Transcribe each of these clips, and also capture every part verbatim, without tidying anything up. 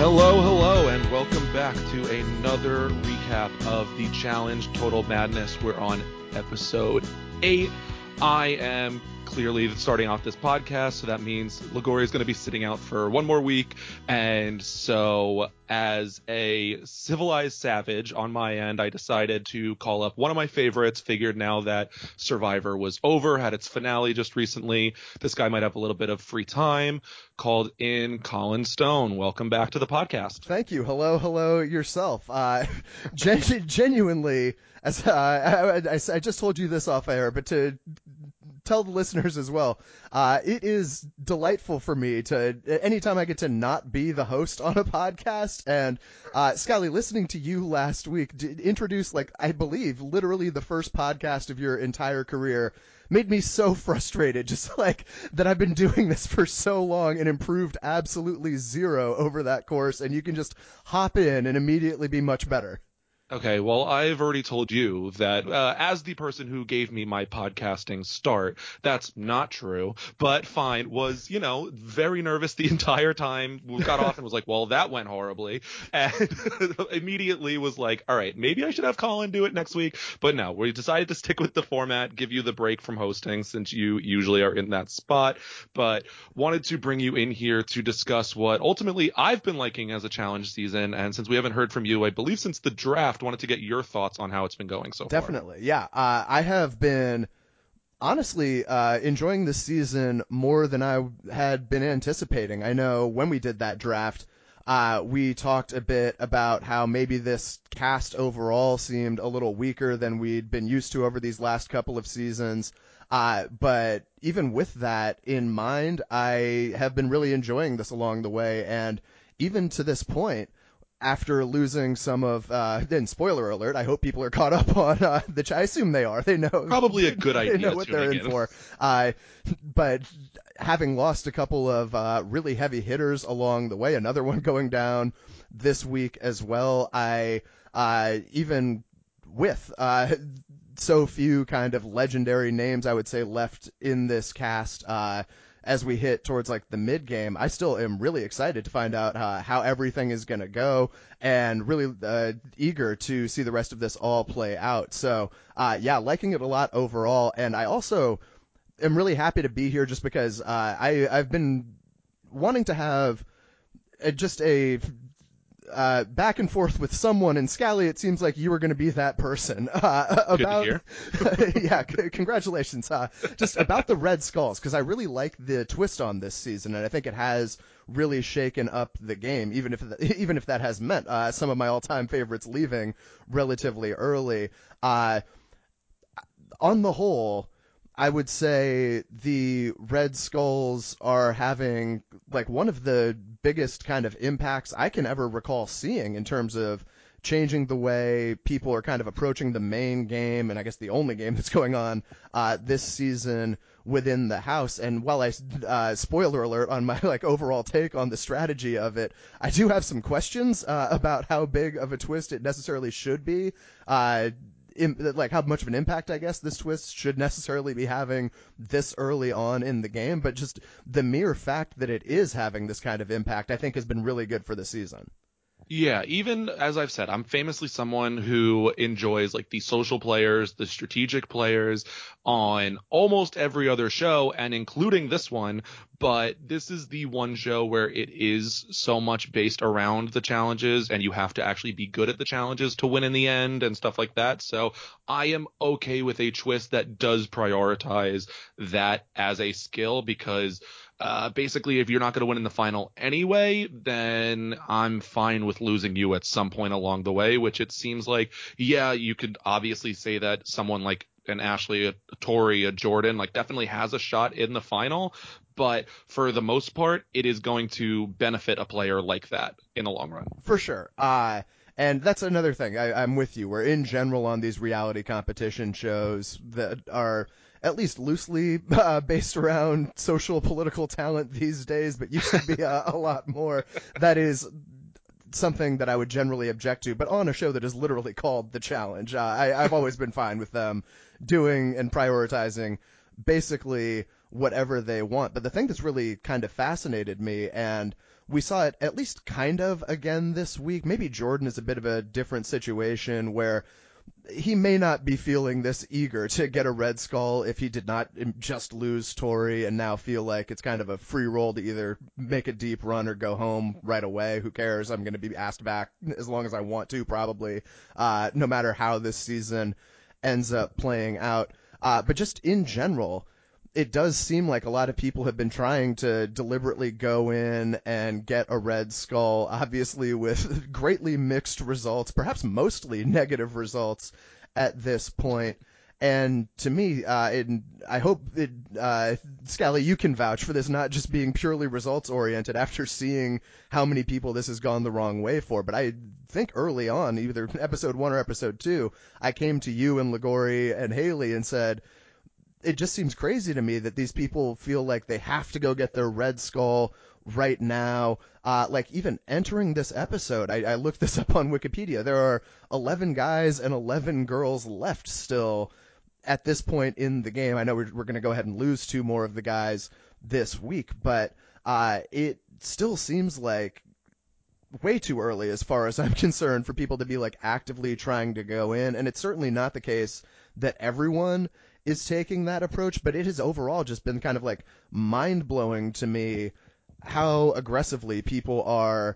Hello, hello, and welcome back to another recap of the Challenge Total Madness. We're on episode eight. I am clearly starting off this podcast, so that means Ligori is going to be sitting out for one more week. And so, as a civilized savage on my end, I decided to call up one of my favorites. Figured now that Survivor was over, had its finale just recently, this guy might have a little bit of free time. Called in Colin Stone. Welcome back to the podcast. Thank you. Hello, hello yourself. Uh, gen- genuinely, as uh, I, I, I just told you this off air, but to tell the listeners as well, uh, it is delightful for me to anytime I get to not be the host on a podcast. And uh, Scally, listening to you last week d- introduce, like, I believe, literally the first podcast of your entire career, made me so frustrated, just like that I've been doing this for so long and improved absolutely zero over that course, and you can just hop in and immediately be much better. Okay, well, I've already told you that uh, as the person who gave me my podcasting start, that's not true, but fine, was, you know, very nervous the entire time. We got off and was like, well, that went horribly, and immediately was like, all right, maybe I should have Colin do it next week, but no, we decided to stick with the format, give you the break from hosting since you usually are in that spot, but wanted to bring you in here to discuss what ultimately I've been liking as a challenge season, and since we haven't heard from you, I believe since the draft, wanted to get your thoughts on how it's been going so Definitely, far. Definitely, yeah. Uh, I have been honestly uh, enjoying this season more than I had been anticipating. I know when we did that draft, uh, we talked a bit about how maybe this cast overall seemed a little weaker than we'd been used to over these last couple of seasons. Uh, but even with that in mind, I have been really enjoying this along the way. And even to this point, after losing some of, uh, then spoiler alert, I hope people are caught up on uh, the. Ch- I assume they are. They know. Probably a good idea. They know what they're in, in for. Uh, but having lost a couple of uh, really heavy hitters along the way, another one going down this week as well. I uh, even with uh, so few kind of legendary names, I would say, left in this cast. Uh, As we hit towards like the mid game, I still am really excited to find out uh, how everything is going to go, and really uh, eager to see the rest of this all play out. So, uh, yeah, liking it a lot overall. And I also am really happy to be here just because uh, I, I've been wanting to have a, just a Uh, back and forth with someone, and Scally, it seems like you were going to be that person. Uh, about, Good to hear. yeah, c- congratulations. Uh, just about the Red Skulls, because I really like the twist on this season, and I think it has really shaken up the game, even if th- even if that has meant uh, some of my all-time favorites leaving relatively early. Uh, on the whole, I would say the Red Skulls are having like one of the biggest kind of impacts I can ever recall seeing in terms of changing the way people are kind of approaching the main game, and I guess the only game that's going on uh, this season within the house. And while I uh, spoiler alert on my like overall take on the strategy of it, I do have some questions uh, about how big of a twist it necessarily should be. Uh, In, like how much of an impact, I guess, this twist should necessarily be having this early on in the game, but just the mere fact that it is having this kind of impact, I think, has been really good for the season. Yeah, even as I've said, I'm famously someone who enjoys like the social players, the strategic players on almost every other show, and including this one. But this is the one show where it is so much based around the challenges, and you have to actually be good at the challenges to win in the end and stuff like that. So I am okay with a twist that does prioritize that as a skill, because Uh, basically, if you're not going to win in the final anyway, then I'm fine with losing you at some point along the way, which it seems like, yeah, you could obviously say that someone like an Ashley, a Tori, a Jordan, like definitely has a shot in the final. But for the most part, it is going to benefit a player like that in the long run. For sure. Uh, and that's another thing. I, I'm with you. We're in general on these reality competition shows that are at least loosely uh, based around social political talent these days, but used to be a, a lot more. That is something that I would generally object to, but on a show that is literally called The Challenge, uh, I, I've always been fine with them doing and prioritizing basically whatever they want. But the thing that's really kind of fascinated me, and we saw it at least kind of again this week. Maybe Jordan is a bit of a different situation where he may not be feeling this eager to get a Red Skull if he did not just lose Tori and now feel like it's kind of a free roll to either make a deep run or go home right away. Who cares? I'm going to be asked back as long as I want to, probably, uh, no matter how this season ends up playing out. Uh, but just in general, it does seem like a lot of people have been trying to deliberately go in and get a Red Skull, obviously with greatly mixed results, perhaps mostly negative results at this point. And to me, uh, it, I hope it, uh, Scally, you can vouch for this not just being purely results oriented after seeing how many people this has gone the wrong way for. But I think early on, either episode one or episode two, I came to you and Ligori and Haley and said, it just seems crazy to me that these people feel like they have to go get their Red Skull right now. Uh, like even entering this episode, I, I looked this up on Wikipedia. There are eleven guys and eleven girls left still at this point in the game. I know we're, we're going to go ahead and lose two more of the guys this week, but uh, it still seems like way too early as far as I'm concerned for people to be like actively trying to go in. And it's certainly not the case that everyone is taking that approach, but it has overall just been kind of like mind-blowing to me how aggressively people are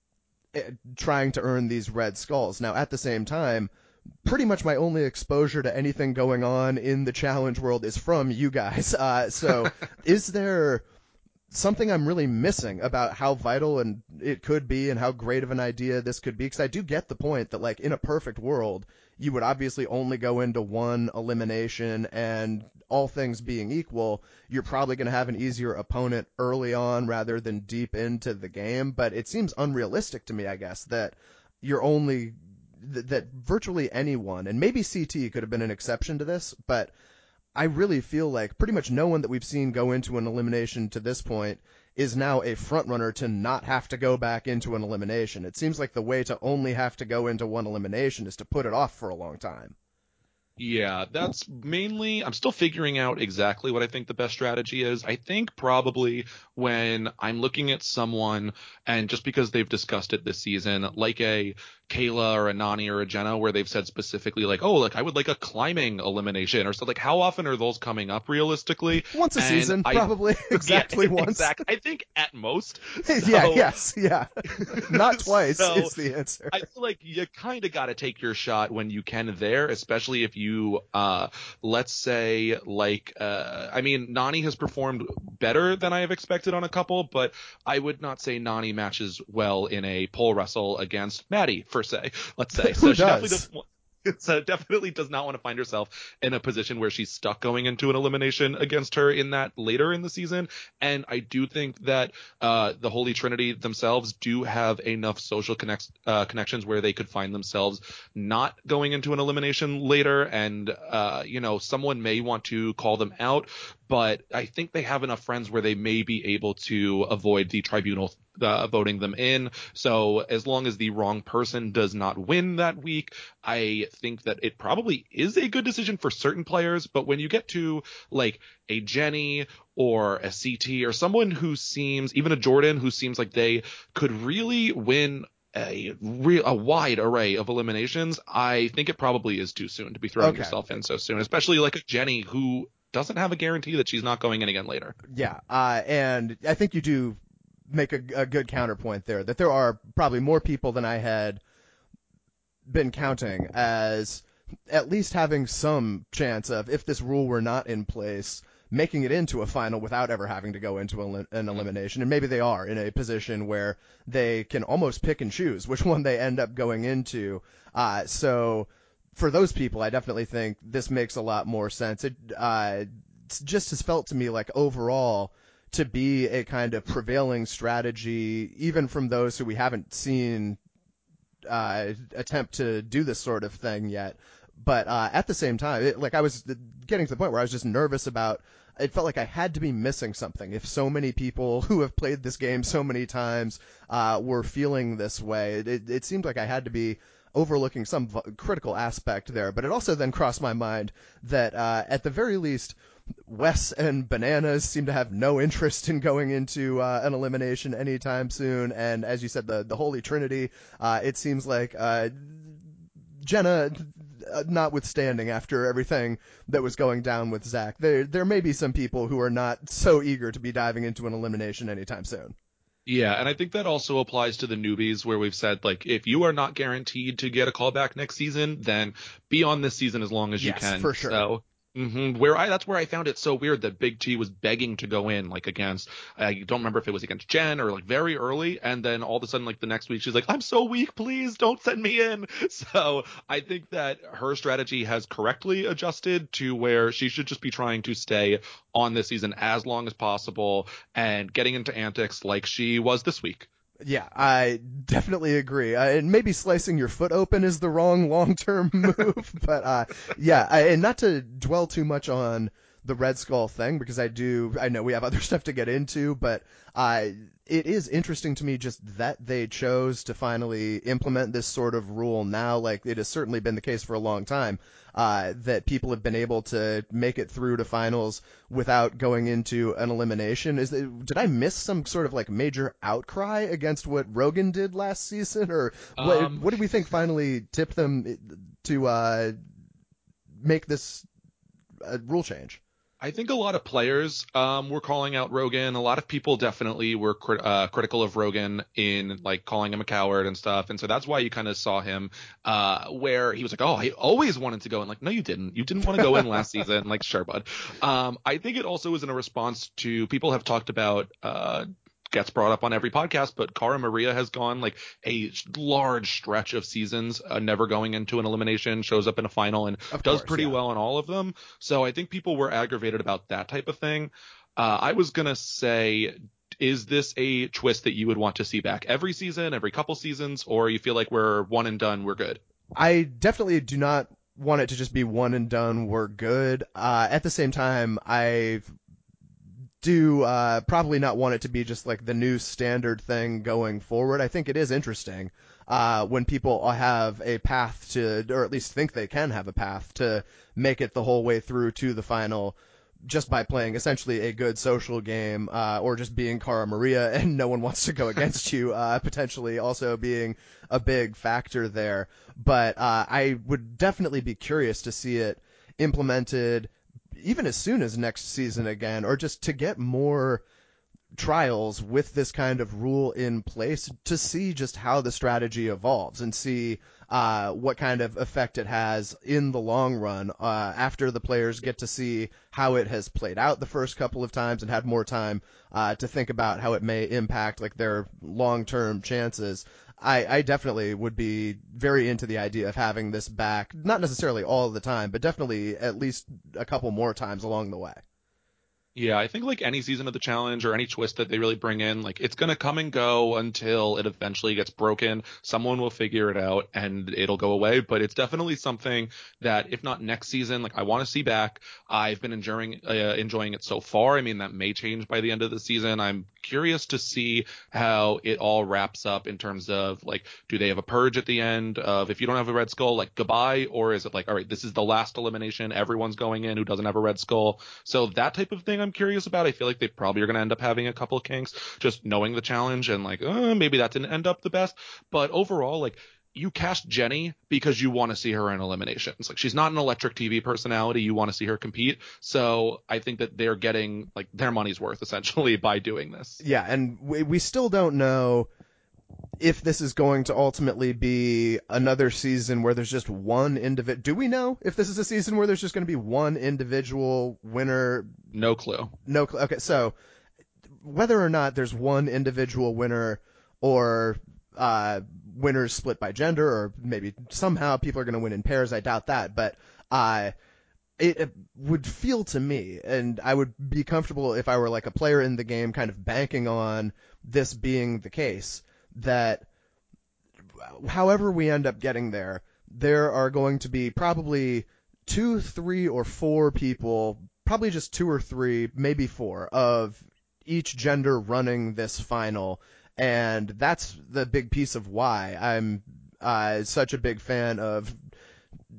trying to earn these Red Skulls. Now, at the same time, pretty much my only exposure to anything going on in the challenge world is from you guys. Uh, so is there something I'm really missing about how vital and it could be and how great of an idea this could be? Because I do get the point that, like, in a perfect world, you would obviously only go into one elimination, and all things being equal, you're probably going to have an easier opponent early on rather than deep into the game. But it seems unrealistic to me, I guess, that you're only th- that virtually anyone, and maybe C T could have been an exception to this, but I really feel like pretty much no one that we've seen go into an elimination to this point is now a front runner to not have to go back into an elimination. It seems like the way to only have to go into one elimination is to put it off for a long time. Yeah, that's mainly, I'm still figuring out exactly what I think the best strategy is. I think probably when I'm looking at someone, and just because they've discussed it this season, like a Kayla or a Nani or a Jenna, where they've said specifically like, oh, like I would like a climbing elimination or so. Like, how often are those coming up realistically? Once a And season, I, probably. Exactly yeah, once. Exactly. I think at most. So, yeah, yes, yeah. Not twice so is the answer. I feel like you kind of got to take your shot when you can there, especially if you, uh, let's say, like, uh, I mean, Nani has performed better than I have expected on a couple, but I would not say Nani matches well in a pole wrestle against Maddie, per se, let's say. So Who she definitely does? doesn't want, so definitely does not want to find herself in a position where she's stuck going into an elimination against her in that later in the season. And I do think that uh, the Holy Trinity themselves do have enough social connect, uh, connections where they could find themselves not going into an elimination later. And, uh, you know, someone may want to call them out, but I think they have enough friends where they may be able to avoid the tribunal uh, voting them in. So as long as the wrong person does not win that week, I think that it probably is a good decision for certain players. But when you get to like a Jenny or a C T or someone who seems, even a Jordan, who seems like they could really win a real a wide array of eliminations, I think it probably is too soon to be throwing Okay. yourself in so soon, especially like a Jenny who doesn't have a guarantee that she's not going in again later. Yeah, uh, and I think you do make a, a good counterpoint there, that there are probably more people than I had been counting as at least having some chance of, if this rule were not in place, making it into a final without ever having to go into a, an elimination. And maybe they are in a position where they can almost pick and choose which one they end up going into. Uh, so for those people, I definitely think this makes a lot more sense. It uh, just has felt to me like overall to be a kind of prevailing strategy, even from those who we haven't seen uh, attempt to do this sort of thing yet. But uh, at the same time, it, like I was getting to the point where I was just nervous about, it felt like I had to be missing something if so many people who have played this game so many times uh, were feeling this way. It, it, it seemed like I had to be overlooking some v- critical aspect there. But it also then crossed my mind that uh, at the very least, Wes and Bananas seem to have no interest in going into uh, an elimination anytime soon. And as you said, the, the Holy Trinity, uh, it seems like uh, Jenna, uh, notwithstanding after everything that was going down with Zach, there, there may be some people who are not so eager to be diving into an elimination anytime soon. Yeah, and I think that also applies to the newbies where we've said, like, if you are not guaranteed to get a callback next season, then be on this season as long as you Yes, can. for sure. So, mm-hmm, where I that's where I found it so weird that Big T was begging to go in, like, against, I don't remember if it was against Jen or, like, very early, and then all of a sudden, like, the next week, she's like, I'm so weak, please don't send me in. So I think that her strategy has correctly adjusted to where she should just be trying to stay on this season as long as possible and getting into antics like she was this week. Yeah, I definitely agree. Uh, and maybe slicing your foot open is the wrong long-term move, but uh, yeah, I, and not to dwell too much on the Red Skull thing, because I do, I know we have other stuff to get into, but uh, it is interesting to me just that they chose to finally implement this sort of rule now. Like, it has certainly been the case for a long time, uh, that people have been able to make it through to finals without going into an elimination. Is it, did I miss some sort of like major outcry against what Rogan did last season, or what? Um, What do we think finally tipped them to uh, make this uh, rule change? I think a lot of players um, were calling out Rogan. A lot of people definitely were crit- uh, critical of Rogan in like calling him a coward and stuff. And so that's why you kind of saw him uh, where he was like, oh, I always wanted to go in. Like, no, you didn't. You didn't want to go in last season. Like, sure, bud. Um, I think it also was in a response to people have talked about uh, gets brought up on every podcast, but Cara Maria has gone like a large stretch of seasons, uh, never going into an elimination, shows up in a final and Of does course, pretty yeah. well in all of them. So I think people were aggravated about that type of thing. Uh, I was going to say, is this a twist that you would want to see back every season, every couple seasons, or you feel like we're one and done, we're good? I definitely do not want it to just be one and done, we're good. Uh, at the same time, I do uh, probably not want it to be just like the new standard thing going forward. I think it is interesting uh, when people have a path to, or at least think they can have a path to make it the whole way through to the final just by playing essentially a good social game, uh, or just being Cara Maria and no one wants to go against you, uh, potentially also being a big factor there. But uh, I would definitely be curious to see it implemented even as soon as next season again, or just to get more trials with this kind of rule in place to see just how the strategy evolves and see uh, what kind of effect it has in the long run uh, after the players get to see how it has played out the first couple of times and had more time uh, to think about how it may impact like their long-term chances. I, I definitely would be very into the idea of having this back, not necessarily all the time, but definitely at least a couple more times along the way. Yeah, I think like any season of the challenge or any twist that they really bring in, like it's going to come and go until it eventually gets broken. Someone will figure it out and it'll go away. But it's definitely something that if not next season, like I want to see back. I've been enjoying uh, enjoying it so far. I mean, that may change by the end of the season. I'm curious to see how it all wraps up in terms of like, do they have a purge at the end of if you don't have a Red Skull, like goodbye, or is it like, all right, this is the last elimination, everyone's going in who doesn't have a Red Skull? So that type of thing I'm curious about. I feel like they probably are going to end up having a couple of kinks, just knowing the challenge and like, uh, maybe that didn't end up the best. But overall, like, you cast Jenny because you want to see her in eliminations. Like, she's not an electric T V personality. You want to see her compete. So I think that they're getting like their money's worth essentially by doing this. Yeah, and we, we still don't know if this is going to ultimately be another season where there's just one individual. Do we know if this is a season where there's just going to be one individual winner? No clue. No clue. Okay, so whether or not there's one individual winner or uh, winners split by gender, or maybe somehow people are going to win in pairs, I doubt that. But uh, it, it would feel to me, and I would be comfortable if I were like a player in the game kind of banking on this being the case, that however we end up getting there, there are going to be probably two, three, or four people, probably just two or three, maybe four, of each gender running this final. And that's the big piece of why I'm uh, such a big fan of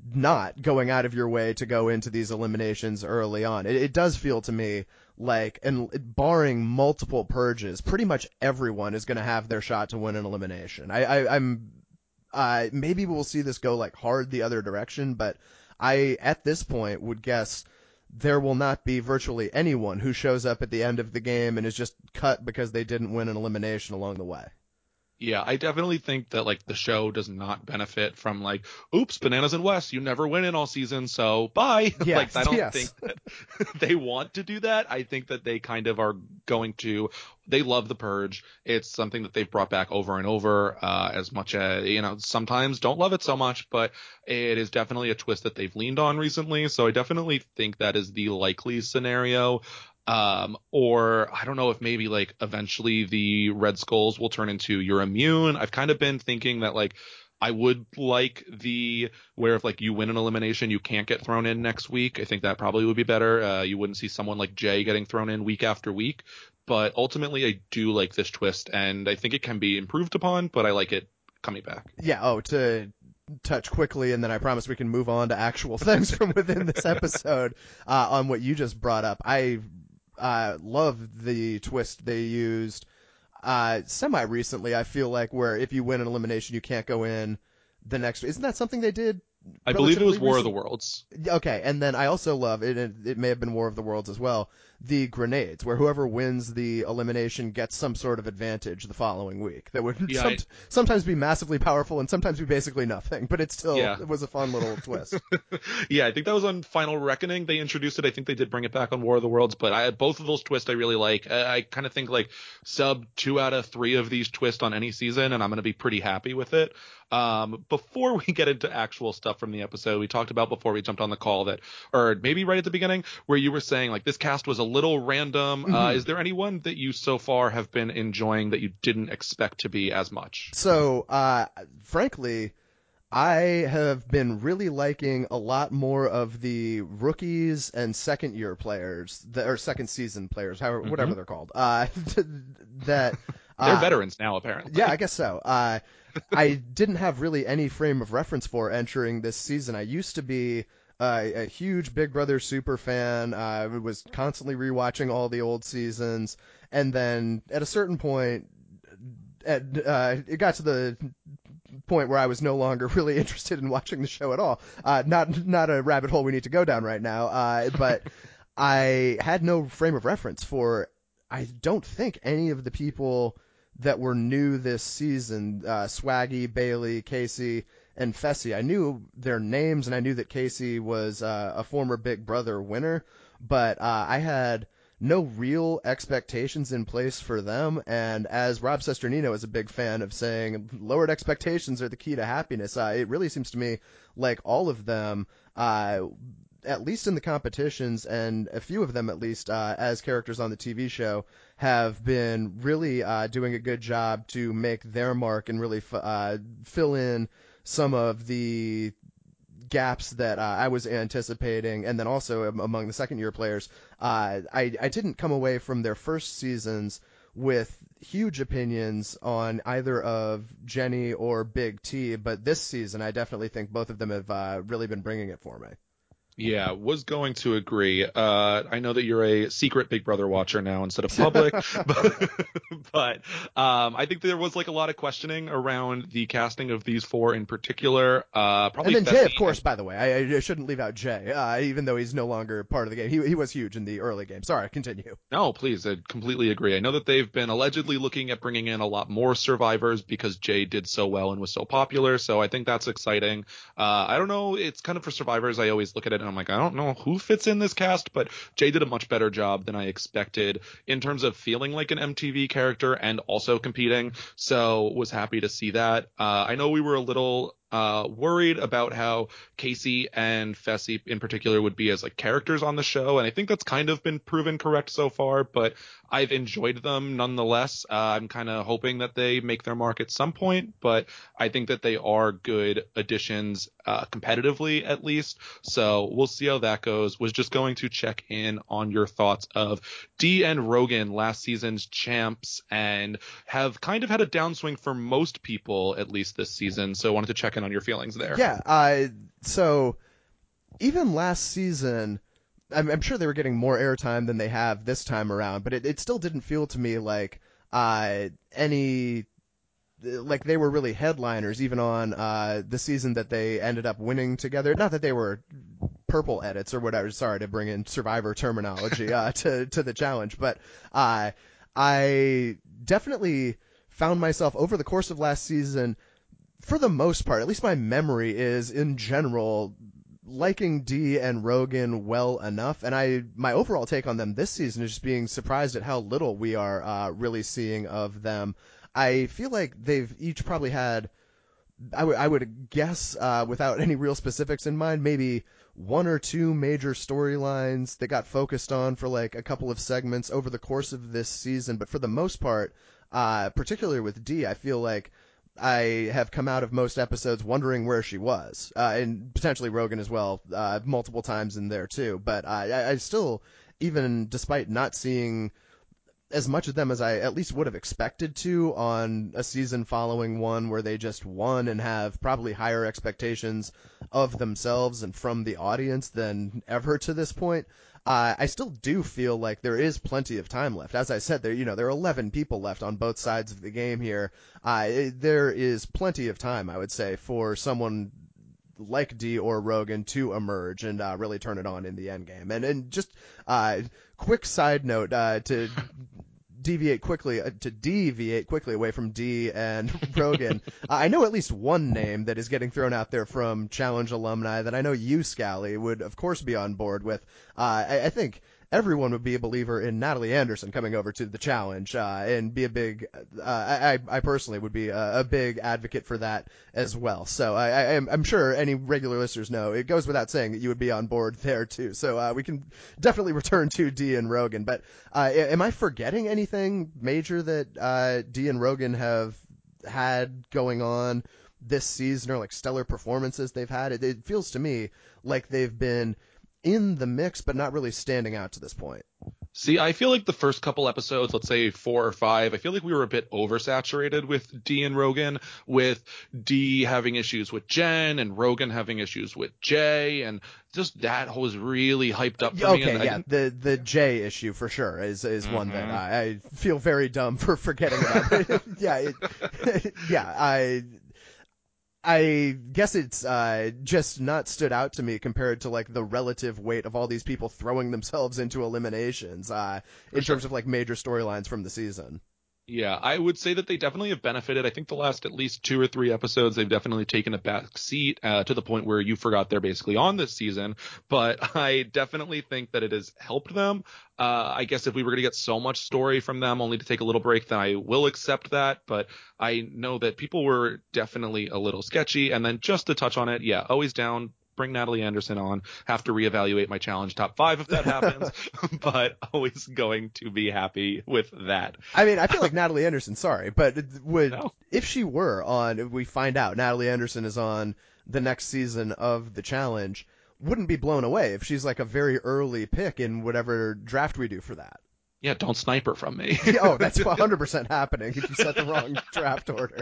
not going out of your way to go into these eliminations early on. It, it does feel to me like, and barring multiple purges, pretty much everyone is going to have their shot to win an elimination. I, I, I'm, uh, maybe we'll see this go like hard the other direction, but I, at this point, would guess there will not be virtually anyone who shows up at the end of the game and is just cut because they didn't win an elimination along the way. Yeah, I definitely think that like the show does not benefit from like, oops, Bananas and West, you never win in all season, so bye. Yes, like I don't yes. think that they want to do that. I think that they kind of are going to. They love the Purge. It's something that they've brought back over and over. Uh, as much as you know, sometimes don't love it so much, but it is definitely a twist that they've leaned on recently. So I definitely think that is the likely scenario. Um, or I don't know if maybe like eventually the Red Skulls will turn into you're immune. I've kind of been thinking that like I would like the where if like you win an elimination, you can't get thrown in next week. I think that probably would be better. Uh, you wouldn't see someone like Jay getting thrown in week after week. But ultimately, I do like this twist, and I think it can be improved upon, but I like it coming back. Yeah, oh, to touch quickly, and then I promise we can move on to actual things from within this episode uh, on what you just brought up. I uh, love the twist they used uh, semi-recently, I feel like, where if you win an elimination, you can't go in the next. Isn't that something they did? I believe it was War recent? of the Worlds. Okay, and then I also love it. It, it may have been War of the Worlds as well. The grenades, where whoever wins the elimination gets some sort of advantage the following week. That would Yeah, some, I, sometimes be massively powerful and sometimes be basically nothing. But it still yeah. it was a fun little twist. Yeah, I think that was on Final Reckoning. They introduced it. I think they did bring it back on War of the Worlds. But I both of those twists I really like. I, I kind of think like sub two out of three of these twists on any season, and I'm going to be pretty happy with it. Um, before we get into actual stuff from the episode, we talked about before we jumped on the call that, or maybe right at the beginning, where you were saying like this cast was a little random. Mm-hmm. Uh, is there anyone that you so far have been enjoying that you didn't expect to be as much? So, uh, frankly, I have been really liking a lot more of the rookies and second year players, that, or second season players, however, mm-hmm. whatever they're called. Uh, that they're uh, veterans now, apparently. Yeah, I guess so. Uh, I didn't have really any frame of reference for entering this season. I used to be uh, a huge Big Brother super fan. I uh, was constantly rewatching all the old seasons, and then at a certain point, at, uh, it got to the point where I was no longer really interested in watching the show at all. Uh, not not a rabbit hole we need to go down right now, uh, but I had no frame of reference for, I don't think, any of the people that were new this season, uh, Swaggy, Bailey, Casey, and Fessy. I knew their names, and I knew that Casey was uh, a former Big Brother winner, but uh, I had no real expectations in place for them, and as Rob Sesternino is a big fan of saying, lowered expectations are the key to happiness, uh, it really seems to me like all of them, uh, at least in the competitions, and a few of them at least uh, as characters on the T V show, have been really uh, doing a good job to make their mark and really f- uh, fill in some of the gaps that uh, I was anticipating. And then also among the second year players, uh, I, I didn't come away from their first seasons with huge opinions on either of Jenny or Big T, but this season I definitely think both of them have uh, really been bringing it for me. Yeah, was going to agree. Uh, I know that you're a secret Big Brother watcher now instead of public, but, but um, I think there was like a lot of questioning around the casting of these four in particular. Uh, probably and then Fessy Jay, of course, and... by the way. I, I shouldn't leave out Jay, uh, even though he's no longer part of the game. He he was huge in the early game. Sorry, continue. No, please, I completely agree. I know that they've been allegedly looking at bringing in a lot more survivors because Jay did so well and was so popular, so I think that's exciting. Uh, I don't know, it's kind of for survivors, I always look at it and I'm like, I don't know who fits in this cast, but Jay did a much better job than I expected in terms of feeling like an M T V character and also competing. So was happy to see that. Uh, I know we were a little uh, worried about how Casey and Fessy in particular would be as like characters on the show. And I think that's kind of been proven correct so far, but I've enjoyed them nonetheless. Uh, I'm kind of hoping that they make their mark at some point, but I think that they are good additions uh, competitively at least. So we'll see how that goes. Was just going to check in on your thoughts of Dee and Rogan, last season's champs, and have kind of had a downswing for most people at least this season. So I wanted to check in on your feelings there. Yeah. Uh, so even last season, I'm, I'm sure they were getting more airtime than they have this time around, but it, it still didn't feel to me like uh, any like they were really headliners even on uh, the season that they ended up winning together. Not that they were purple edits or whatever. Sorry to bring in Survivor terminology uh, to to the challenge, but uh, I definitely found myself over the course of last season, for the most part, at least my memory is in general, liking Dee and Rogan well enough, and I my overall take on them this season is just being surprised at how little we are uh, really seeing of them. I feel like they've each probably had, I, w- I would guess, uh, without any real specifics in mind, maybe one or two major storylines that got focused on for like a couple of segments over the course of this season. But for the most part, uh, particularly with Dee, I feel like I have come out of most episodes wondering where she was, uh, and potentially Rogan as well, uh, multiple times in there too. But I, I still, even despite not seeing as much of them as I at least would have expected to on a season following one where they just won and have probably higher expectations of themselves and from the audience than ever to this point. Uh, I still do feel like there is plenty of time left. As I said, there, you know, there are eleven people left on both sides of the game here. Uh, it, there is plenty of time, I would say, for someone like Dee or Rogan to emerge and uh, really turn it on in the end game. And and just uh, quick side note uh, to deviate quickly uh, to deviate quickly away from Dee and Rogan. uh, I know at least one name that is getting thrown out there from Challenge alumni that I know you, Scally, would of course be on board with. Uh, I, I think everyone would be a believer in Natalie Anderson coming over to the Challenge uh, and be a big. Uh, I, I personally would be a, a big advocate for that as well. So I, I am I'm sure any regular listeners know it goes without saying that you would be on board there too. So uh, we can definitely return to Dee and Rogan. But uh, am I forgetting anything major that uh, Dee and Rogan have had going on this season, or like stellar performances they've had? It, it feels to me like they've been in the mix, but not really standing out to this point. See, I feel like the first couple episodes, let's say four or five, I feel like we were a bit oversaturated with Dee and Rogan, with Dee having issues with Jen and Rogan having issues with Jay, and just that was really hyped up for okay, me. Okay, yeah, the the Jay issue for sure is is mm-hmm. one that I, I feel very dumb for forgetting about. yeah, it, yeah, I. I guess it's uh, just not stood out to me compared to like the relative weight of all these people throwing themselves into eliminations uh, in sure. terms of like major storylines from the season. Yeah, I would say that they definitely have benefited. I think the last at least two or three episodes, they've definitely taken a back seat uh, to the point where you forgot they're basically on this season. But I definitely think that it has helped them. Uh, I guess if we were going to get so much story from them only to take a little break, then I will accept that. But I know that people were definitely a little sketchy. And then just to touch on it, yeah, always down. Bring Natalie Anderson on. Have to reevaluate my challenge top five if that happens, but always going to be happy with that. I mean, I feel like Natalie Anderson, sorry, but would no. if she were on, if we find out Natalie Anderson is on the next season of the challenge, wouldn't be blown away if she's like a very early pick in whatever draft we do for that. Yeah, don't snipe her from me. Oh, that's one hundred percent happening if you set the wrong draft order.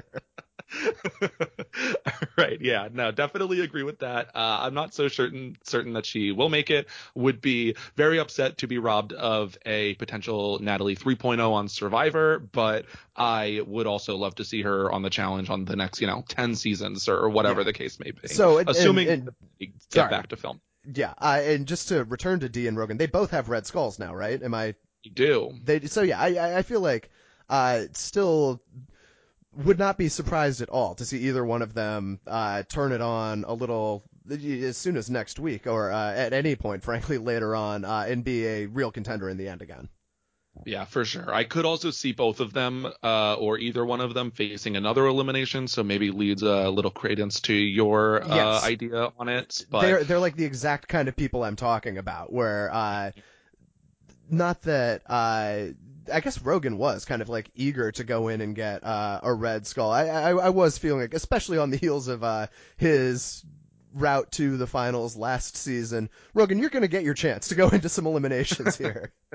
Right. Yeah. No, definitely agree with that. Uh, I'm not so certain certain that she will make it. Would be very upset to be robbed of a potential Natalie three point oh on Survivor, but I would also love to see her on the challenge on the next, you know, ten seasons or, or whatever yeah. the case may be. So, assuming and, and, we get sorry. back to film. Yeah. Uh, and just to return to Dee and Rogan, they both have red skulls now, right? Am I? You do. They so yeah. I I feel like uh still. Would not be surprised at all to see either one of them uh, turn it on a little as soon as next week or uh, at any point, frankly, later on uh, and be a real contender in the end again. Yeah, for sure. I could also see both of them uh, or either one of them facing another elimination, so maybe leads a little credence to your uh, yes. idea on it. But they're they're like the exact kind of people I'm talking about, where uh, not that. Uh, I guess Rogan was kind of like eager to go in and get uh, a red skull. I, I I was feeling like, especially on the heels of uh, his route to the finals last season, Rogan, you're going to get your chance to go into some eliminations here.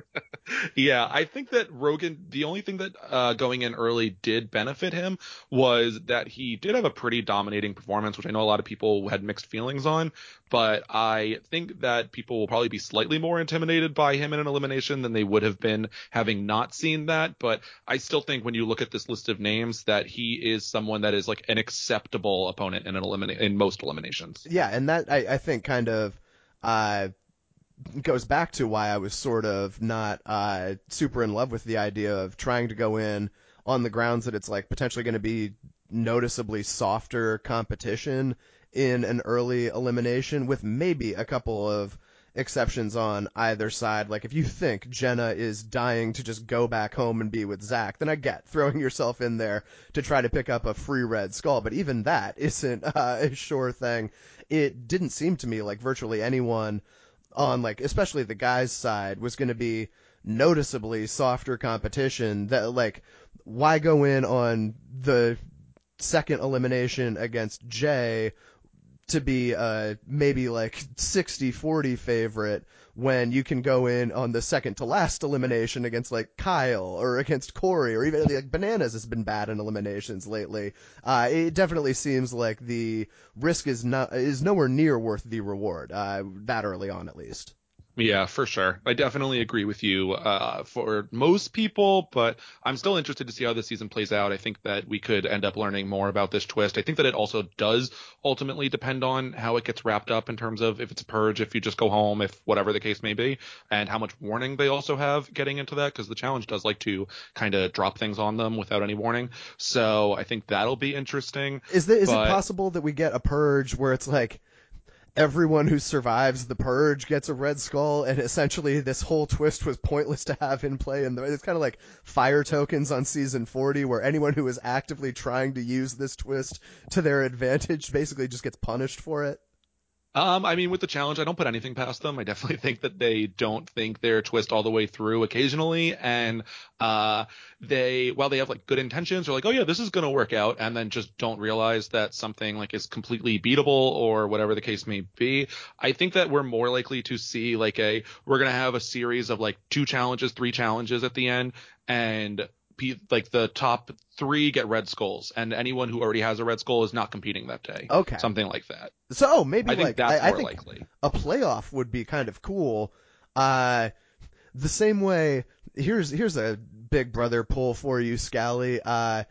Yeah, I think that Rogan, the only thing that uh, going in early did benefit him was that he did have a pretty dominating performance, which I know a lot of people had mixed feelings on. But I think that people will probably be slightly more intimidated by him in an elimination than they would have been having not seen that. But I still think when you look at this list of names that he is someone that is like an acceptable opponent in an elimina- in most eliminations. Yeah, and that I, I think kind of uh, goes back to why I was sort of not uh, super in love with the idea of trying to go in on the grounds that it's like potentially going to be noticeably softer competition in an early elimination, with maybe a couple of exceptions on either side. Like if you think Jenna is dying to just go back home and be with Zach, then I get throwing yourself in there to try to pick up a free red skull. But even that isn't uh, a sure thing. It didn't seem to me like virtually anyone on, like, especially the guys' side was going to be noticeably softer competition. That, like, why go in on the second elimination against Jay to be uh maybe like sixty forty favorite when you can go in on the second to last elimination against like Kyle or against Corey, or even like Bananas has been bad in eliminations lately. Uh, it definitely seems like the risk is not is nowhere near worth the reward, uh, that early on at least. Yeah, for sure. I definitely agree with you uh, for most people, but I'm still interested to see how this season plays out. I think that we could end up learning more about this twist. I think that it also does ultimately depend on how it gets wrapped up in terms of if it's a purge, if you just go home, if whatever the case may be, and how much warning they also have getting into that, because the challenge does like to kind of drop things on them without any warning. So I think that'll be interesting. Is there, is it But possible that we get a purge where it's like everyone who survives the purge gets a red skull, and essentially this whole twist was pointless to have in play? And it's kind of like fire tokens on season forty, where anyone who is actively trying to use this twist to their advantage basically just gets punished for it? Um, I mean, with the challenge, I don't put anything past them. I definitely think that they don't think their twist all the way through occasionally. And, uh, they, while they have like good intentions, are like, oh yeah, this is going to work out. And then just don't realize that something like is completely beatable or whatever the case may be. I think that we're more likely to see like a, we're going to have a series of like two challenges, three challenges at the end. And like the top three get red skulls, and anyone who already has a red skull is not competing that day. Okay. Something like that. So oh, maybe I think like that's I, I more think likely. a playoff would be kind of cool. Uh, the same way. Here's here's a Big Brother poll for you, Scally. Uh,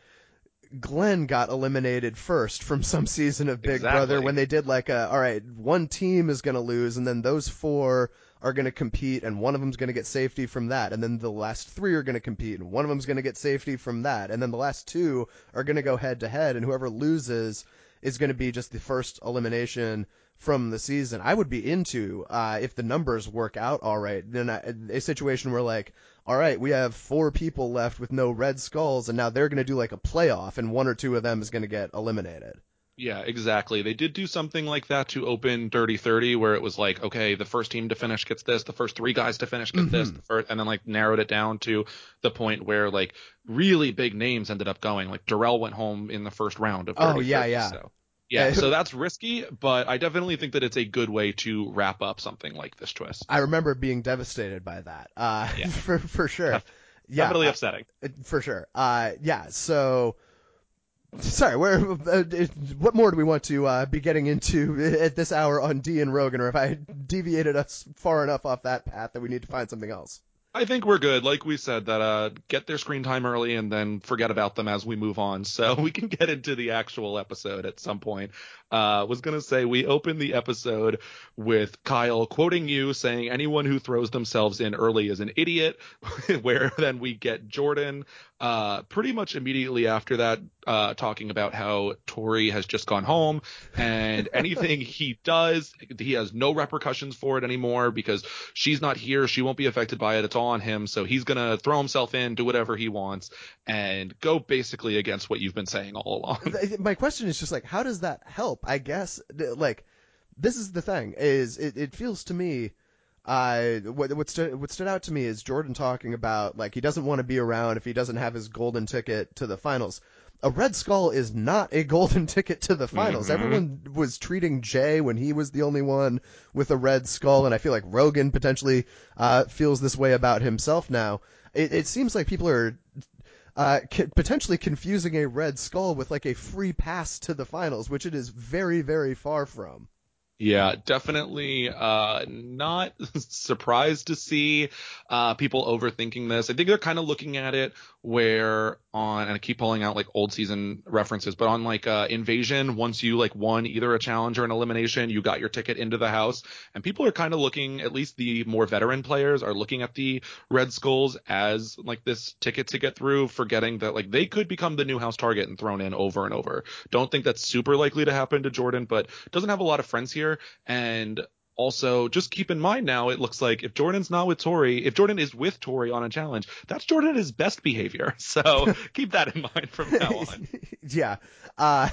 Glenn got eliminated first from some season of Big Exactly. Brother when they did like a, all right, one team is going to lose, and then those four are going to compete, and one of them's going to get safety from that, and then the last three are going to compete, and one of them's going to get safety from that, and then the last two are going to go head to head, and whoever loses is going to be just the first elimination from the season. I would be into, uh, if the numbers work out all right, then I, a situation where like, all right, we have four people left with no red skulls, and now they're going to do like a playoff, and one or two of them is going to get eliminated. Yeah, exactly. They did do something like that to open Dirty thirty, where it was like, okay, the first team to finish gets this, the first three guys to finish get Mm-hmm. this, the first, and then like narrowed it down to the point where like really big names ended up going. Like Darrell went home in the first round of Dirty Oh, yeah, thirty. yeah. So yeah, so that's risky, but I definitely think that it's a good way to wrap up something like this twist. I remember being devastated by that, uh, Yeah. for, for sure. Def- Yeah, definitely uh, upsetting. for sure. Uh, yeah, so sorry, where, uh, what more do we want to uh, be getting into at this hour on Dee and Rogan, or have I deviated us far enough off that path that we need to find something else? I think we're good. Like we said, that uh, get their screen time early and then forget about them as we move on. So we can get into the actual episode at some point. Uh, was going to say we opened the episode with Kyle quoting you saying anyone who throws themselves in early is an idiot, where then we get Jordan uh, pretty much immediately after that uh, talking about how Tori has just gone home and anything he does, he has no repercussions for it anymore because she's not here. She won't be affected by it. It's all on him. So he's going to throw himself in, do whatever he wants, and go basically against what you've been saying all along. My question is just like, how does that help? I guess, like, this is the thing, is it, it feels to me, uh, what, what, stood, what stood out to me is Jordan talking about, like, he doesn't want to be around if he doesn't have his golden ticket to the finals. a Red Skull is not a golden ticket to the finals. Mm-hmm. Everyone was treating Jay when he was the only one with a Red Skull, and I feel like Rogan potentially uh, feels this way about himself now. It, it seems like people are uh, c- potentially confusing a Red Skull with like a free pass to the finals, which it is very, very far from. Yeah, definitely uh, not surprised to see uh, people overthinking this. I think they're kind of looking at it where on, and I keep pulling out like old season references, but on like uh, Invasion, once you like won either a challenge or an elimination, you got your ticket into the house. And people are kind of looking, at least the more veteran players are looking at the Red Skulls as like this ticket to get through, forgetting that like they could become the new house target and thrown in over and over. Don't think that's super likely to happen to Jordan, but doesn't have a lot of friends here. And also, just keep in mind now, it looks like if Jordan's not with Tori, if Jordan is with Tori on a challenge, that's Jordan at his best behavior. So keep that in mind from now on. Yeah. Uh,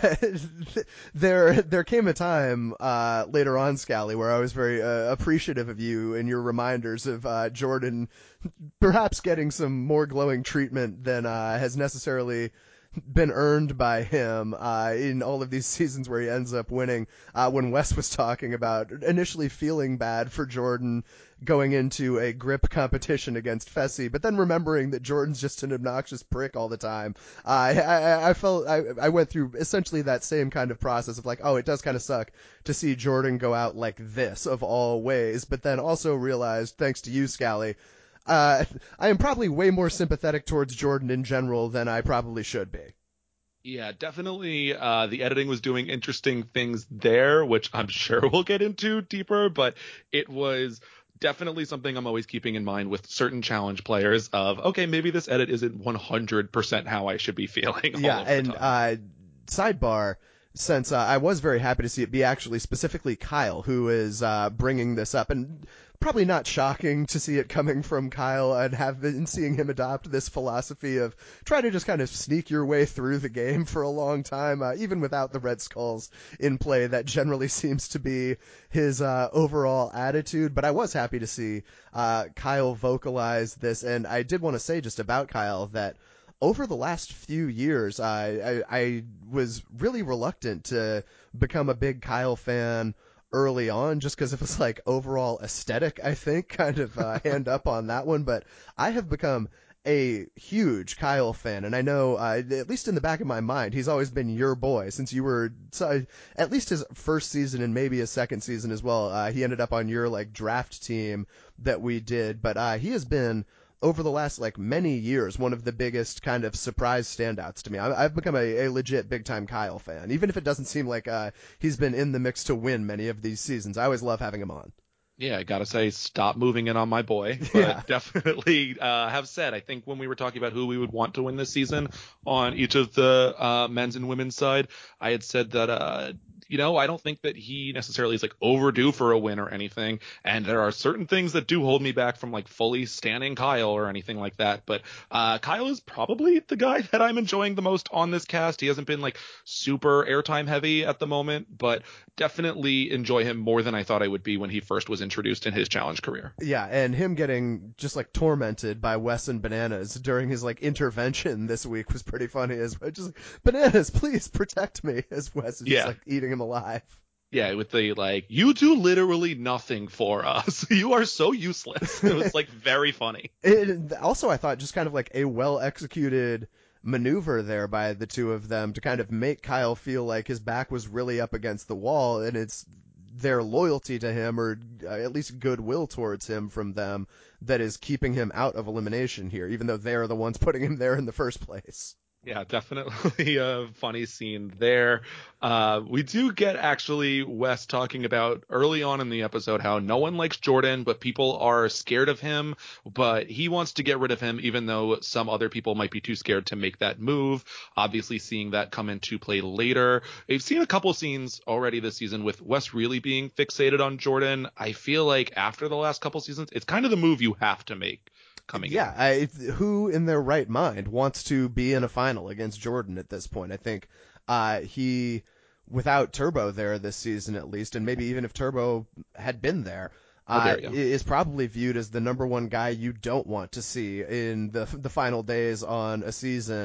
there there came a time uh, later on, Scally, where I was very uh, appreciative of you and your reminders of uh, Jordan perhaps getting some more glowing treatment than uh, has necessarily been earned by him uh, in all of these seasons where he ends up winning. Uh, when Wes was talking about initially feeling bad for Jordan going into a grip competition against Fessy, but then remembering that Jordan's just an obnoxious prick all the time. Uh, I, I, I felt I, I went through essentially that same kind of process of like, oh, it does kind of suck to see Jordan go out like this of all ways, but then also realized, thanks to you, Scally, Uh, I am probably way more sympathetic towards Jordan in general than I probably should be. Yeah, definitely. Uh, the editing was doing interesting things there, which I'm sure we'll get into deeper, but it was definitely something I'm always keeping in mind with certain challenge players of, okay, maybe this edit isn't one hundred percent how I should be feeling. Yeah, all of and the time. uh, sidebar, since uh, I was very happy to see it be actually specifically Kyle who is uh, bringing this up, and probably not shocking to see it coming from Kyle and have been seeing him adopt this philosophy of try to just kind of sneak your way through the game for a long time, uh, even without the Red Skulls in play. That generally seems to be his uh, overall attitude, but I was happy to see uh, Kyle vocalize this, and I did want to say just about Kyle that over the last few years, I, I, I was really reluctant to become a big Kyle fan early on, just because it was like overall aesthetic, I think, kind of uh, hand up on that one. But I have become a huge Kyle fan, and I know, uh, at least in the back of my mind, he's always been your boy since you were, so, at least his first season and maybe his second season as well. Uh, he ended up on your like draft team that we did, but uh, he has been, over the last like many years, one of the biggest kind of surprise standouts to me. I, I've become a, a legit big time Kyle fan, even if it doesn't seem like uh, he's been in the mix to win many of these seasons. I always love having him on. Yeah, I gotta say, stop moving in on my boy. But Yeah. definitely uh, have said, I think when we were talking about who we would want to win this season on each of the uh, men's and women's side, I had said that, uh, you know, I don't think that he necessarily is like overdue for a win or anything. And there are certain things that do hold me back from like fully standing Kyle or anything like that. But uh, Kyle is probably the guy that I'm enjoying the most on this cast. He hasn't been like super airtime heavy at the moment, but definitely enjoy him more than I thought I would be when he first was introduced in his challenge career. Yeah, and him getting just like tormented by Wes and Bananas during his like intervention this week was pretty funny as well. Just like, Bananas, please protect me, as Wes is Yeah. just like eating him alive. Yeah, with the like, you do literally nothing for us. You are so useless. It was like very funny. It, also, I thought just kind of like a well executed maneuver there by the two of them to kind of make Kyle feel like his back was really up against the wall, and it's their loyalty to him, or at least goodwill towards him from them, that is keeping him out of elimination here, even though they're the ones putting him there in the first place. Yeah, definitely a funny scene there. Uh, we do get actually Wes talking about early on in the episode how no one likes Jordan, but people are scared of him, but he wants to get rid of him, even though some other people might be too scared to make that move. Obviously seeing that come into play later. We've seen a couple scenes already this season with Wes really being fixated on Jordan. I feel like after the last couple seasons, it's kind of the move you have to make. Coming yeah, in. I, who in their right mind wants to be in a final against Jordan at this point? I think uh, he, without Turbo there this season at least, and maybe even if Turbo had been there, uh, oh, is probably viewed as the number one guy you don't want to see in the the final days on a season.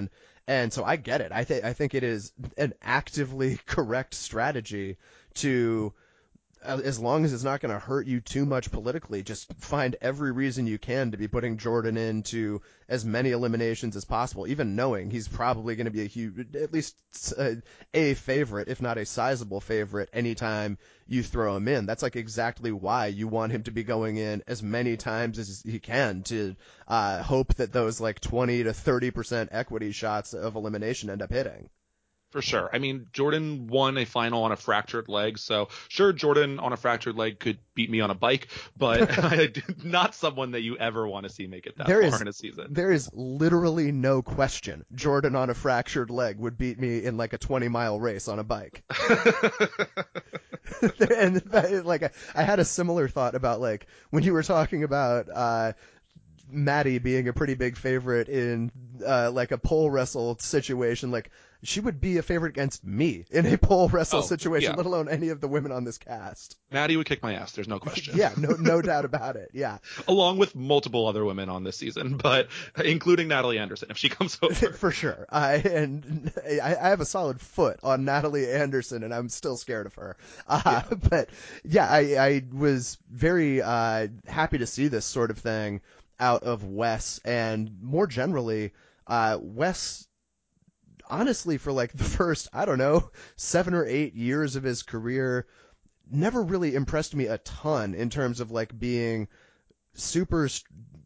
And so I get it. I think I think it is an actively correct strategy to, as long as it's not going to hurt you too much politically, just find every reason you can to be putting Jordan into as many eliminations as possible, even knowing he's probably going to be a huge, at least a, a favorite, if not a sizable favorite, anytime you throw him in. That's like exactly why you want him to be going in as many times as he can to uh, hope that those like twenty to thirty percent equity shots of elimination end up hitting. For sure. I mean, Jordan won a final on a fractured leg, so sure, Jordan on a fractured leg could beat me on a bike, but not someone that you ever want to see make it that there far is, in a season. There is literally no question Jordan on a fractured leg would beat me in like a twenty mile race on a bike. And like I had a similar thought about like when you were talking about uh Maddie being a pretty big favorite in uh, like a pole wrestle situation. Like she would be a favorite against me in a pole wrestle oh, situation, yeah. let alone any of the women on this cast. Maddie would kick my ass. There's no question. Yeah, no, no doubt about it. Yeah, along with multiple other women on this season, but including Natalie Anderson if she comes over. For sure. I and I, I have a solid foot on Natalie Anderson, and I'm still scared of her. Uh, yeah. But yeah, I, I was very uh, happy to see this sort of thing out of Wes, and more generally, uh, Wes, honestly, for like the first, I don't know, seven or eight years of his career, never really impressed me a ton in terms of like being super st-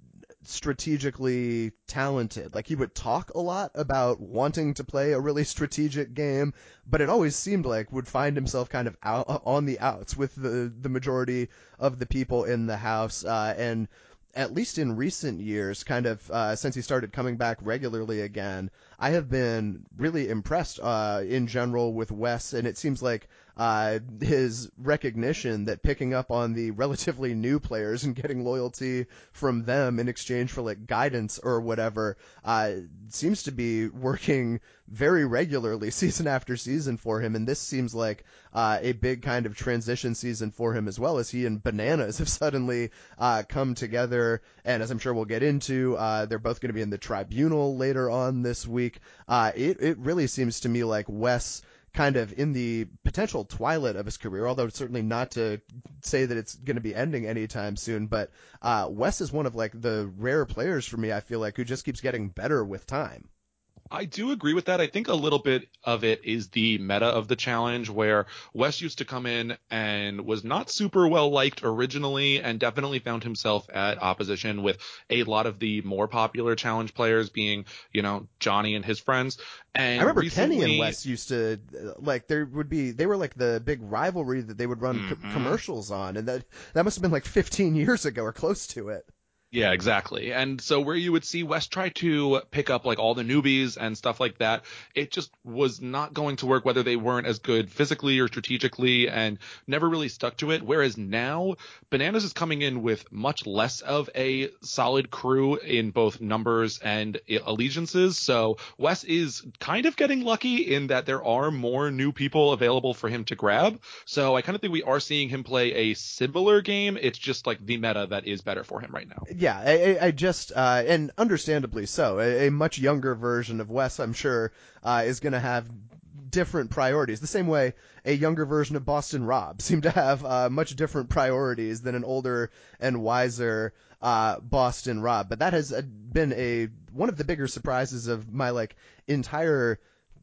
strategically talented. Like he would talk a lot about wanting to play a really strategic game, but it always seemed like would find himself kind of out on the outs with the, the majority of the people in the house, uh, and at least in recent years, kind of uh, since he started coming back regularly again, I have been really impressed uh, in general with Wes, and it seems like uh, his recognition that picking up on the relatively new players and getting loyalty from them in exchange for like guidance or whatever uh, seems to be working very regularly season after season for him, and this seems like uh, a big kind of transition season for him as well, as he and Bananas have suddenly uh, come together, and as I'm sure we'll get into, uh, they're both going to be in the tribunal later on this week. Uh, it, it really seems to me like Wes kind of in the potential twilight of his career, although it's certainly not to say that it's going to be ending anytime soon, but uh, Wes is one of like the rare players for me, I feel like, who just keeps getting better with time. I do agree with that. I think a little bit of it is the meta of the challenge, where Wes used to come in and was not super well liked originally, and definitely found himself at opposition with a lot of the more popular challenge players, being, you know, Johnny and his friends. And I remember recently, Kenny and Wes used to, like, there would be, they were like the big rivalry that they would run mm-hmm. co- commercials on, and that that must have been like fifteen years ago or close to it. Yeah, exactly. And so where you would see Wes try to pick up like all the newbies and stuff like that, it just was not going to work, whether they weren't as good physically or strategically, and never really stuck to it. Whereas now Bananas is coming in with much less of a solid crew in both numbers and allegiances. So Wes is kind of getting lucky in that there are more new people available for him to grab. So I kind of think we are seeing him play a similar game. It's just like the meta that is better for him right now. Yeah, I, I just, uh, and understandably so, a, a much younger version of Wes, I'm sure, uh, is going to have different priorities. The same way a younger version of Boston Rob seemed to have uh, much different priorities than an older and wiser uh, Boston Rob. But that has been a one of the bigger surprises of my like entire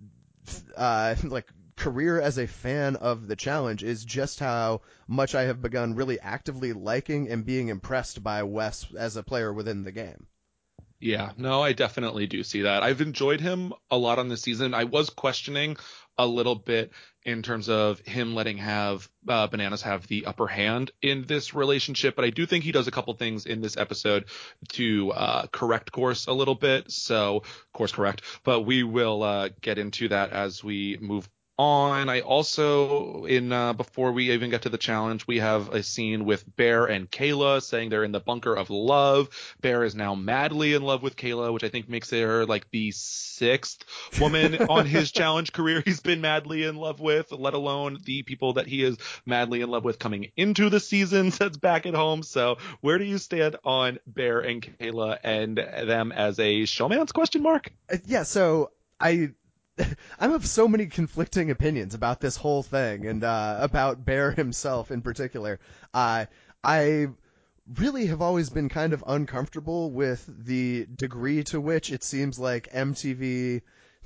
uh, like. career as a fan of the challenge, is just how much I have begun really actively liking and being impressed by Wes as a player within the game. Yeah, no, I definitely do see that. I've enjoyed him a lot on this season. I was questioning a little bit in terms of him letting have uh, Bananas have the upper hand in this relationship, but I do think he does a couple things in this episode to uh, correct course a little bit. So course correct, but we will uh, get into that as we move on. I also, in uh, before we even get to the challenge, we have a scene with Bear and Kayla saying they're in the bunker of love. Bear is now madly in love with Kayla, which I think makes her like the sixth woman on his challenge career he's been madly in love with, let alone the people that he is madly in love with coming into the seasons that's back at home. So where do you stand on Bear and Kayla and them as a showmance, question mark? Yeah, so I I'm of so many conflicting opinions about this whole thing and uh, about Bear himself in particular. Uh, I really have always been kind of uncomfortable with the degree to which it seems like M T V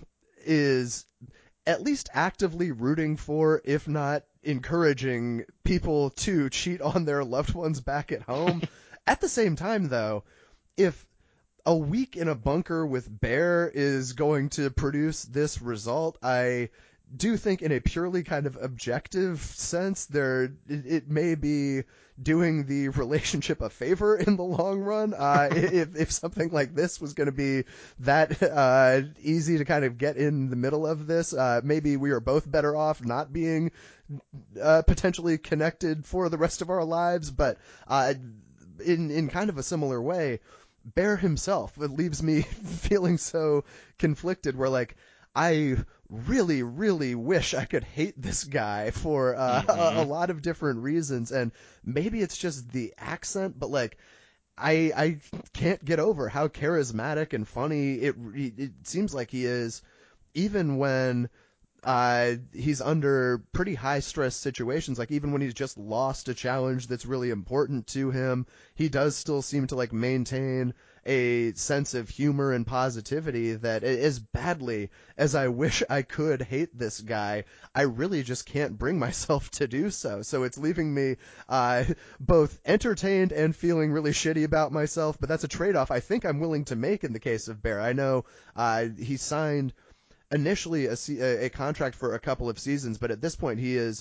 is at least actively rooting for, if not encouraging, people to cheat on their loved ones back at home. At the same time, though, if a week in a bunker with Bear is going to produce this result, I do think in a purely kind of objective sense, there it, it may be doing the relationship a favor in the long run. Uh, if, if something like this was going to be that uh, easy to kind of get in the middle of this, uh, maybe we are both better off not being uh, potentially connected for the rest of our lives. But uh, in in kind of a similar way, Bear himself, it leaves me feeling so conflicted where, like, I really, really wish I could hate this guy for uh, Mm-hmm. a, a lot of different reasons. And maybe it's just the accent, but, like, I I can't get over how charismatic and funny it it seems like he is, even when uh, he's under pretty high stress situations. Like, even when he's just lost a challenge that's really important to him, he does still seem to like maintain a sense of humor and positivity that, as badly as I wish I could hate this guy, I really just can't bring myself to do so. So it's leaving me uh, both entertained and feeling really shitty about myself. But that's a trade-off I think I'm willing to make in the case of Bear. I know uh, he signed initially a, a contract for a couple of seasons, but at this point he is,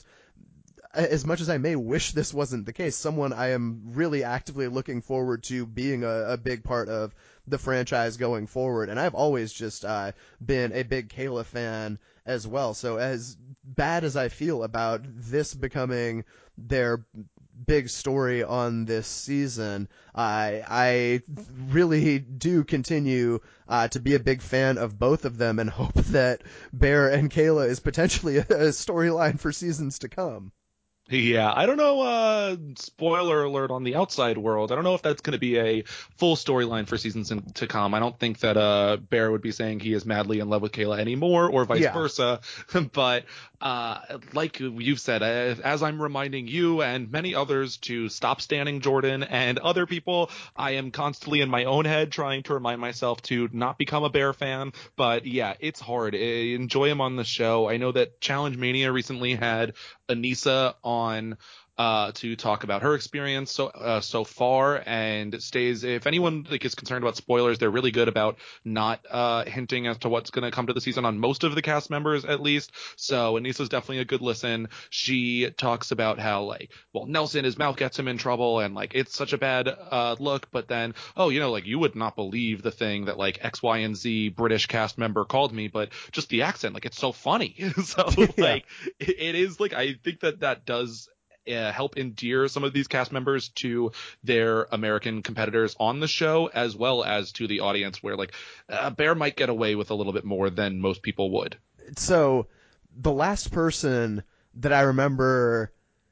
as much as I may wish this wasn't the case, someone I am really actively looking forward to being a, a big part of the franchise going forward. And I've always just uh, been a big Kayla fan as well. So as bad as I feel about this becoming their big story on this season, I I really do continue uh, to be a big fan of both of them and hope that Bear and Kayla is potentially a, a storyline for seasons to come. Yeah, I don't know, uh, spoiler alert on the outside world. I don't know if that's going to be a full storyline for seasons in, to come. I don't think that uh, Bear would be saying he is madly in love with Kayla anymore or vice Yeah. versa. But uh, like you've said, uh, as I'm reminding you and many others to stop standing Jordan and other people, I am constantly in my own head trying to remind myself to not become a Bear fan. But yeah, it's hard. I enjoy him on the show. I know that Challenge Mania recently had Anissa on uh to talk about her experience so uh, so far, and stays, if anyone like is concerned about spoilers, they're really good about not uh hinting as to what's going to come to the season on most of the cast members at least. So Anissa's definitely a good listen. She talks about how, like, well, Nelson, his mouth gets him in trouble and like it's such a bad uh look, but then, oh, you know, like, you would not believe the thing that like X, Y, and Z British cast member called me, but just the accent, like, it's so funny. So Yeah. like it, it is, like, I think that that does Uh, help endear some of these cast members to their American competitors on the show, as well as to the audience, where like uh, Bear might get away with a little bit more than most people would. So the last person that I remember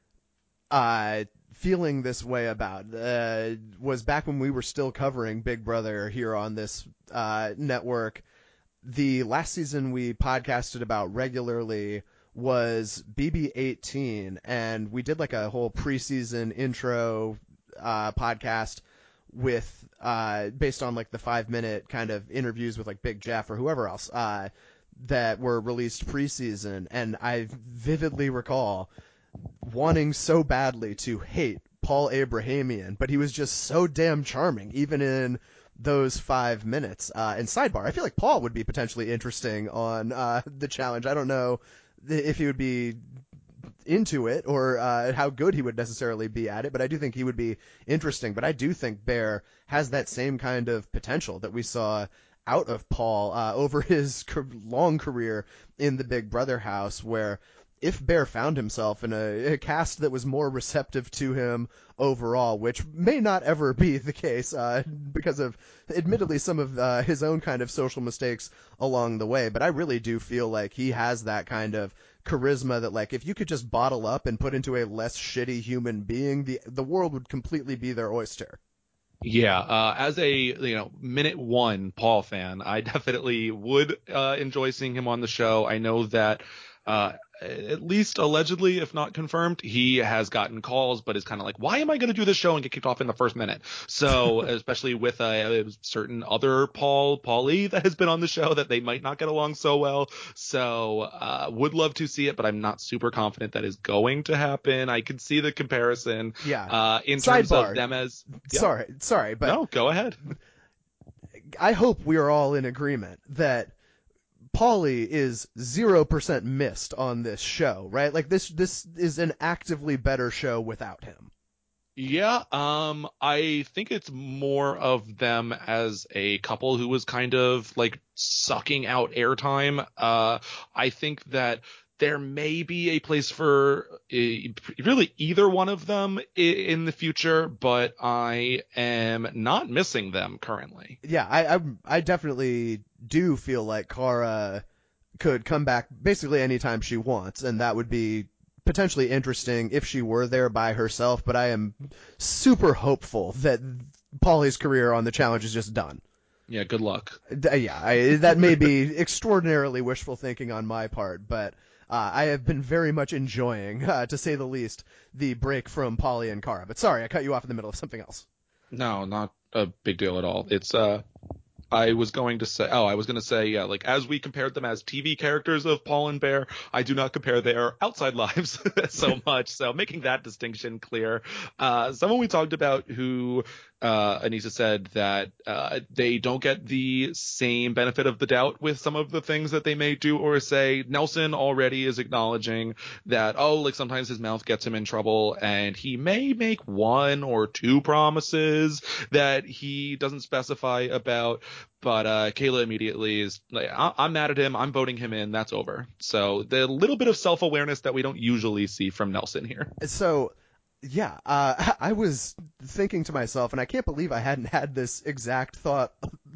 uh, feeling this way about uh, was back when we were still covering Big Brother here on this uh, network. The last season we podcasted about regularly was B B eighteen, and we did like a whole preseason intro uh, podcast with uh, based on like the five minute kind of interviews with like Big Jeff or whoever else uh, that were released preseason. And I vividly recall wanting so badly to hate Paul Abrahamian, but he was just so damn charming, even in those five minutes. Uh, and sidebar, I feel like Paul would be potentially interesting on uh, the challenge. I don't know if he would be into it or uh, how good he would necessarily be at it, but I do think he would be interesting. But I do think Bear has that same kind of potential that we saw out of Paul uh, over his long career in the Big Brother house, where if Bear found himself in a, a cast that was more receptive to him overall, which may not ever be the case uh, because of, admittedly, some of uh, his own kind of social mistakes along the way, but I really do feel like he has that kind of charisma that, like, if you could just bottle up and put into a less shitty human being, the the world would completely be their oyster. Yeah, uh, as a you know minute one Paul fan, I definitely would uh, enjoy seeing him on the show. I know that uh, at least allegedly, if not confirmed, he has gotten calls, but is kind of like, why am I going to do this show and get kicked off in the first minute? So especially with a, a certain other Paul Paulie that has been on the show, that they might not get along so well. So uh, would love to see it, but I'm not super confident that is going to happen. I can see the comparison Yeah. uh, in terms of Sidebar. them as yeah. Sorry, sorry, but No, go ahead. I hope we are all in agreement that Paulie is zero percent missed on this show, right? Like this, this is an actively better show without him. Yeah, um, I think it's more of them as a couple who was kind of like sucking out airtime. Uh, I think that there may be a place for uh, really either one of them i- in the future, but I am not missing them currently. Yeah, I, I, I definitely do feel like Kara could come back basically anytime she wants, and that would be potentially interesting if she were there by herself. But I am super hopeful that Paulie's career on the challenge is just done. Yeah, good luck. D- Yeah, I, that may be extraordinarily wishful thinking on my part, but uh, I have been very much enjoying, uh, to say the least, the break from Paulie and Kara. But sorry, I cut you off in the middle of something else. No, not a big deal at all. It's uh I was going to say, oh, I was going to say, yeah, like as we compared them as T V characters of Paul and Bear, I do not compare their outside lives so much. So making that distinction clear. Uh, someone we talked about who, uh, Anissa said that, uh, they don't get the same benefit of the doubt with some of the things that they may do or say. Nelson already is acknowledging that, oh, like sometimes his mouth gets him in trouble and he may make one or two promises that he doesn't specify about. But uh, Kayla immediately is like, I- I'm mad at him. I'm voting him in. That's over. So the little bit of self-awareness that we don't usually see from Nelson here. So, yeah, uh, I was thinking to myself, and I can't believe I hadn't had this exact thought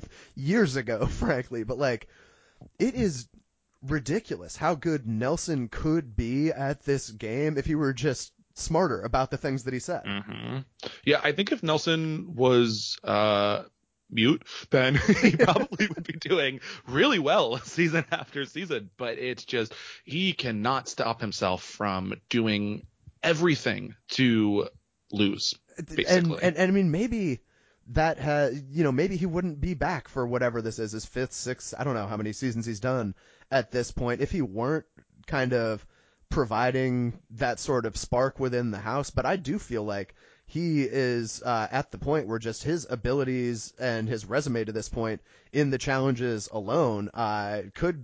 years ago, frankly, but like, it is ridiculous how good Nelson could be at this game if he were just smarter about the things that he said. Mm-hmm. Yeah, I think if Nelson was uh, mute, then he probably would be doing really well season after season. But it's just he cannot stop himself from doing everything to lose, basically. And, and and I mean, maybe that has, you know, maybe he wouldn't be back for whatever this is, his fifth, sixth, I don't know how many seasons he's done at this point, if he weren't kind of providing that sort of spark within the house. But I do feel like he is uh, at the point where just his abilities and his resume to this point in the challenges alone uh, could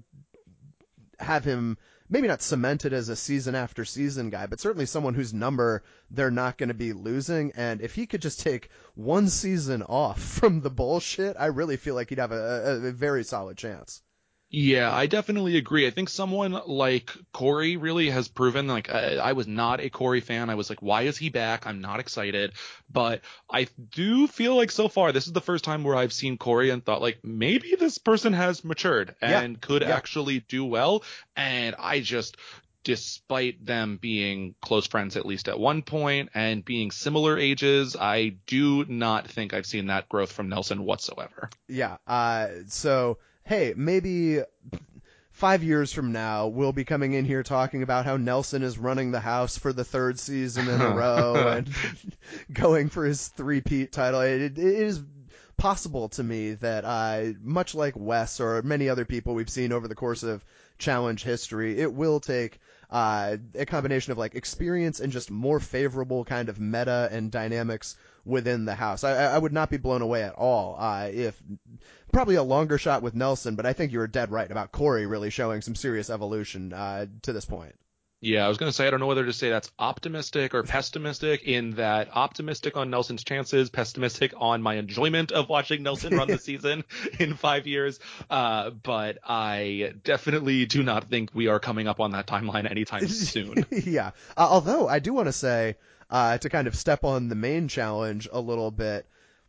have him maybe not cemented as a season after season guy, but certainly someone whose number they're not going to be losing. And if he could just take one season off from the bullshit, I really feel like he'd have a, a, a very solid chance. Yeah, I definitely agree. I think someone like Corey really has proven, like, I, I was not a Corey fan. I was like, why is he back? I'm not excited. But I do feel like so far, this is the first time where I've seen Corey and thought, like, maybe this person has matured and Yeah, could yeah. actually do well. And I just, despite them being close friends, at least at one point, and being similar ages, I do not think I've seen that growth from Nelson whatsoever. Yeah. Uh, so, hey, maybe five years from now, we'll be coming in here talking about how Nelson is running the house for the third season in a row and going for his three-peat title. It, it is possible to me that, uh, much like Wes or many other people we've seen over the course of challenge history, it will take uh, a combination of like experience and just more favorable kind of meta and dynamics within the house. I, I would not be blown away at all uh, if probably a longer shot with Nelson, but I think you were dead right about Corey really showing some serious evolution uh, to this point. Yeah, I was going to say, I don't know whether to say that's optimistic or pessimistic, in that optimistic on Nelson's chances, pessimistic on my enjoyment of watching Nelson run the season in five years. Uh, but I definitely do not think we are coming up on that timeline anytime soon. Yeah. Uh, although I do want to say, uh, to kind of step on the main challenge a little bit,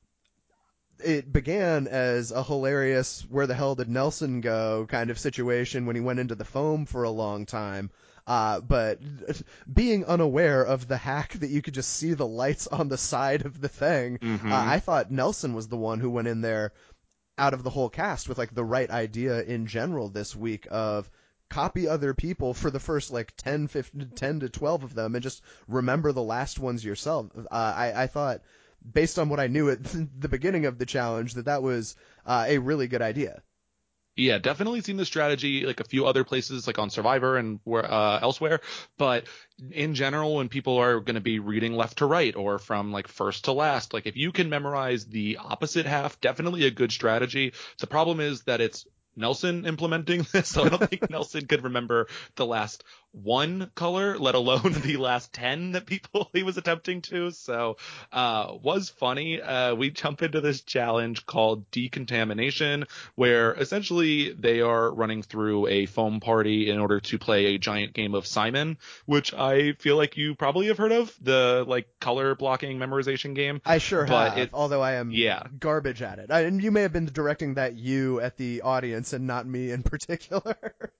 it began as a hilarious where the hell did Nelson go kind of situation when he went into the foam for a long time. Uh, but being unaware of the hack that you could just see the lights on the side of the thing, Mm-hmm. uh, I thought Nelson was the one who went in there out of the whole cast with like the right idea in general this week of copy other people for the first like ten, fifteen, ten to twelve of them and just remember the last ones yourself. Uh, I, I thought, based on what I knew at the beginning of the challenge, that that was uh, a really good idea. Yeah, definitely seen the strategy like a few other places, like on Survivor and where uh, elsewhere. But in general, when people are going to be reading left to right or from like first to last, like if you can memorize the opposite half, definitely a good strategy. The problem is that it's Nelson implementing this, so I don't think Nelson could remember the last one color, let alone the last ten that people he was attempting to. So uh was funny. Uh we jump into this challenge called Decontamination, where essentially they are running through a foam party in order to play a giant game of Simon, which I feel like you probably have heard of, the like color blocking memorization game. I sure but have, it, although I am yeah. garbage at it. I, and you may have been directing that you at the audience and not me in particular.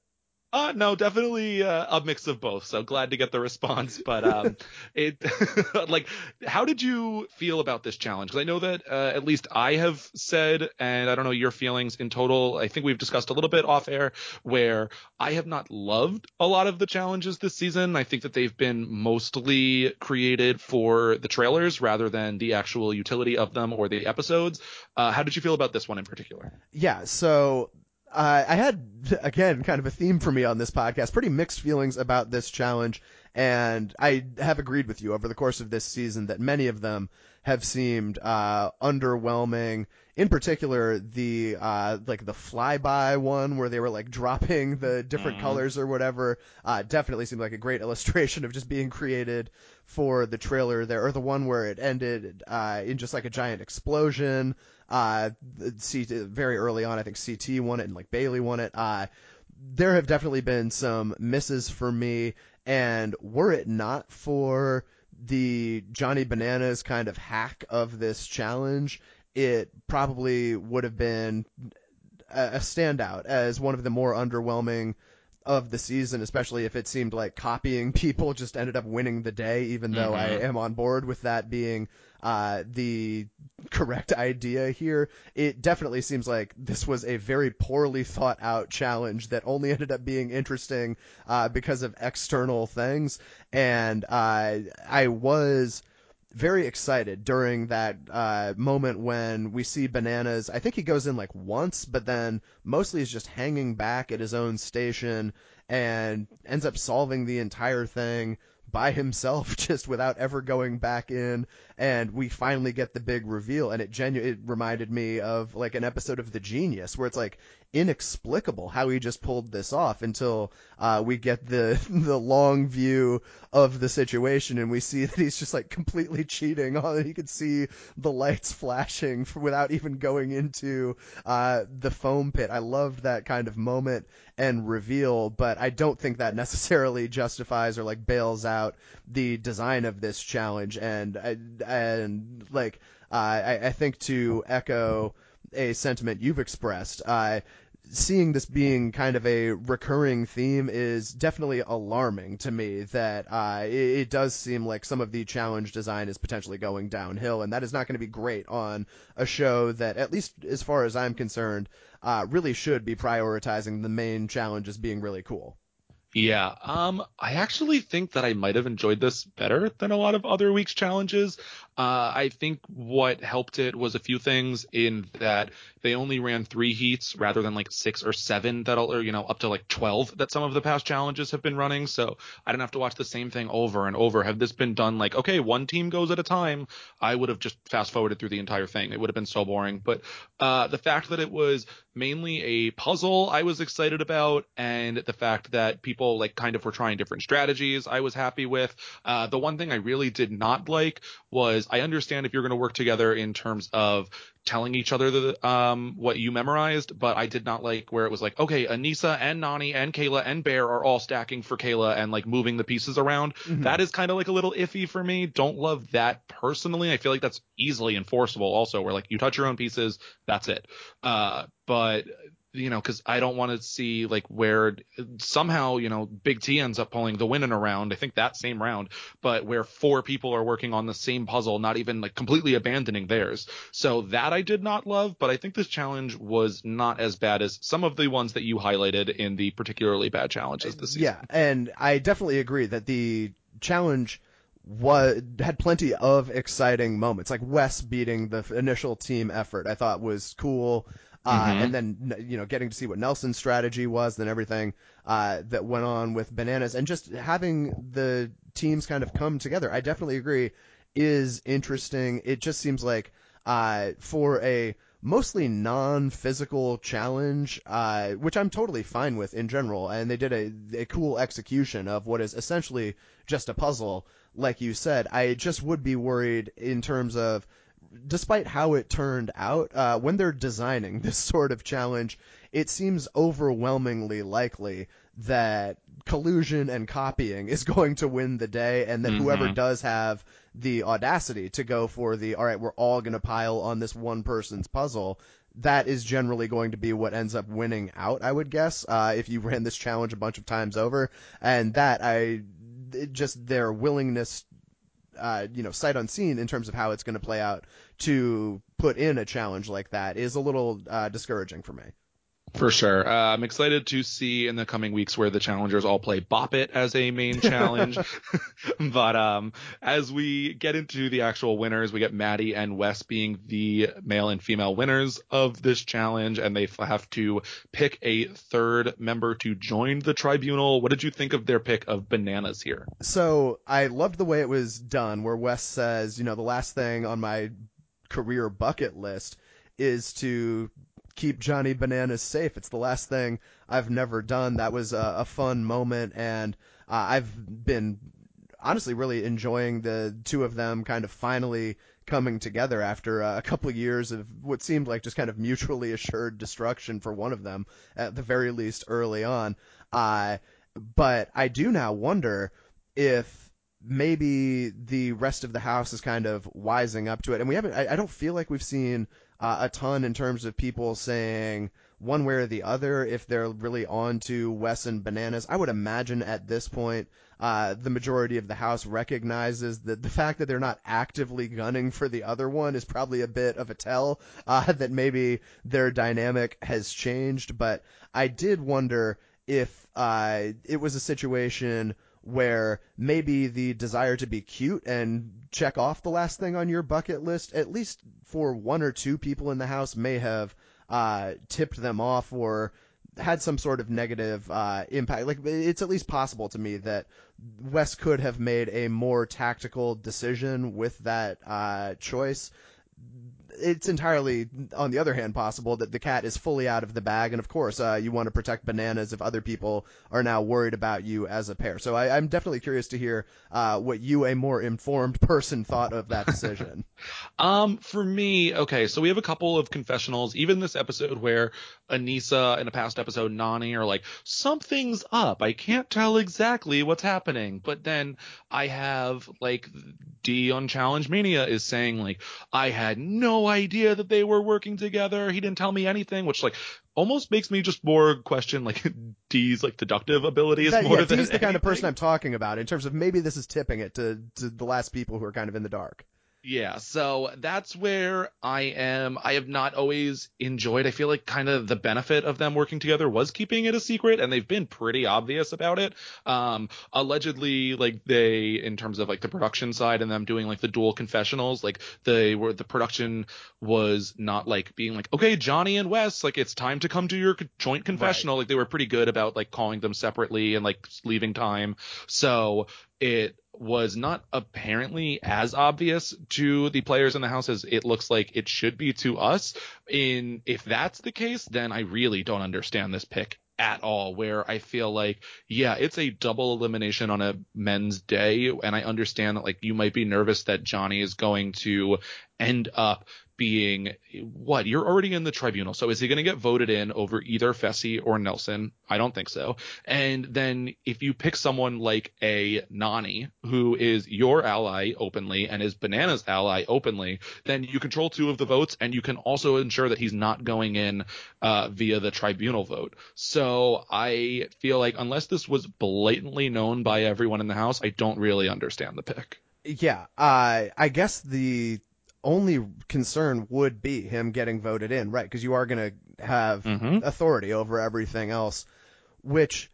Uh, no, definitely uh, a mix of both. So glad to get the response. But um, it like, how did you feel about this challenge? Because I know that uh, at least I have said, and I don't know your feelings in total. I think we've discussed a little bit off air where I have not loved a lot of the challenges this season. I think that they've been mostly created for the trailers rather than the actual utility of them or the episodes. Uh, how did you feel about this one in particular? Yeah, so uh, I had, again, kind of a theme for me on this podcast, pretty mixed feelings about this challenge, and I have agreed with you over the course of this season that many of them have seemed uh, underwhelming. In particular, the uh, like the flyby one where they were like dropping the different Mm-hmm. colors or whatever, uh, definitely seemed like a great illustration of just being created for the trailer there, or the one where it ended uh, in just like a giant explosion. Uh, C T, very early on, I think C T won it and like Bailey won it. Uh, there have definitely been some misses for me, and were it not for the Johnny Bananas kind of hack of this challenge, it probably would have been a, a standout as one of the more underwhelming of the season, especially if it seemed like copying people just ended up winning the day, even though Mm-hmm. I am on board with that being uh, the correct idea here. It definitely seems like this was a very poorly thought out challenge that only ended up being interesting uh, because of external things. And uh, I was very excited during that uh, moment when we see Bananas. I think he goes in like once, but then mostly is just hanging back at his own station and ends up solving the entire thing by himself just without ever going back in. And we finally get the big reveal, and it genu- it reminded me of like an episode of The Genius where it's like inexplicable how he just pulled this off until uh, we get the the long view of the situation and we see that he's just like completely cheating on. You can see the lights flashing for, without even going into uh, the foam pit. I loved that kind of moment and reveal, but I don't think that necessarily justifies or like bails out the design of this challenge. And and like uh, I, I think to echo a sentiment you've expressed, uh, seeing this being kind of a recurring theme is definitely alarming to me, that uh, it, it does seem like some of the challenge design is potentially going downhill, and that is not going to be great on a show that, at least as far as I'm concerned, uh, really should be prioritizing the main challenges being really cool. Yeah, um, I actually think that I might have enjoyed this better than a lot of other week's challenges. Uh, I think what helped it was a few things in that they only ran three heats rather than like six or seven that'll, or, you know, up to like twelve that some of the past challenges have been running. So I didn't have to watch the same thing over and over. Had this been done like, okay, one team goes at a time, I would have just fast forwarded through the entire thing. It would have been so boring. But uh, the fact that it was mainly a puzzle I was excited about, and the fact that people like kind of were trying different strategies I was happy with. Uh, the one thing I really did not like was, I understand if you're going to work together in terms of telling each other the, um, what you memorized, but I did not like where it was like, okay, Anissa and Nani and Kayla and Bear are all stacking for Kayla and like moving the pieces around. Mm-hmm. That is kind of like a little iffy for me. Don't love that personally. I feel like that's easily enforceable also, where like you touch your own pieces, that's it. Uh, but you know, because I don't want to see like where somehow, you know, Big T ends up pulling the win in a round. I think that same round, but where four people are working on the same puzzle, not even like completely abandoning theirs. So that I did not love, but I think this challenge was not as bad as some of the ones that you highlighted in the particularly bad challenges this season. Yeah, and I definitely agree that the challenge was had plenty of exciting moments. Like Wes beating the initial team effort, I thought was cool. Uh, Mm-hmm. and then, you know, getting to see what Nelson's strategy was, then everything uh, that went on with Bananas, and just having the teams kind of come together. I definitely agree is interesting. It just seems like uh, for a mostly non-physical challenge, uh, which I'm totally fine with in general, and they did a, a cool execution of what is essentially just a puzzle, like you said. I just would be worried in terms of, despite how it turned out, uh, when they're designing this sort of challenge, it seems overwhelmingly likely that collusion and copying is going to win the day, and that Mm-hmm. whoever does have the audacity to go for the, all right, we're all going to pile on this one person's puzzle, that is generally going to be what ends up winning out, I would guess, uh, if you ran this challenge a bunch of times over. And that, I, it just their willingness, uh, you know, sight unseen in terms of how it's going to play out to put in a challenge like that is a little uh, discouraging for me. For sure. Uh, I'm excited to see in the coming weeks where the challengers all play Bop It as a main challenge. But um, as we get into the actual winners, we get Maddie and Wes being the male and female winners of this challenge, and they have to pick a third member to join the tribunal. What did you think of their pick of Bananas here? So I loved the way it was done, where Wes says, you know, the last thing on my career bucket list is to keep Johnny Bananas safe. It's the last thing I've never done. That was a, a fun moment, and uh, I've been honestly really enjoying the two of them kind of finally coming together after uh, a couple of years of what seemed like just kind of mutually assured destruction for one of them, at the very least early on. Uh, but I do now wonder if maybe the rest of the house is kind of wising up to it. And we haven't, I, I don't feel like we've seen uh, a ton in terms of people saying one way or the other if they're really on to Wes and Bananas. I would imagine at this point uh, the majority of the house recognizes that the fact that they're not actively gunning for the other one is probably a bit of a tell uh, that maybe their dynamic has changed. But I did wonder if uh, it was a situation where maybe the desire to be cute and check off the last thing on your bucket list, at least for one or two people in the house, may have uh, tipped them off or had some sort of negative uh, impact. Like, it's at least possible to me that Wes could have made a more tactical decision with that uh, choice. It's entirely, on the other hand, possible that the cat is fully out of the bag, and of course, uh, you want to protect Bananas if other people are now worried about you as a pair. So I, I'm definitely curious to hear uh, what you, a more informed person, thought of that decision. Um, for me, okay, so we have a couple of confessionals, even this episode where Anissa and a past episode Nani are like, something's up. I can't tell exactly what's happening. But then I have like D on Challenge Mania is saying like, I had no idea that they were working together. He didn't tell me anything, which like almost makes me just more question like D's like deductive abilities That, more yeah, than D's the kind anything. of person I'm talking about in terms of maybe this is tipping it to, to the last people who are kind of in the dark. Yeah, so that's where I am. I have not always enjoyed, I feel like kind of the benefit of them working together was keeping it a secret, and they've been pretty obvious about it. Um, allegedly, like they, in terms of like the production side and them doing like the dual confessionals, like they were, the production was not like being like, okay, Johnny and Wes, like it's time to come to your joint confessional. Right. Like they were pretty good about like calling them separately and like leaving time. So it was not apparently as obvious to the players in the house as it looks like it should be to us. In if that's the case, then I really don't understand this pick at all, where I feel like, yeah, it's a double elimination on a men's day, and I understand that like you might be nervous that Johnny is going to end up being what? You're already in the tribunal. So is he going to get voted in over either Fessy or Nelson? I don't think so. And then if you pick someone like a Nany, who is your ally openly and is Banana's ally openly, then you control two of the votes, and you can also ensure that he's not going in uh, via the tribunal vote. So I feel like unless this was blatantly known by everyone in the House, I don't really understand the pick. Yeah, uh, I guess the only concern would be him getting voted in, right? Because you are going to have Mm-hmm. authority over everything else, which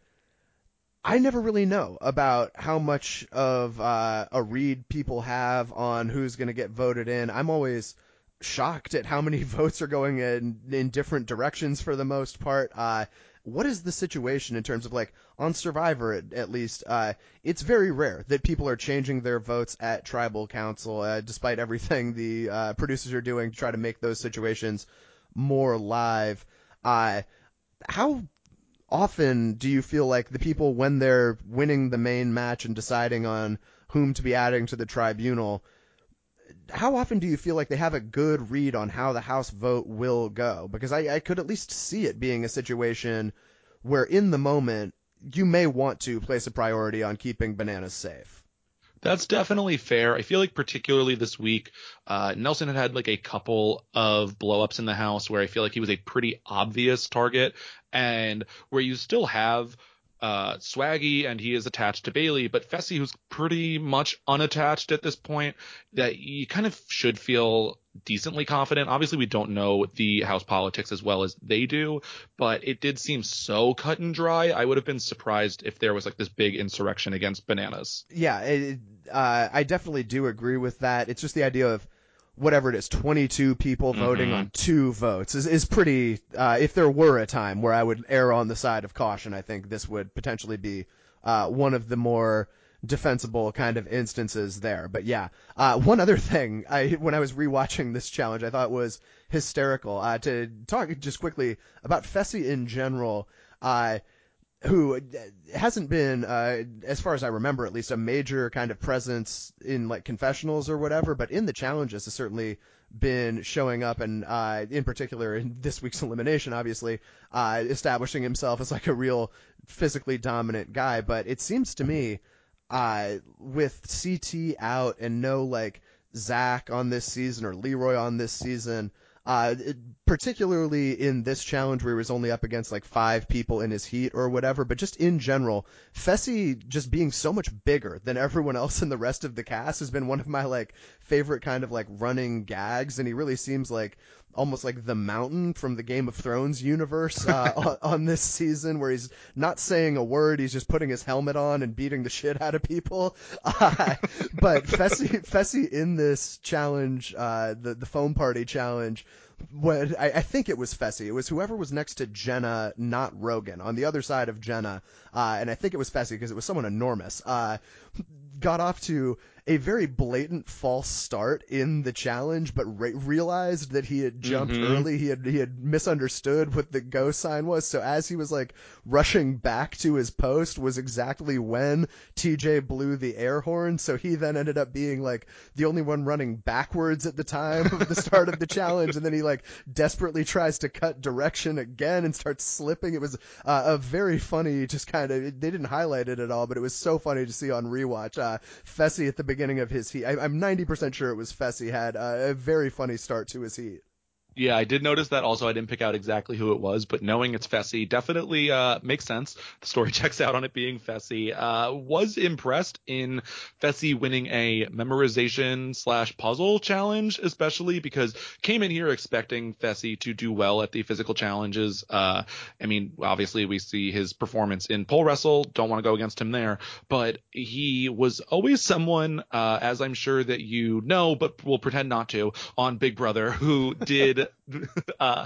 I never really know about how much of uh, a read people have on who's going to get voted in. I'm always shocked at how many votes are going in in different directions for the most part. Uh, what is the situation in terms of, like, on Survivor at, at least? Uh, it's very rare that people are changing their votes at Tribal Council, uh, despite everything the uh, producers are doing to try to make those situations more live. Uh, how often do you feel like the people, when they're winning the main match and deciding on whom to be adding to the tribunal, how often do you feel like they have a good read on how the House vote will go? Because I, I could at least see it being a situation where in the moment you may want to place a priority on keeping Bananas safe. That's definitely fair. I feel like particularly this week, uh, Nelson had had like a couple of blowups in the House where I feel like he was a pretty obvious target, and where you still have uh, Swaggy and he is attached to Bailey, but Fessy, who's pretty much unattached at this point, that you kind of should feel decently confident. Obviously, we don't know the House politics as well as they do, but it did seem so cut and dry. I would have been surprised if there was like this big insurrection against Bananas. Yeah, it, uh, I definitely do agree with that. It's just the idea of whatever it is, twenty-two people voting Mm-hmm. on two votes is, is pretty, uh, if there were a time where I would err on the side of caution, I think this would potentially be uh, one of the more defensible kind of instances there. But yeah, uh, one other thing, I when I was rewatching this challenge, I thought was hysterical. Uh, to talk just quickly about Fessy in general, uh, who hasn't been, uh, as far as I remember, at least a major kind of presence in like confessionals or whatever, but in the challenges has certainly been showing up, and uh, in particular in this week's elimination, obviously, uh, establishing himself as like a real physically dominant guy. But it seems to me, uh, with C T out and no like Zach on this season or Leroy on this season, uh, it, particularly in this challenge where he was only up against like five people in his heat or whatever, but just in general, Fessy just being so much bigger than everyone else in the rest of the cast has been one of my like favorite kind of like running gags, and he really seems like almost like the Mountain from the Game of Thrones universe uh, on, on this season, where he's not saying a word, he's just putting his helmet on and beating the shit out of people. Uh, but Fessy, Fessy in this challenge, uh, the the foam party challenge, when I, I think it was Fessy, it was whoever was next to Jenna, not Rogan, on the other side of Jenna, uh, and I think it was Fessy because it was someone enormous. Uh, got off to a very blatant false start in the challenge, but re- realized that he had jumped Mm-hmm. early. He had he had misunderstood what the go sign was. So as he was like rushing back to his post was exactly when T J blew the air horn. So he then ended up being like the only one running backwards at the time of the start of the challenge, and then he like desperately tries to cut direction again and starts slipping. It was uh, a very funny, just kind of, they didn't highlight it at all, but it was so funny to see on rewatch. Uh, Fessy at the beginning of his heat, I, I'm ninety percent sure it was Fessy, had uh, a very funny start to his heat. Yeah, I did notice that. Also, I didn't pick out exactly who it was, but knowing it's Fessy definitely uh, makes sense. The story checks out on it being Fessy. Uh, was impressed in Fessy winning a memorization slash puzzle challenge, especially because came in here expecting Fessy to do well at the physical challenges. Uh, I mean, obviously we see his performance in pole wrestle. Don't want to go against him there, but he was always someone, uh, as I'm sure that you know, but we'll pretend not to, on Big Brother, who did uh,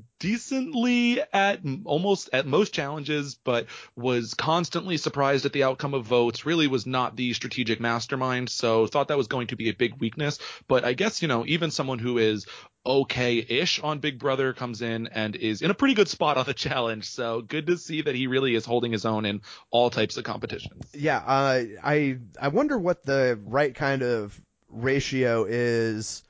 decently at almost at most challenges, but was constantly surprised at the outcome of votes, really was not the strategic mastermind. So thought that was going to be a big weakness. But I guess, you know, even someone who is okay-ish on Big Brother comes in and is in a pretty good spot on the challenge. So good to see that he really is holding his own in all types of competitions. Yeah, uh, I I wonder what the right kind of ratio is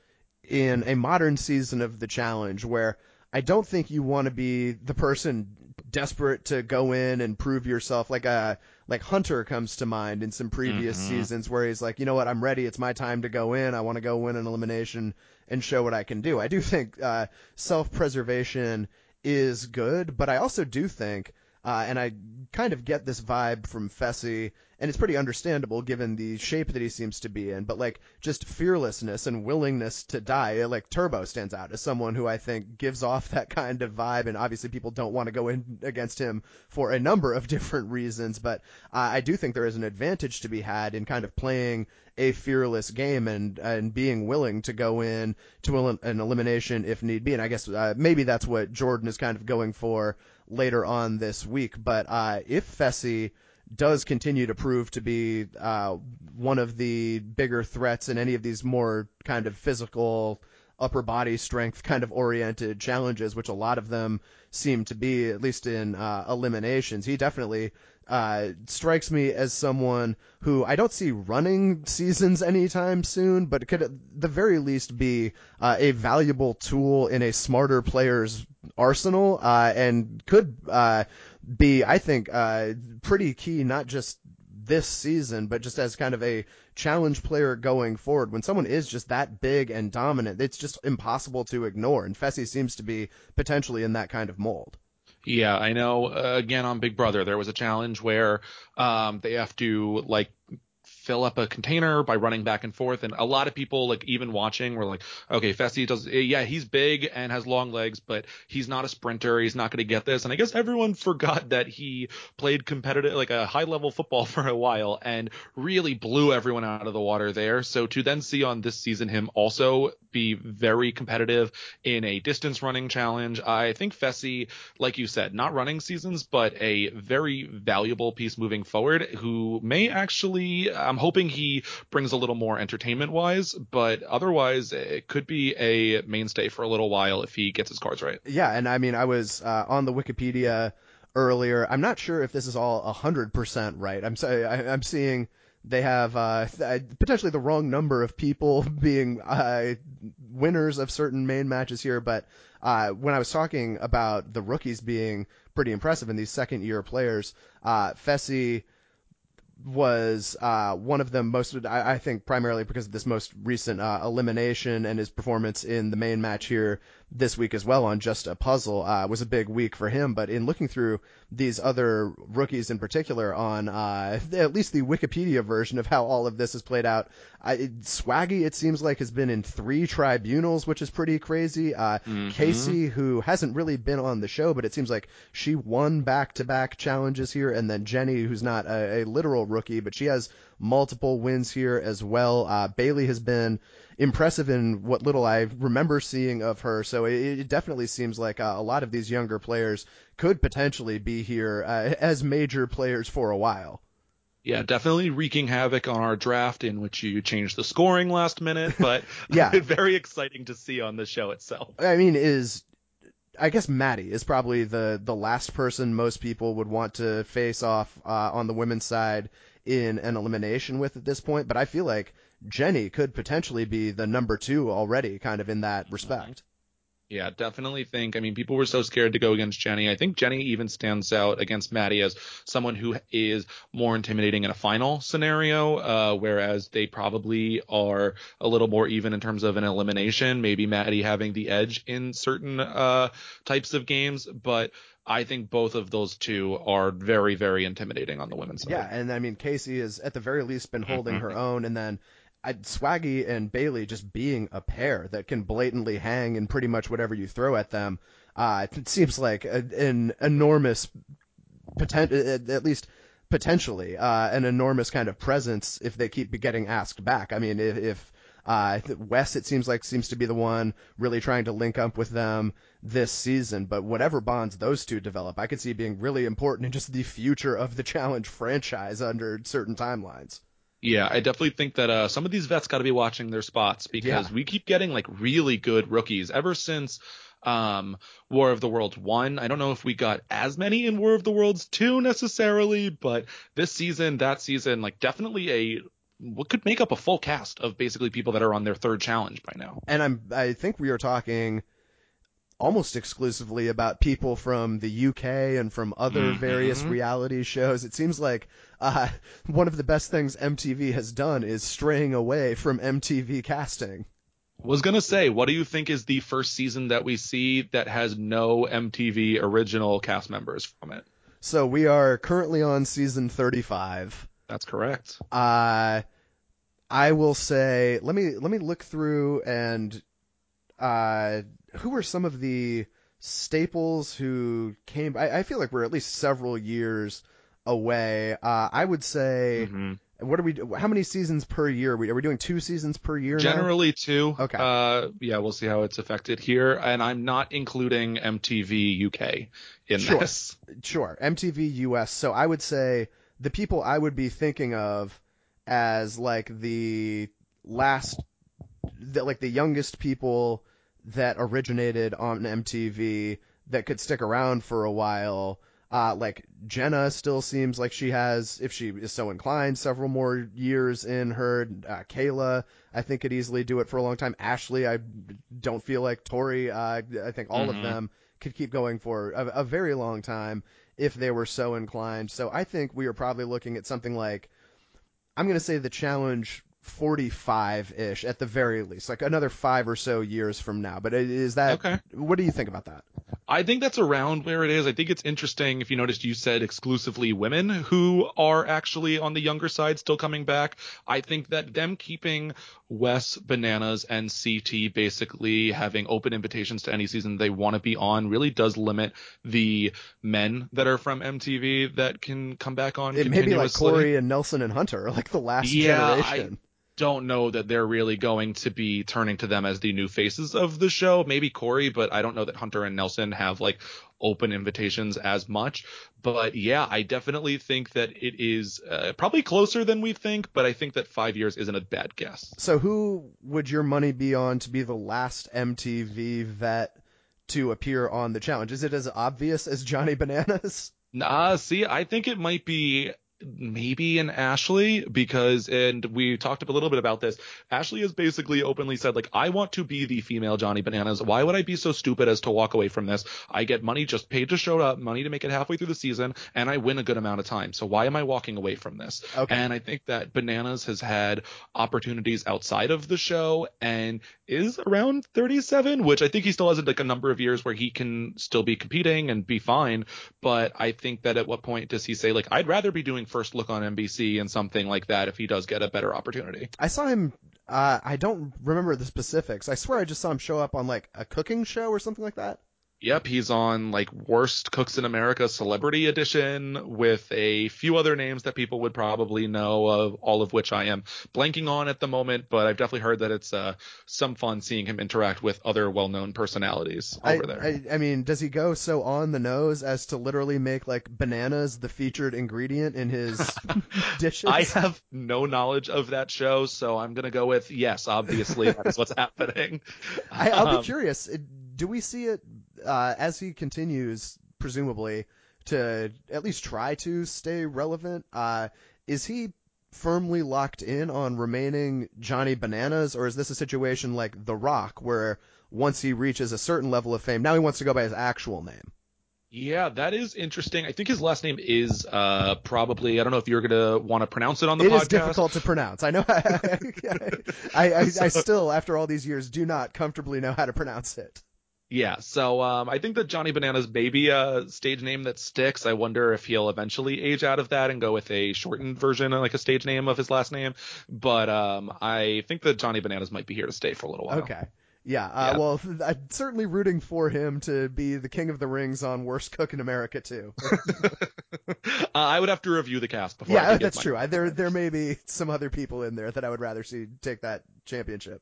in a modern season of the challenge where I don't think you want to be the person desperate to go in and prove yourself. Like a like Hunter comes to mind in some previous Mm-hmm. seasons where he's like, you know what, I'm ready. It's my time to go in. I want to go win an elimination and show what I can do. I do think uh, self-preservation is good, but I also do think, uh, and I kind of get this vibe from Fessy, and it's pretty understandable given the shape that he seems to be in, but like just fearlessness and willingness to die. Like Turbo stands out as someone who I think gives off that kind of vibe, and obviously people don't want to go in against him for a number of different reasons, but uh, I do think there is an advantage to be had in kind of playing a fearless game and and being willing to go in to an elimination if need be. And I guess uh, maybe that's what Jordan is kind of going for later on this week. But uh, if Fessy does continue to prove to be uh, one of the bigger threats in any of these more kind of physical, upper body strength kind of oriented challenges, which a lot of them seem to be, at least in uh, eliminations, he definitely uh, strikes me as someone who I don't see running seasons anytime soon, but could at the very least be uh, a valuable tool in a smarter player's arsenal, uh, and could uh, be, I think, uh, pretty key, not just this season, but just as kind of a challenge player going forward. When someone is just that big and dominant, it's just impossible to ignore, and Fessy seems to be potentially in that kind of mold. Yeah, I know. Uh, again, on Big Brother, there was a challenge where um, they have to like fill up a container by running back and forth, and a lot of people, like even watching, were like, okay, Fessy does, yeah, he's big and has long legs, but he's not a sprinter, he's not going to get this. And I guess everyone forgot that he played competitive, like a high level football for a while, and really blew everyone out of the water there. So to then see on this season him also be very competitive in a distance running challenge, I think Fessy, like you said, not running seasons, but a very valuable piece moving forward, who may actually, I'm hoping he brings a little more entertainment wise, but otherwise it could be a mainstay for a little while if he gets his cards right. Yeah, and I mean, I was uh, on the Wikipedia earlier. I'm not sure if this is all one hundred percent right. I'm sorry, I, I'm seeing they have uh, potentially the wrong number of people being uh, winners of certain main matches here, but uh, when I was talking about the rookies being pretty impressive and these second year players, uh, Fessy was uh, one of them most, I, I think primarily because of this most recent uh, elimination, and his performance in the main match here this week as well on Just a Puzzle uh, was a big week for him. But in looking through these other rookies in particular on uh, at least the Wikipedia version of how all of this has played out, I, Swaggy, it seems like, has been in three tribunals, which is pretty crazy. Uh, Mm-hmm. Casey, who hasn't really been on the show, but it seems like she won back-to-back challenges here, and then Jenny, who's not a, a literal rookie, but she has multiple wins here as well. Uh, Bailey has been impressive in what little I remember seeing of her, so it, it definitely seems like uh, a lot of these younger players could potentially be here uh, as major players for a while. Yeah, definitely wreaking havoc on our draft, in which you changed the scoring last minute, but yeah, very exciting to see on the show itself. I mean, is I guess Maddie is probably the, the last person most people would want to face off uh, on the women's side in an elimination with at this point, but I feel like Jenny could potentially be the number two already, kind of in that respect. Yeah, definitely think. I mean, people were so scared to go against Jenny. I think Jenny even stands out against Maddie as someone who is more intimidating in a final scenario, uh, whereas they probably are a little more even in terms of an elimination. Maybe Maddie having the edge in certain uh, types of games, but I think both of those two are very, very intimidating on the women's side. Yeah, and I mean, Casey has at the very least been holding her own, and then I, Swaggy and Bailey just being a pair that can blatantly hang in pretty much whatever you throw at them. Uh, it seems like a, an enormous potential, at least potentially, uh, an enormous kind of presence if they keep getting asked back. I mean, if, if uh, Wes, it seems like, seems to be the one really trying to link up with them this season, but whatever bonds those two develop, I could see being really important in just the future of the Challenge franchise under certain timelines. Yeah, I definitely think that uh, some of these vets got to be watching their spots, because Yeah. we keep getting like really good rookies ever since um, War of the Worlds one. I don't know if we got as many in War of the Worlds two necessarily, but this season, that season, like definitely a what could make up a full cast of basically people that are on their third challenge by now. And I'm I think we are talking almost exclusively about people from the U K and from other Mm-hmm. various reality shows. It seems like uh, one of the best things M T V has done is straying away from M T V casting. Was going to say, what do you think is the first season that we see that has no M T V original cast members from it? So we are currently on season thirty-five. That's correct. Uh, I will say, let me let me look through and uh, who were some of the staples who came? I, I feel like we're at least several years away. Uh, I would say, Mm-hmm. what are we? How many seasons per year? Are we, are we doing two seasons per year now? Generally two. Okay. Uh, yeah, we'll see how it's affected here. And I'm not including M T V U K in Sure. this. Sure. M T V U S. So I would say the people I would be thinking of as like the last, the, like the youngest people that originated on M T V that could stick around for a while. Uh, like Jenna still seems like she has, if she is so inclined, several more years in her. Uh, Kayla, I think could easily do it for a long time. Ashley, I don't feel like Tori. Uh, I think all Mm-hmm. of them could keep going for a, a very long time if they were so inclined. So I think we are probably looking at something like, I'm going to say the challenge forty-five-ish at the very least, like another five or so years from now. But is that, Okay. what do you think about that? I think that's around where it is. I think it's interesting. If you noticed, you said exclusively women who are actually on the younger side still coming back. I think that them keeping Wes, Bananas, and C T basically having open invitations to any season they want to be on really does limit the men that are from M T V that can come back on It may be like continuously. Corey and Nelson and Hunter, like the last Yeah, generation. Don't know that they're really going to be turning to them as the new faces of the show. Maybe Corey, but I don't know that Hunter and Nelson have like open invitations as much. But yeah, I definitely think that it is uh, probably closer than we think, but I think that five years isn't a bad guess. So who would your money be on to be the last M T V vet to appear on the challenge? Is it as obvious as Johnny Bananas? Uh, see, I think it might be maybe an Ashley because, and we talked a little bit about this, Ashley has basically openly said, like, I want to be the female Johnny Bananas. Why would I be so stupid as to walk away from this? I get money just paid to show up, money to make it halfway through the season, and I win a good amount of time. So why am I walking away from this? Okay. And I think that Bananas has had opportunities outside of the show and is around thirty-seven, which I think he still has like a number of years where he can still be competing and be fine. But I think that at what point does he say, like, I'd rather be doing First Look on N B C and something like that if he does get a better opportunity? I saw him, uh, I don't remember the specifics. I swear I just saw him show up on like a cooking show or something like that. Yep, he's on like Worst Cooks in America Celebrity Edition with a few other names that people would probably know of, all of which I am blanking on at the moment, but I've definitely heard that it's uh, some fun seeing him interact with other well-known personalities over I, there. I, I mean, does he go so on the nose as to literally make like bananas the featured ingredient in his dishes? I have no knowledge of that show, so I'm going to go with yes, obviously that is what's happening. I, I'll be Um, curious. Do we see it uh, as he continues, presumably, to at least try to stay relevant? Uh, is he firmly locked in on remaining Johnny Bananas, or is this a situation like The Rock, where once he reaches a certain level of fame, now he wants to go by his actual name? Yeah, that is interesting. I think his last name is uh, probably, I don't know if you're going to want to pronounce it on the It podcast. is difficult to pronounce. I know. I, I, I, I still, after all these years, do not comfortably know how to pronounce it. Yeah, so um, I think that Johnny Bananas may be a stage name that sticks. I wonder if he'll eventually age out of that and go with a shortened version, like a stage name of his last name. But um, I think that Johnny Bananas might be here to stay for a little while. Okay. Yeah, uh, Yeah. well, I'm certainly rooting for him to be the king of the rings on Worst Cook in America, too. uh, I would have to review the cast before I Yeah, could give that's my true. I, there, comment. there may be some other people in there that I would rather see take that championship.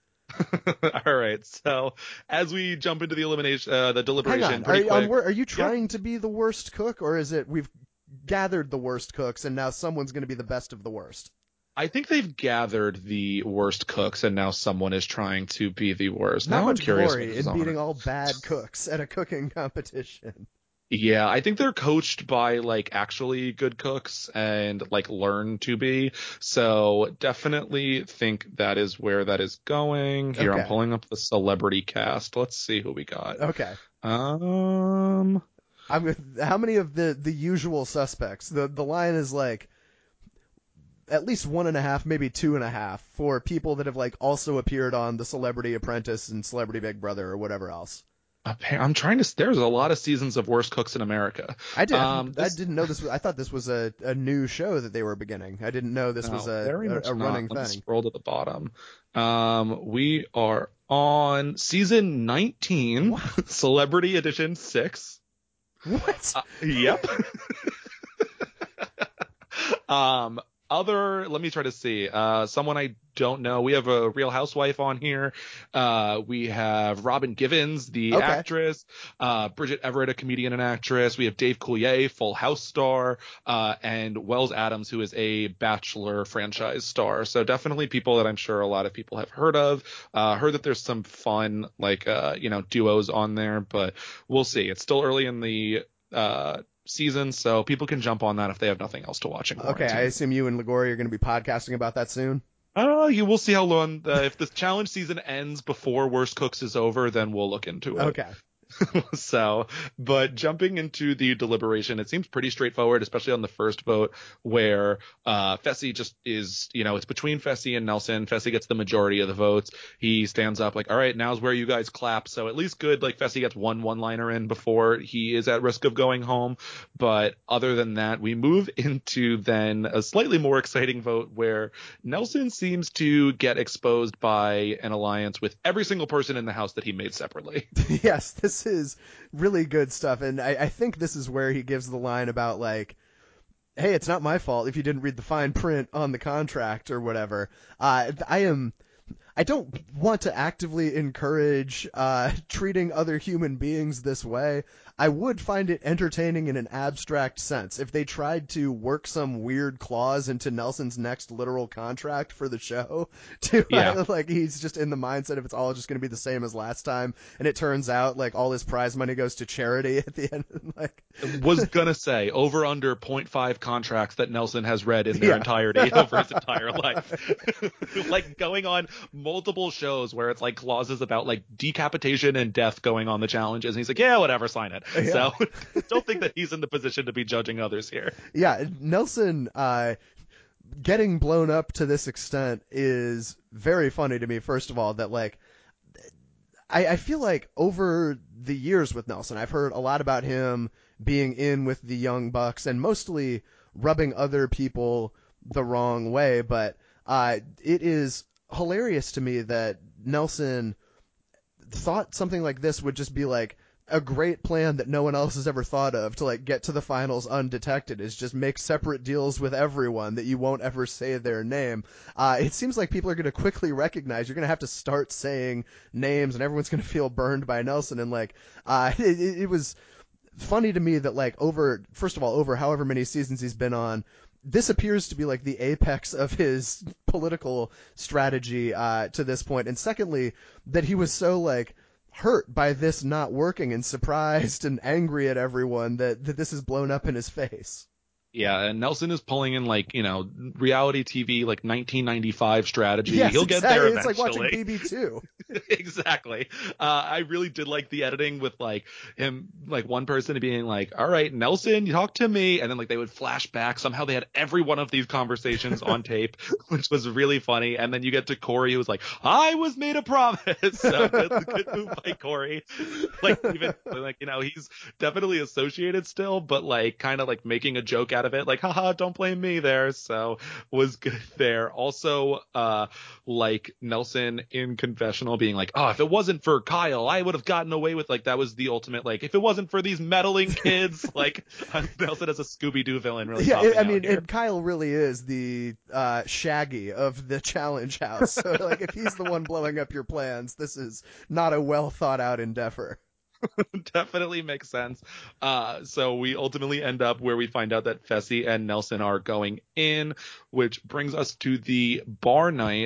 All right, so as we jump into the elimination, uh, the deliberation, Hang on, pretty are, quick. on, are you trying to be the worst cook, or is it we've gathered the worst cooks and now someone's going to be the best of the worst? I think they've gathered the worst cooks, and now someone is trying to be the worst. Not now much I'm curious glory what is in on beating it. all bad cooks at a cooking competition. Yeah, I think they're coached by like actually good cooks and like learn to be. So definitely think that is where that is going. Here, I'm Okay. pulling up the celebrity cast. Let's see who we got. Okay. Um, I'm with, how many of the the usual suspects? The the line is like at least one and a half, maybe two and a half for people that have like also appeared on The Celebrity Apprentice and Celebrity Big Brother or whatever else. I'm trying to. There's a lot of seasons of Worst Cooks in America. I did. Um, I this didn't know this was. I thought this was a, a new show that they were beginning. I didn't know this was no, a, very a, much a not. running Let me thing. scroll to the bottom. Um, we are on season nineteen, What? Celebrity Edition six. What? Uh, yep. um, other, let me try to see. Uh, someone I don't know. We have a Real Housewife on here. Uh, we have Robin Givens, the Okay. actress. Uh, Bridget Everett, a comedian and actress. We have Dave Coulier, Full House star. Uh, and Wells Adams, who is a Bachelor franchise star. So definitely people that I'm sure a lot of people have heard of. Uh, heard that there's some fun, like, uh, you know, duos on there, but we'll see. It's still early in the, uh, season, so people can jump on that if they have nothing else to watch in Okay. I quarantine. assume you and Ligori are going to be podcasting about that soon. Uh, you will see how long. Uh, if the challenge season ends before Worst Cooks is over, then we'll look into it. Okay. So, but jumping into the deliberation, it seems pretty straightforward, especially on the first vote where uh, Fessy just is, you know, it's between Fessy and Nelson. Fessy gets the majority of the votes. He stands up like, all right, now's where you guys clap. So at least good, like Fessy gets one one-liner in before he is at risk of going home. But other than that, we move into then a slightly more exciting vote where Nelson seems to get exposed by an alliance with every single person in the house that he made separately. Yes, this is really good stuff, and I, I think this is where he gives the line about like, "Hey, it's not my fault if you didn't read the fine print on the contract or whatever." Uh, I am. I don't want to actively encourage uh, treating other human beings this way. I would find it entertaining in an abstract sense if they tried to work some weird clause into Nelson's next literal contract for the show. To Yeah. uh, like he's just in the mindset of it's all just going to be the same as last time, and it turns out like all his prize money goes to charity at the end. Like, was gonna say over under zero point five contracts that Nelson has read in their yeah. entirety over his entire life. Like going on multiple shows where it's like clauses about like decapitation and death going on the challenges, and he's like, yeah, whatever, sign it. Yeah. So don't think that he's in the position to be judging others here. Yeah, Nelson uh, getting blown up to this extent is very funny to me. First of all, that like I, I feel like over the years with Nelson, I've heard a lot about him being in with the Young Bucks and mostly rubbing other people the wrong way. But uh, it is hilarious to me that Nelson thought something like this would just be like a great plan that no one else has ever thought of to like get to the finals undetected is just make separate deals with everyone that you won't ever say their name. Uh, it seems like people are going to quickly recognize you're going to have to start saying names and everyone's going to feel burned by Nelson. And like, uh, it, it was funny to me that like over, first of all, over however many seasons he's been on, this appears to be like the apex of his political strategy uh, to this point. And secondly, that he was so like hurt by this not working and surprised and angry at everyone that, that this is blown up in his face. Yeah, and Nelson is pulling in like, you know, reality T V, like nineteen ninety-five strategy. Yes, He'll exactly. get there It's eventually. like watching B B two. Exactly. Uh, I really did like the editing with like him, like one person being like, all right, Nelson, you talk to me. And then like they would flash back. Somehow they had every one of these conversations on tape, which was really funny. And then you get to Corey, who was like, I was made a promise. So good, good move by Corey. Like even like, you know, he's definitely associated still, but like kind of like making a joke out of it. Like, haha, don't blame me there. So was good there. Also, uh, like Nelson in confessional being like, oh, if it wasn't for Kyle, I would have gotten away with like, that was the ultimate, like, if it wasn't for these meddling kids, like Nelson as a Scooby-Doo villain really. Yeah, I mean, here. and Kyle really is the uh, Shaggy of the challenge house. So like, if he's the one blowing up your plans, this is not a well thought out endeavor. Definitely makes sense. Uh, so we ultimately end up where we find out that Fessy and Nelson are going in, which brings us to the bar night.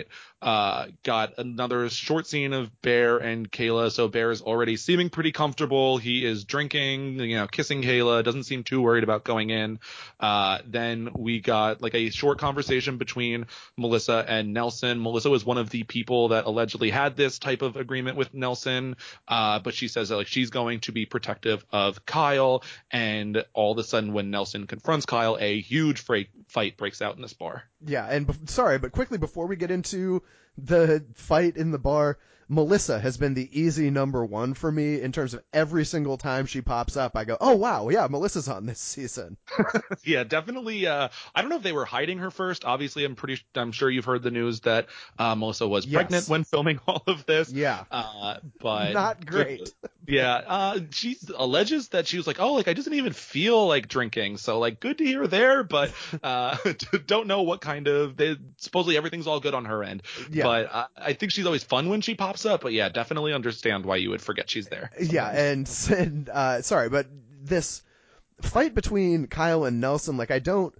Uh, got another short scene of Bear and Kayla. So Bear is already seeming pretty comfortable. He is drinking, you know, kissing Kayla, doesn't seem too worried about going in. Uh, then we got like a short conversation between Melissa and Nelson. Melissa was one of the people that allegedly had this type of agreement with Nelson. Uh, but she says that like she's going to be protective of Kyle. And all of a sudden when Nelson confronts Kyle, a huge freight fight breaks out in this bar. Yeah, and be- sorry, but quickly before we get into the fight in the bar, Melissa has been the easy number one for me in terms of every single time she pops up. I go, oh wow, yeah, Melissa's on this season. Yeah, definitely. Uh, I don't know if they were hiding her first. Obviously, I'm pretty. I'm sure you've heard the news that uh, Melissa was Yes. pregnant when filming all of this. Yeah, uh, but not great. Yeah, uh, she alleges that she was like, oh, like I doesn't even feel like drinking, so like good to hear there, but uh, don't know what kind of. They, supposedly everything's all good on her end, Yeah. but I, I think she's always fun when she pops up. But yeah, definitely understand why you would forget she's there. Sometimes. Yeah, and, and uh, sorry, but this fight between Kyle and Nelson, like I don't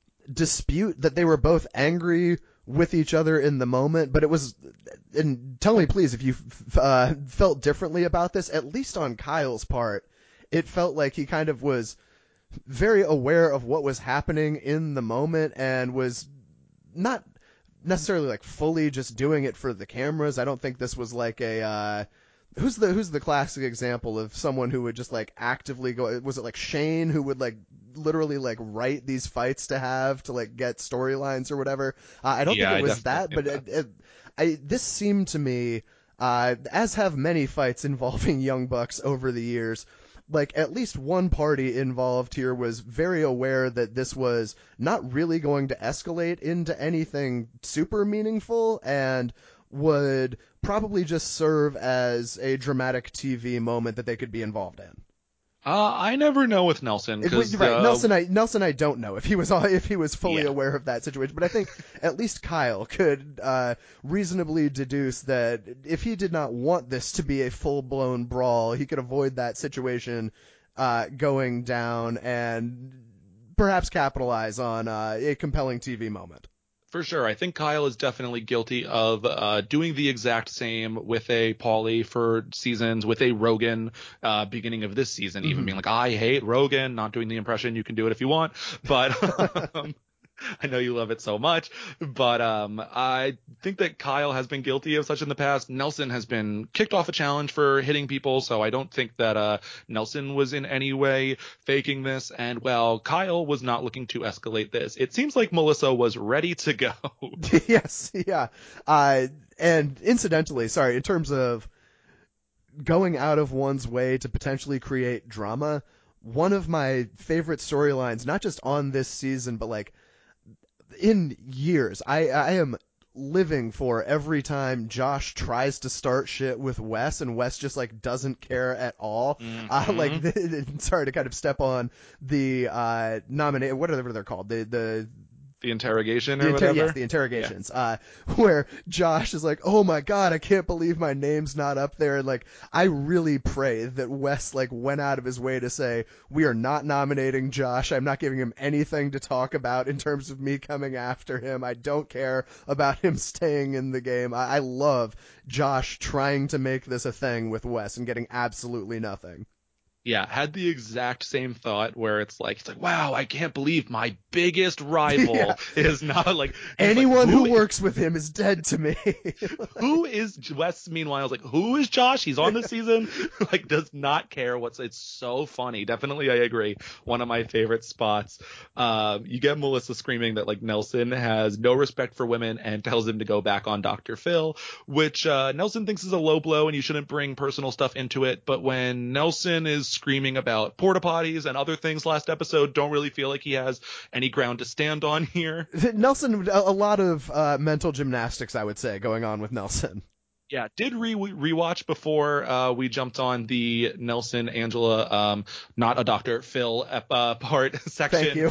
dispute that they were both angry with each other in the moment, but it was, and tell me please if you uh, felt differently about this, at least on Kyle's part, it felt like he kind of was very aware of what was happening in the moment and was not necessarily like fully just doing it for the cameras. I don't think this was like a, uh, who's the, who's the classic example of someone who would just like actively go, was it like Shane who would like literally like write these fights to have to like get storylines or whatever. Uh, I don't Yeah, think it I was that, but that. It, it, I, this seemed to me, uh, as have many fights involving Young Bucks over the years, like at least one party involved here was very aware that this was not really going to escalate into anything super meaningful and would probably just serve as a dramatic T V moment that they could be involved in. Uh, I never know with Nelson because right, uh, Nelson, I Nelson, I don't know if he was if he was fully yeah. aware of that situation, but I think at least Kyle could uh, reasonably deduce that if he did not want this to be a full blown brawl, he could avoid that situation uh, going down and perhaps capitalize on uh, a compelling T V moment. For sure. I think Kyle is definitely guilty of uh, doing the exact same with a Paulie for seasons, with a Rogan uh, beginning of this season, even Mm-hmm. being like, I hate Rogan, not doing the impression. You can do it if you want. But um, I know you love it so much. But um, I think that Kyle has been guilty of such in the past. Nelson has been kicked off a challenge for hitting people. So I don't think that uh, Nelson was in any way faking this. And well, Kyle was not looking to escalate this. It seems like Melissa was ready to go. Yes, yeah. Uh, and incidentally, sorry, in terms of going out of one's way to potentially create drama, one of my favorite storylines, not just on this season, but like in years, I, I am living for every time Josh tries to start shit with Wes and Wes just like doesn't care at all. Mm-hmm. Uh, like, the, sorry to kind of step on the uh, nominate, whatever they're called, the the. The interrogation or the inter- whatever? Yes, the interrogations. Yeah. Uh, where Josh is like, oh my god, I can't believe my name's not up there. And like, I really pray that Wes like went out of his way to say, we are not nominating Josh. I'm not giving him anything to talk about in terms of me coming after him. I don't care about him staying in the game. I, I love Josh trying to make this a thing with Wes and getting absolutely nothing. Yeah, had the exact same thought where it's like, it's like, wow, I can't believe my biggest rival yeah. is not like anyone like, who, who works with him is dead to me. Who is Wes? Meanwhile, I was like, who is Josh? He's on this season. Like, does not care what's. It's so funny. Definitely, I agree. One of my favorite spots. Um, you get Melissa screaming that like Nelson has no respect for women and tells him to go back on Doctor Phil, which uh, Nelson thinks is a low blow and you shouldn't bring personal stuff into it. But when Nelson is screaming about porta potties and other things last episode, don't really feel like he has any ground to stand on here. Nelson, a lot of uh, mental gymnastics, I would say, going on with Nelson. Yeah, did re rewatch before uh, we jumped on the Nelson Angela, um, not a Doctor Phil uh, part section. Thank you.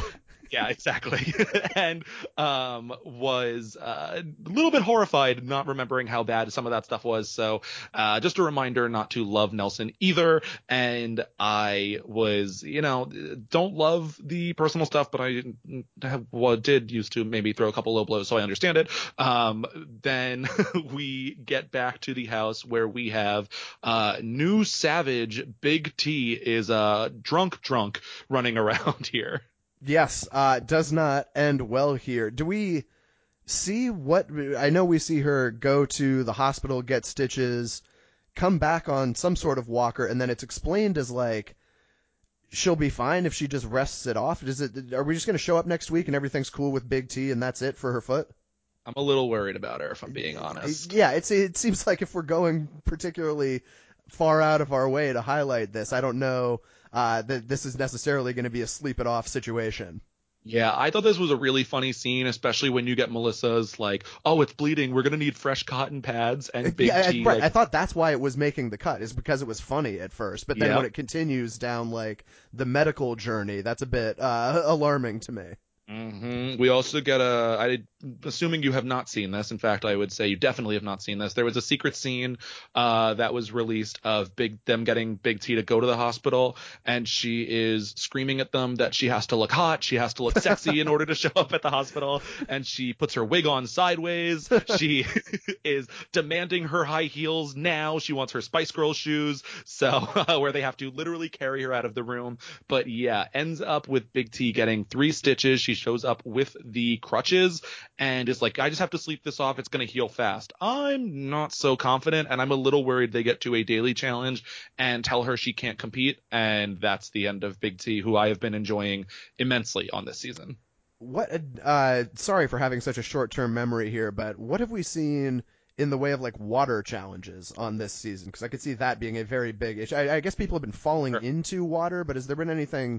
Yeah, exactly. and um, was uh, a little bit horrified, not remembering how bad some of that stuff was. So uh, just a reminder not to love Nelson either. And I was, you know, don't love the personal stuff, but I have, well, did used to maybe throw a couple low blows, so I understand it. Um, then we get back to the house where we have uh, new Savage Big T is uh, drunk, drunk running around here. Yes, uh, does not end well here. Do we see what? I know we see her go to the hospital, get stitches, come back on some sort of walker, and then it's explained as like she'll be fine if she just rests it off. Does it? Are we just going to show up next week and everything's cool with Big T and that's it for her foot? I'm a little worried about her, if I'm being honest. Yeah, it's it seems like if we're going particularly far out of our way to highlight this, I don't know uh, that this is necessarily going to be a sleep it off situation. Yeah, I thought this was a really funny scene, especially when you get Melissa's like, "Oh, it's bleeding. We're gonna need fresh cotton pads," and Big yeah, T. right. Like, I thought that's why it was making the cut, is because it was funny at first, but then yep. when it continues down like the medical journey, that's a bit uh, alarming to me. Mm-hmm. We also get a, I, assuming you have not seen this. In fact, I would say you definitely have not seen this. There was a secret scene uh, that was released of big them getting Big T to go to the hospital, and she is screaming at them that she has to look hot, she has to look sexy in order to show up at the hospital, and she puts her wig on sideways. She is demanding her high heels now. She wants her Spice Girls shoes, so uh, where they have to literally carry her out of the room. But yeah, ends up with Big T getting three stitches. She shows up with the crutches and is like, I just have to sleep this off. It's going to heal fast. I'm not so confident, and I'm a little worried they get to a daily challenge and tell her she can't compete, and that's the end of Big T, who I have been enjoying immensely on this season. What? Uh, sorry for having such a short-term memory here, but what have we seen in the way of like water challenges on this season? Because I could see that being a very big issue. I, I guess people have been falling Sure. into water, but has there been anything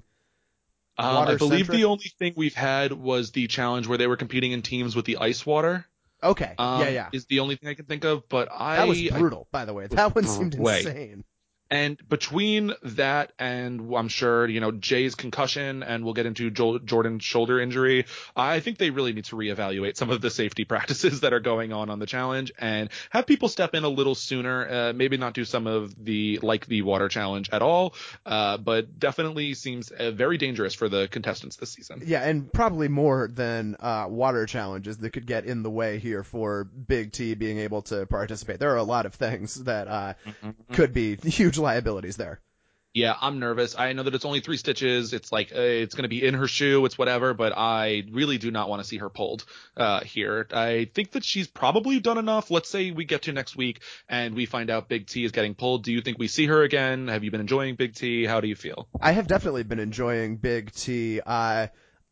Um, I believe water-centric? the only thing we've had was the challenge where they were competing in teams with the ice water. Okay, yeah, Um, yeah. is the only thing I can think of, but That was I, I brutal, by the way. That one seemed way. insane. And between that and I'm sure, you know, Jay's concussion, and we'll get into jo- Jordan's shoulder injury, I think they really need to reevaluate some of the safety practices that are going on on the challenge and have people step in a little sooner. Uh, maybe not do some of the, like the water challenge at all, uh, but definitely seems uh, very dangerous for the contestants this season. Yeah, and probably more than uh, water challenges that could get in the way here for Big T being able to participate. There are a lot of things that uh, Mm-hmm. could be huge liabilities there. Yeah, I'm nervous. I know that it's only three stitches. It's like uh, it's going to be in her shoe. It's whatever, but I really do not want to see her pulled uh, here. I think that she's probably done enough. Let's say we get to next week and we find out Big T is getting pulled. Do you think we see her again? Have you been enjoying Big T? How do you feel? I have definitely been enjoying Big T. Uh,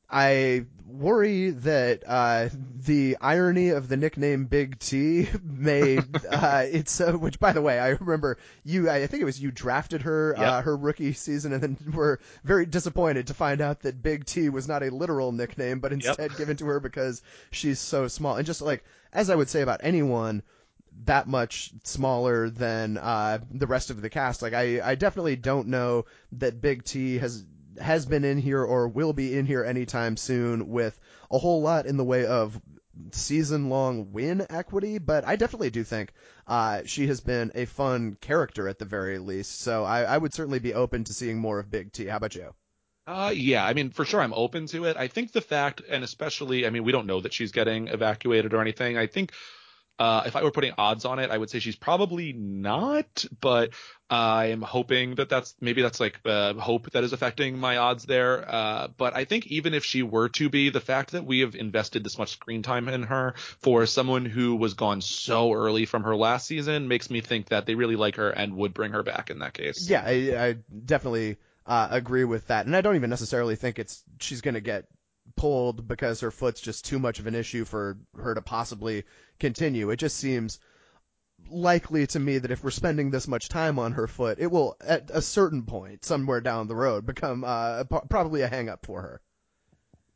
I worry that uh, the irony of the nickname Big T may uh, it's uh, which, by the way, I remember you. I think it was you drafted her Yep. uh, her rookie season, and then were very disappointed to find out that Big T was not a literal nickname, but Yep. instead given to her because she's so small. And just like as I would say about anyone that much smaller than uh, the rest of the cast, like I, I definitely don't know that Big T has has been in here or will be in here anytime soon with a whole lot in the way of season long win equity, but I definitely do think uh, she has been a fun character at the very least. So I, I would certainly be open to seeing more of Big T. How about you? Uh, yeah, I mean, for sure, I'm open to it. I think the fact, and especially, I mean, we don't know that she's getting evacuated or anything. I think Uh, if I were putting odds on it, I would say she's probably not, but I'm hoping that that's maybe that's like uh, hope that is affecting my odds there. Uh, but I think even if she were to be, the fact that we have invested this much screen time in her for someone who was gone so early from her last season makes me think that they really like her and would bring her back in that case. Yeah, I, I definitely uh, agree with that, and I don't even necessarily think it's she's going to get pulled because her foot's just too much of an issue for her to possibly continue. It just seems likely to me that if we're spending this much time on her foot, it will at a certain point somewhere down the road become uh, p- probably a hang up for her.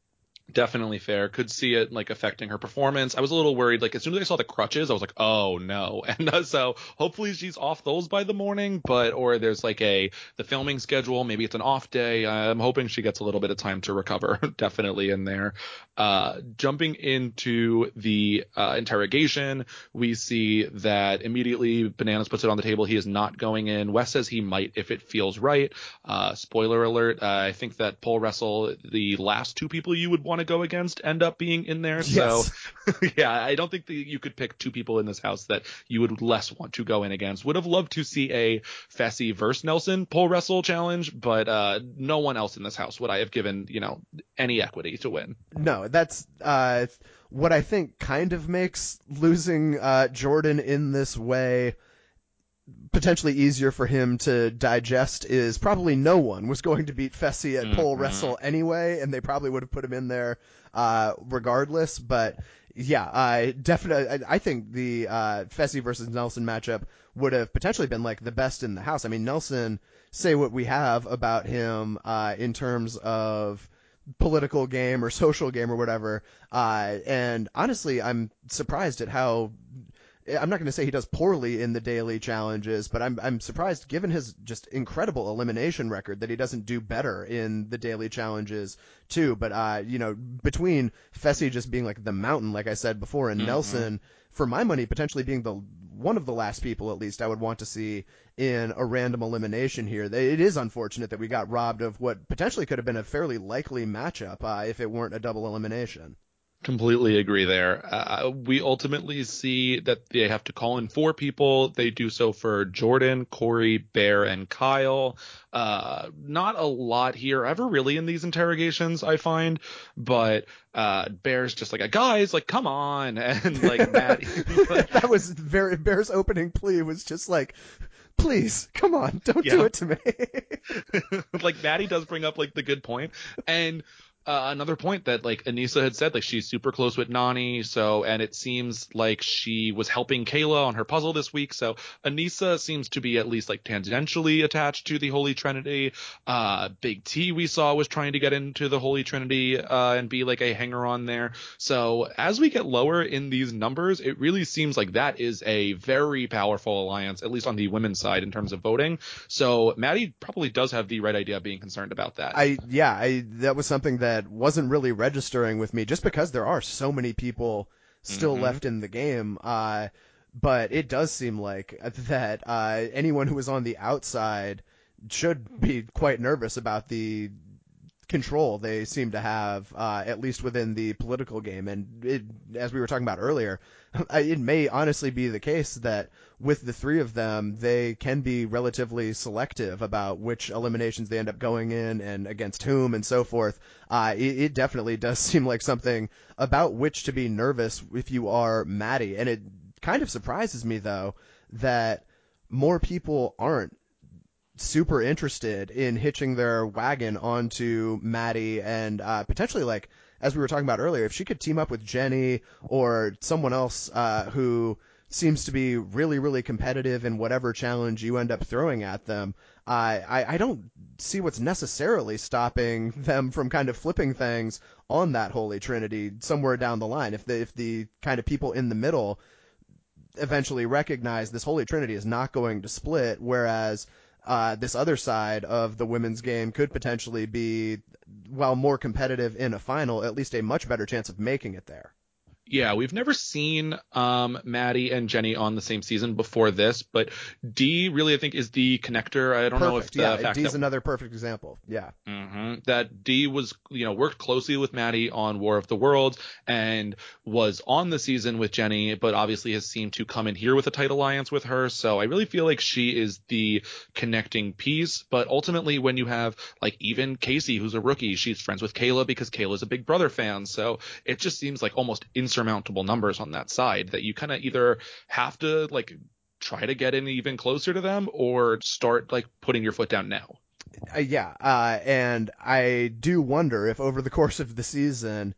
Definitely fair. Could see it like affecting her performance. I was a little worried. Like as soon as I saw the crutches, I was like, oh no. And uh, so hopefully she's off those by the morning. But or there's like a the filming schedule. Maybe it's an off day. I'm hoping she gets a little bit of time to recover. Definitely in there. Uh, jumping into the uh, interrogation, we see that immediately Bananas puts it on the table. He is not going in. Wes says he might if it feels right. Uh, spoiler alert. Uh, I think that pole wrestle, the last two people you would want to go against end up being in there. Yes. So yeah, I don't think that you could pick two people in this house that you would less want to go in against. Would have loved to see a Fessy versus Nelson pole wrestle challenge, but uh, no one else in this house would I have given, you know, any equity to win. No, that's uh, what I think kind of makes losing uh, Jordan in this way potentially easier for him to digest is probably no one was going to beat Fessy at mm-hmm. pole wrestle anyway, and they probably would have put him in there uh, regardless. But yeah, I definitely, I, I think the uh, Fessy versus Nelson matchup would have potentially been like the best in the house. I mean, Nelson, say what we have about him uh, in terms of political game or social game or whatever, uh, and honestly, I'm surprised at how. I'm not going to say he does poorly in the daily challenges, but I'm I'm surprised, given his just incredible elimination record, that he doesn't do better in the daily challenges too. But uh, you know, between Fessy just being like the mountain, like I said before, and mm-hmm. Nelson, for my money, potentially being the one of the last people, at least, I would want to see in a random elimination here. It is unfortunate that we got robbed of what potentially could have been a fairly likely matchup uh, if it weren't a double elimination. Completely agree there. Uh, we ultimately see that they have to call in four people. They do so for Jordan, Corey, Bear, and Kyle. Uh, not a lot here ever really in these interrogations, I find, but uh, Bear's just like, guys, like, come on. And like Maddie. That was very, Bear's opening plea was just like, please, come on, don't yeah. do it to me. Like Maddie does bring up like the good point. And Uh, another point that like Aneesa had said, like she's super close with Nany, so and it seems like she was helping Kayla on her puzzle this week. So Aneesa seems to be at least like tangentially attached to the Holy Trinity. Uh, Big T we saw was trying to get into the Holy Trinity uh, and be like a hanger on there. So as we get lower in these numbers, it really seems like that is a very powerful alliance, at least on the women's side in terms of voting. So Maddie probably does have the right idea of being concerned about that. I yeah, I that was something that wasn't really registering with me just because there are so many people still mm-hmm. left in the game. Uh, but it does seem like that uh, anyone who is on the outside should be quite nervous about the control they seem to have, uh, at least within the political game. And it, as we were talking about earlier, it may honestly be the case that with the three of them, they can be relatively selective about which eliminations they end up going in and against whom and so forth. Uh, it, it definitely does seem like something about which to be nervous if you are Maddie. And it kind of surprises me, though, that more people aren't super interested in hitching their wagon onto Maddie and uh, potentially, like, as we were talking about earlier, if she could team up with Jenny or someone else uh, who seems to be really, really competitive in whatever challenge you end up throwing at them, uh, I, I don't see what's necessarily stopping them from kind of flipping things on that Holy Trinity somewhere down the line. If the, if the kind of people in the middle eventually recognize this Holy Trinity is not going to split, whereas Uh, this other side of the women's game could potentially be, while more competitive in a final, at least a much better chance of making it there. Yeah, we've never seen um, Maddie and Jenny on the same season before this, but Dee really, I think, is the connector. I don't perfect. know if the yeah, fact Dee's that, another perfect example. Yeah, mm-hmm, that Dee was, you know, worked closely with Maddie on War of the Worlds and was on the season with Jenny, but obviously has seemed to come in here with a tight alliance with her. So I really feel like she is the connecting piece. But ultimately, when you have like even Casey, who's a rookie, she's friends with Kayla because Kayla's a Big Brother fan. So it just seems like almost insurmountable numbers on that side that you kind of either have to like try to get in even closer to them or start like putting your foot down now. Uh, yeah, uh, and I do wonder if over the course of the season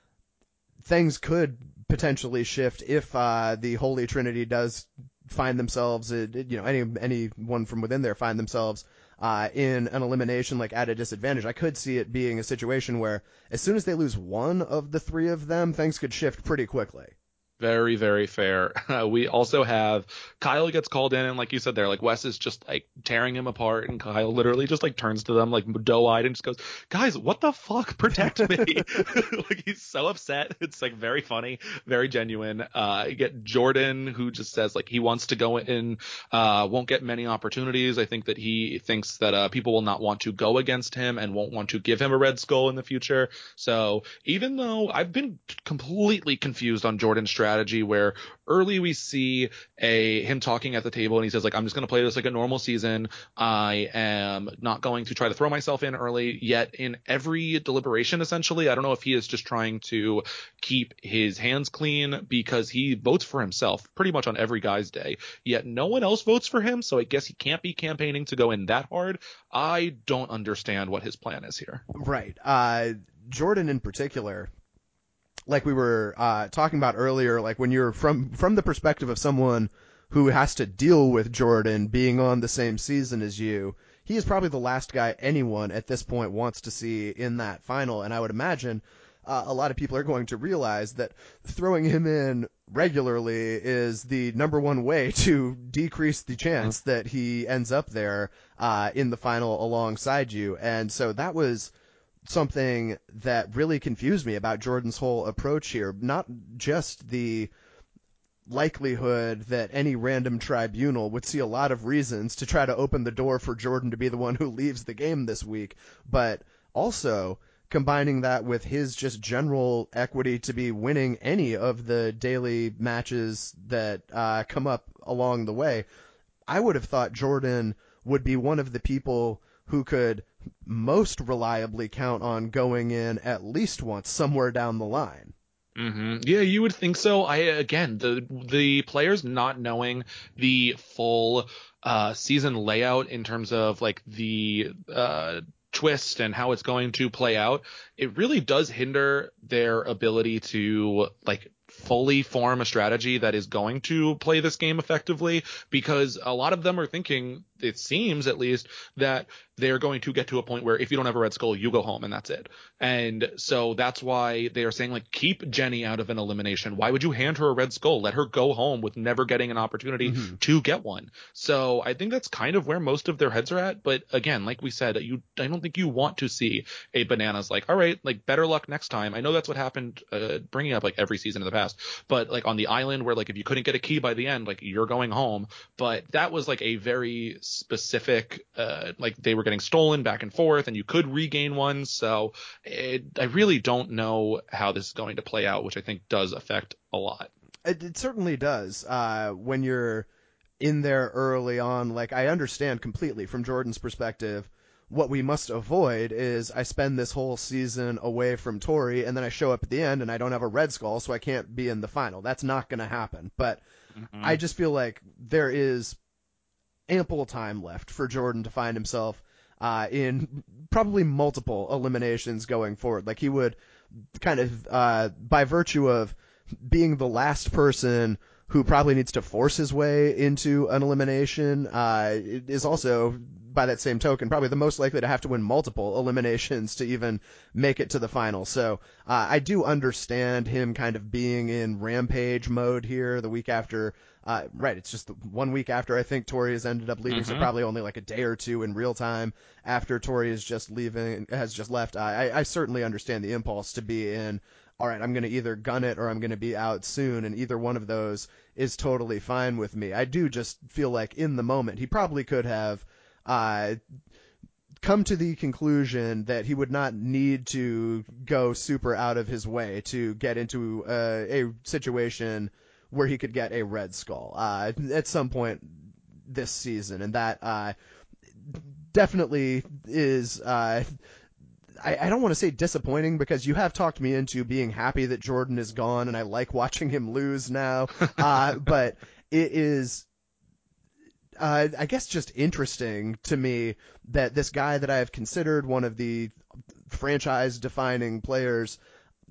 things could potentially shift if uh, the Holy Trinity does find themselves, uh, you know, any anyone from within there find themselves uh, in an elimination, like at a disadvantage. I could see it being a situation where as soon as they lose one of the three of them, things could shift pretty quickly. Very, very fair. Uh, we also have Kyle gets called in, and like you said there, like Wes is just like tearing him apart, and Kyle literally just like turns to them like doe-eyed and just goes, "Guys, what the fuck? Protect me!" Like he's so upset. It's like very funny, very genuine. Uh, you get Jordan, who just says like he wants to go in, uh, won't get many opportunities. I think that he thinks that uh, people will not want to go against him and won't want to give him a Red Skull in the future. So even though I've been completely confused on Jordan's strategy. strategy where early we see a him talking at the table and he says like, I'm just going to play this like a normal season. I am not going to try to throw myself in early. Yet in every deliberation, essentially, I don't know if he is just trying to keep his hands clean because he votes for himself pretty much on every guy's day, yet no one else votes for him. So I guess he can't be campaigning to go in that hard. I don't understand what his plan is here. Right. Uh, Jordan in particular, like we were uh, talking about earlier, like when you're from from the perspective of someone who has to deal with Jordan being on the same season as you, he is probably the last guy anyone at this point wants to see in that final. And I would imagine uh, a lot of people are going to realize that throwing him in regularly is the number one way to decrease the chance that he ends up there uh, in the final alongside you. And so that was something that really confused me about Jordan's whole approach here. Not just the likelihood that any random tribunal would see a lot of reasons to try to open the door for Jordan to be the one who leaves the game this week, but also combining that with his just general equity to be winning any of the daily matches that uh, come up along the way. I would have thought Jordan would be one of the people who could most reliably count on going in at least once somewhere down the line. Mm-hmm. Yeah, you would think so. I again, the the players not knowing the full uh, season layout in terms of like the uh, twist and how it's going to play out, it really does hinder their ability to like fully form a strategy that is going to play this game effectively, because a lot of them are thinking, it seems at least, that they're going to get to a point where if you don't have a Red Skull, you go home and that's it. And so that's why they are saying like, keep Jenny out of an elimination. Why would you hand her a Red Skull? Let her go home with never getting an opportunity mm-hmm. to get one. So I think that's kind of where most of their heads are at. But again, like we said, you I don't think you want to see a Bananas like, all right, like better luck next time. I know that's what happened, uh, bringing up like every season in the past, but like on the island where like if you couldn't get a key by the end, like you're going home. But that was like a very specific, uh, like they were getting stolen back and forth and you could regain one. So it, I really don't know how this is going to play out, which I think does affect a lot. It, it certainly does. Uh, when you're in there early on, like I understand completely from Jordan's perspective, what we must avoid is I spend this whole season away from Tori and then I show up at the end and I don't have a Red Skull, so I can't be in the final. That's not going to happen. But mm-hmm. I just feel like there is ample time left for Jordan to find himself uh, in probably multiple eliminations going forward. Like he would kind of, uh, by virtue of being the last person who probably needs to force his way into an elimination, uh, is also, by that same token, probably the most likely to have to win multiple eliminations to even make it to the final. So uh, I do understand him kind of being in rampage mode here the week after. Uh, right, it's just the one week after I think Tori has ended up leaving, mm-hmm. so probably only like a day or two in real time after Tori is just leaving, has just left. I, I certainly understand the impulse to be in, all right, I'm going to either gun it or I'm going to be out soon, and either one of those is totally fine with me. I do just feel like in the moment he probably could have uh, come to the conclusion that he would not need to go super out of his way to get into uh, a situation where he could get a Red Skull uh, at some point this season, and that uh, definitely is... Uh, I, I don't want to say disappointing, because you have talked me into being happy that Jordan is gone and I like watching him lose now. Uh, but it is, uh, I guess, just interesting to me that this guy that I have considered one of the franchise defining players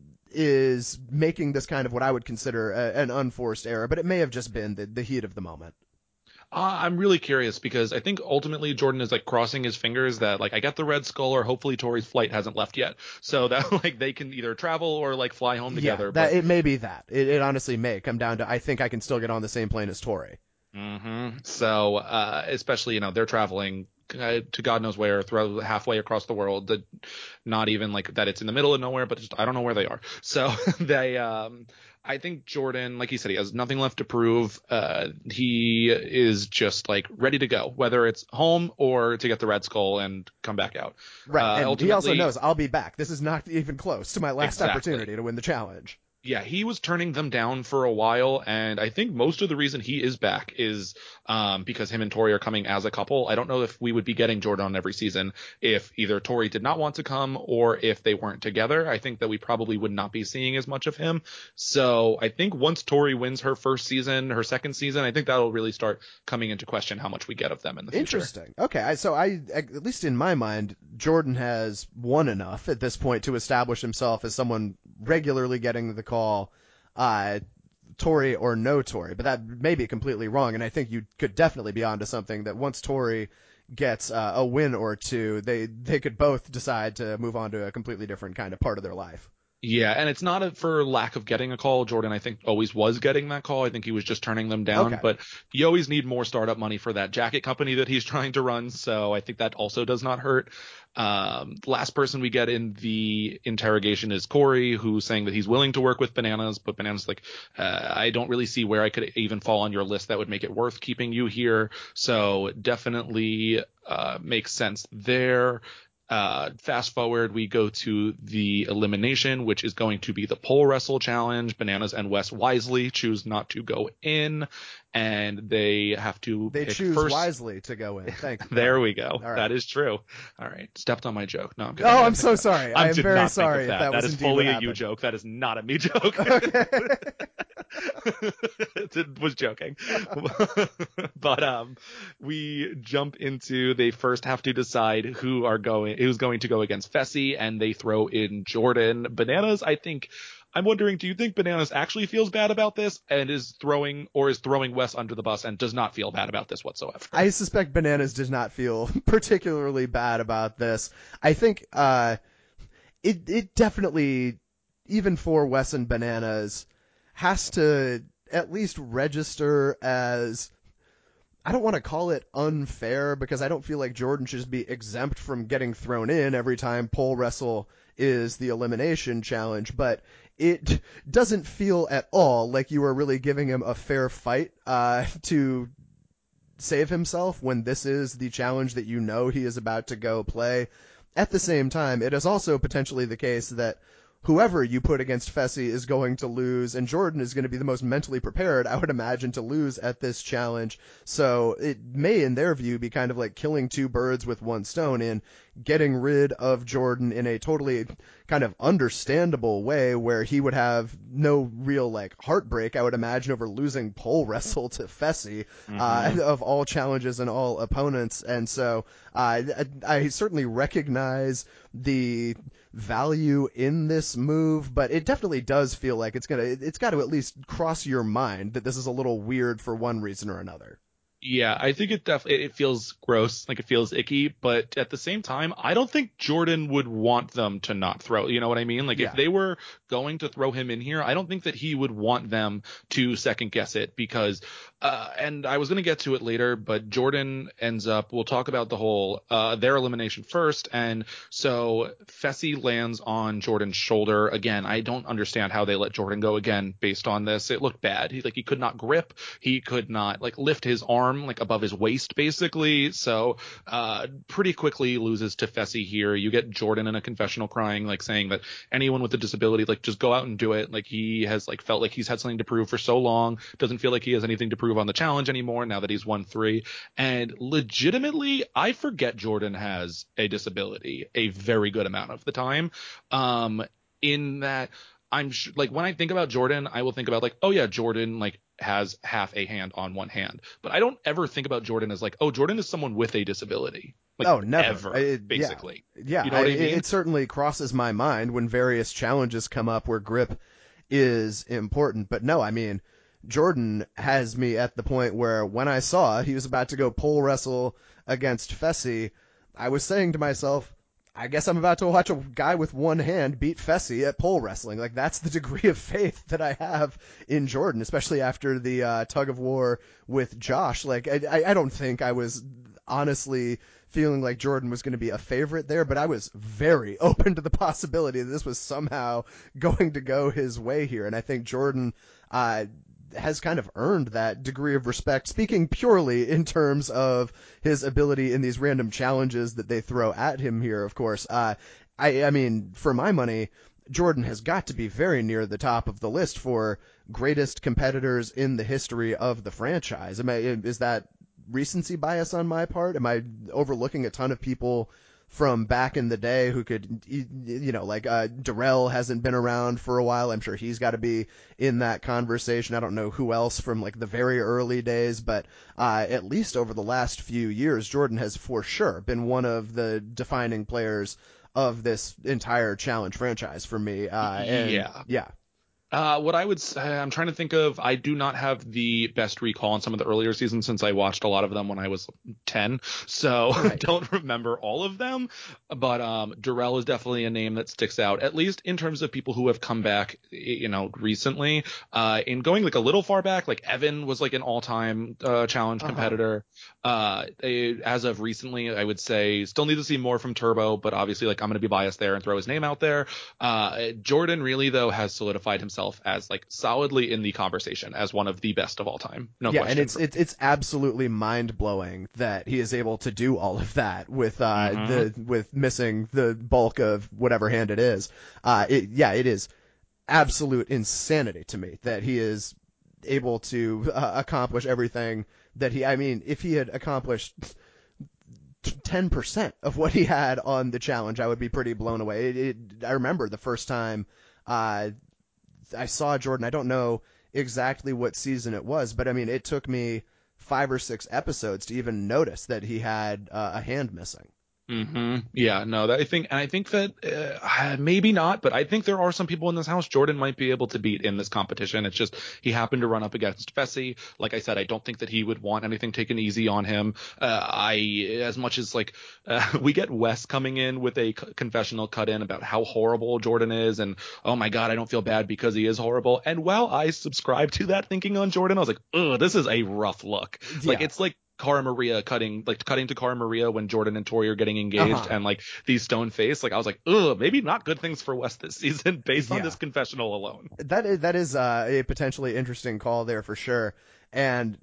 is making this kind of what I would consider a, an unforced error, but it may have just been the, the heat of the moment. Uh, I'm really curious because I think ultimately Jordan is like crossing his fingers that like I get the Red Skull or hopefully Tori's flight hasn't left yet, so that like they can either travel or like fly home Yeah, together. that But it may be that. It, it honestly may come down to I think I can still get on the same plane as Tori. hmm so uh, especially you know they're traveling uh, to God knows where, throw halfway across the world. That not even like that it's in the middle of nowhere, but just I don't know where they are. So they um I think Jordan, like he said, he has nothing left to prove. Uh, he is just like ready to go, whether it's home or to get the Red Skull and come back out. Right, Uh, and he also ultimately, knows I'll be back. This is not even close to my last exactly. opportunity to win the challenge. Yeah, he was turning them down for a while, and I think most of the reason he is back is um, because him and Tori are coming as a couple. I don't know if we would be getting Jordan on every season if either Tori did not want to come or if they weren't together. I think that we probably would not be seeing as much of him. So I think once Tori wins her first season, her second season, I think that'll really start coming into question how much we get of them in the future. Interesting. Okay, I, so I, at least in my mind, Jordan has won enough at this point to establish himself as someone regularly getting the call, uh, Tori or no Tori. But that may be completely wrong, and I think you could definitely be onto something that once Tori gets uh, a win or two, they they could both decide to move on to a completely different kind of part of their life. Yeah, and it's not a, for lack of getting a call. Jordan, I think, always was getting that call. I think he was just turning them down. Okay. But you always need more startup money for that jacket company that he's trying to run. So I think that also does not hurt. Um, the last person we get in the interrogation is Corey, who's saying that he's willing to work with Bananas. But Bananas like, uh, I don't really see where I could even fall on your list that would make it worth keeping you here. So definitely uh, makes sense there. Uh, fast forward, we go to the elimination, which is going to be the pole wrestle challenge. Bananas and Wes wisely choose not to go in, and they have to They pick choose first. wisely to go in. Thank you. There we go. Right. That is true. All right. Stepped on my joke. No, I'm kidding. Oh, I'm so sorry. I, I am did very not sorry think of that. if that, That was is indeed fully what a happened. you joke. That is not a me joke. Okay. It was joking. But um we jump into they first have to decide who are going who's going to go against Fessy, and they throw in Jordan. Bananas, I think I'm wondering, do you think Bananas actually feels bad about this and is throwing or is throwing Wes under the bus and does not feel bad about this whatsoever? I suspect Bananas does not feel particularly bad about this. I think uh it it definitely, even for Wes and Bananas, has to at least register as, I don't want to call it unfair because I don't feel like Jordan should just be exempt from getting thrown in every time pole wrestle is the elimination challenge, but it doesn't feel at all like you are really giving him a fair fight uh, to save himself when this is the challenge that you know he is about to go play. At the same time, it is also potentially the case that whoever you put against Fessy is going to lose, and Jordan is going to be the most mentally prepared, I would imagine, to lose at this challenge. So it may, in their view, be kind of like killing two birds with one stone in getting rid of Jordan in a totally kind of understandable way where he would have no real like heartbreak, I would imagine, over losing pole wrestle to Fessy, mm-hmm. uh, of all challenges and all opponents. And so uh, I, I certainly recognize the value in this move, but it definitely does feel like it's gonna it's got to at least cross your mind that this is a little weird for one reason or another. Yeah, I think it definitely it feels gross, like it feels icky, but at the same time, I don't think Jordan would want them to not throw. You know what I mean? Like yeah. If they were going to throw him in here, I don't think that he would want them to second guess it because, uh, and I was going to get to it later, but Jordan ends up, we'll talk about the whole, uh, their elimination first. And so Fessy lands on Jordan's shoulder. Again, I don't understand how they let Jordan go again based on this. It looked bad. He like, he could not grip. He could not like lift his arm like above his waist basically. So uh pretty quickly loses to Fessy here. You get Jordan in a confessional crying, like saying that anyone with a disability, like just go out and do it. Like he has like felt like he's had something to prove for so long, doesn't feel like he has anything to prove on the challenge anymore now that he's won three. And legitimately, I forget Jordan has a disability a very good amount of the time. Um in that I'm sh- like when I think about Jordan, I will think about like, oh yeah, Jordan like has half a hand on one hand, but I don't ever think about Jordan as like, oh, Jordan is someone with a disability. Like, oh, never. Ever, it, basically. Yeah, yeah. You know what I, I mean? It, it certainly crosses my mind when various challenges come up where grip is important, but no, I mean, Jordan has me at the point where when I saw he was about to go pole wrestle against Fessy, I was saying to myself, I guess I'm about to watch a guy with one hand beat Fessy at pole wrestling. Like, that's the degree of faith that I have in Jordan, especially after the uh, tug of war with Josh. Like, I, I don't think I was honestly feeling like Jordan was going to be a favorite there, but I was very open to the possibility that this was somehow going to go his way here. And I think Jordan uh, has kind of earned that degree of respect, speaking purely in terms of his ability in these random challenges that they throw at him here, of course. Uh, I, I mean, for my money, Jordan has got to be very near the top of the list for greatest competitors in the history of the franchise. Am I, is that recency bias on my part? Am I overlooking a ton of people from back in the day who could, you know, like uh, Darrell hasn't been around for a while. I'm sure he's got to be in that conversation. I don't know who else from like the very early days, but uh, at least over the last few years, Jordan has for sure been one of the defining players of this entire challenge franchise for me. Uh, and yeah. Yeah. Uh, what I would say, I'm trying to think of, I do not have the best recall on some of the earlier seasons since I watched a lot of them when I was ten, so Right. don't remember all of them. But um, Darrell is definitely a name that sticks out, at least in terms of people who have come back, you know, recently. Uh, in going like a little far back, like Evan was like an all-time uh, challenge Uh-huh. competitor. Uh, they, as of recently, I would say still need to see more from Turbo, but obviously, like I'm going to be biased there and throw his name out there. Uh, Jordan really though has solidified himself as like solidly in the conversation as one of the best of all time. No yeah, question. and it's it's it's absolutely mind blowing that he is able to do all of that with uh mm-hmm. the with missing the bulk of whatever hand it is. Uh, it, yeah, it is absolute insanity to me that he is able to uh, accomplish everything that he. I mean, if he had accomplished ten percent of what he had on the challenge, I would be pretty blown away. It, it, I remember the first time uh, I saw Jordan. I don't know exactly what season it was, but I mean, it took me five or six episodes to even notice that he had uh, a hand missing. Mm-hmm. Yeah, no, that, I think, and I think that uh, maybe not, but I think there are some people in this house Jordan might be able to beat in this competition. It's just he happened to run up against Fessy. Like I said, I don't think that he would want anything taken easy on him. Uh, I, as much as like uh, we get Wes coming in with a c- confessional cut in about how horrible Jordan is, and oh my god, I don't feel bad because he is horrible. And while I subscribe to that thinking on Jordan, I was like, ugh, this is a rough look. Yeah. Like it's like Cara Maria cutting, like cutting to Cara Maria when Jordan and Tori are getting engaged, uh-huh. and like these stone face, like I was like, ugh, maybe not good things for Wes this season based on Yeah. this confessional alone. That is, that is uh, a potentially interesting call there for sure. And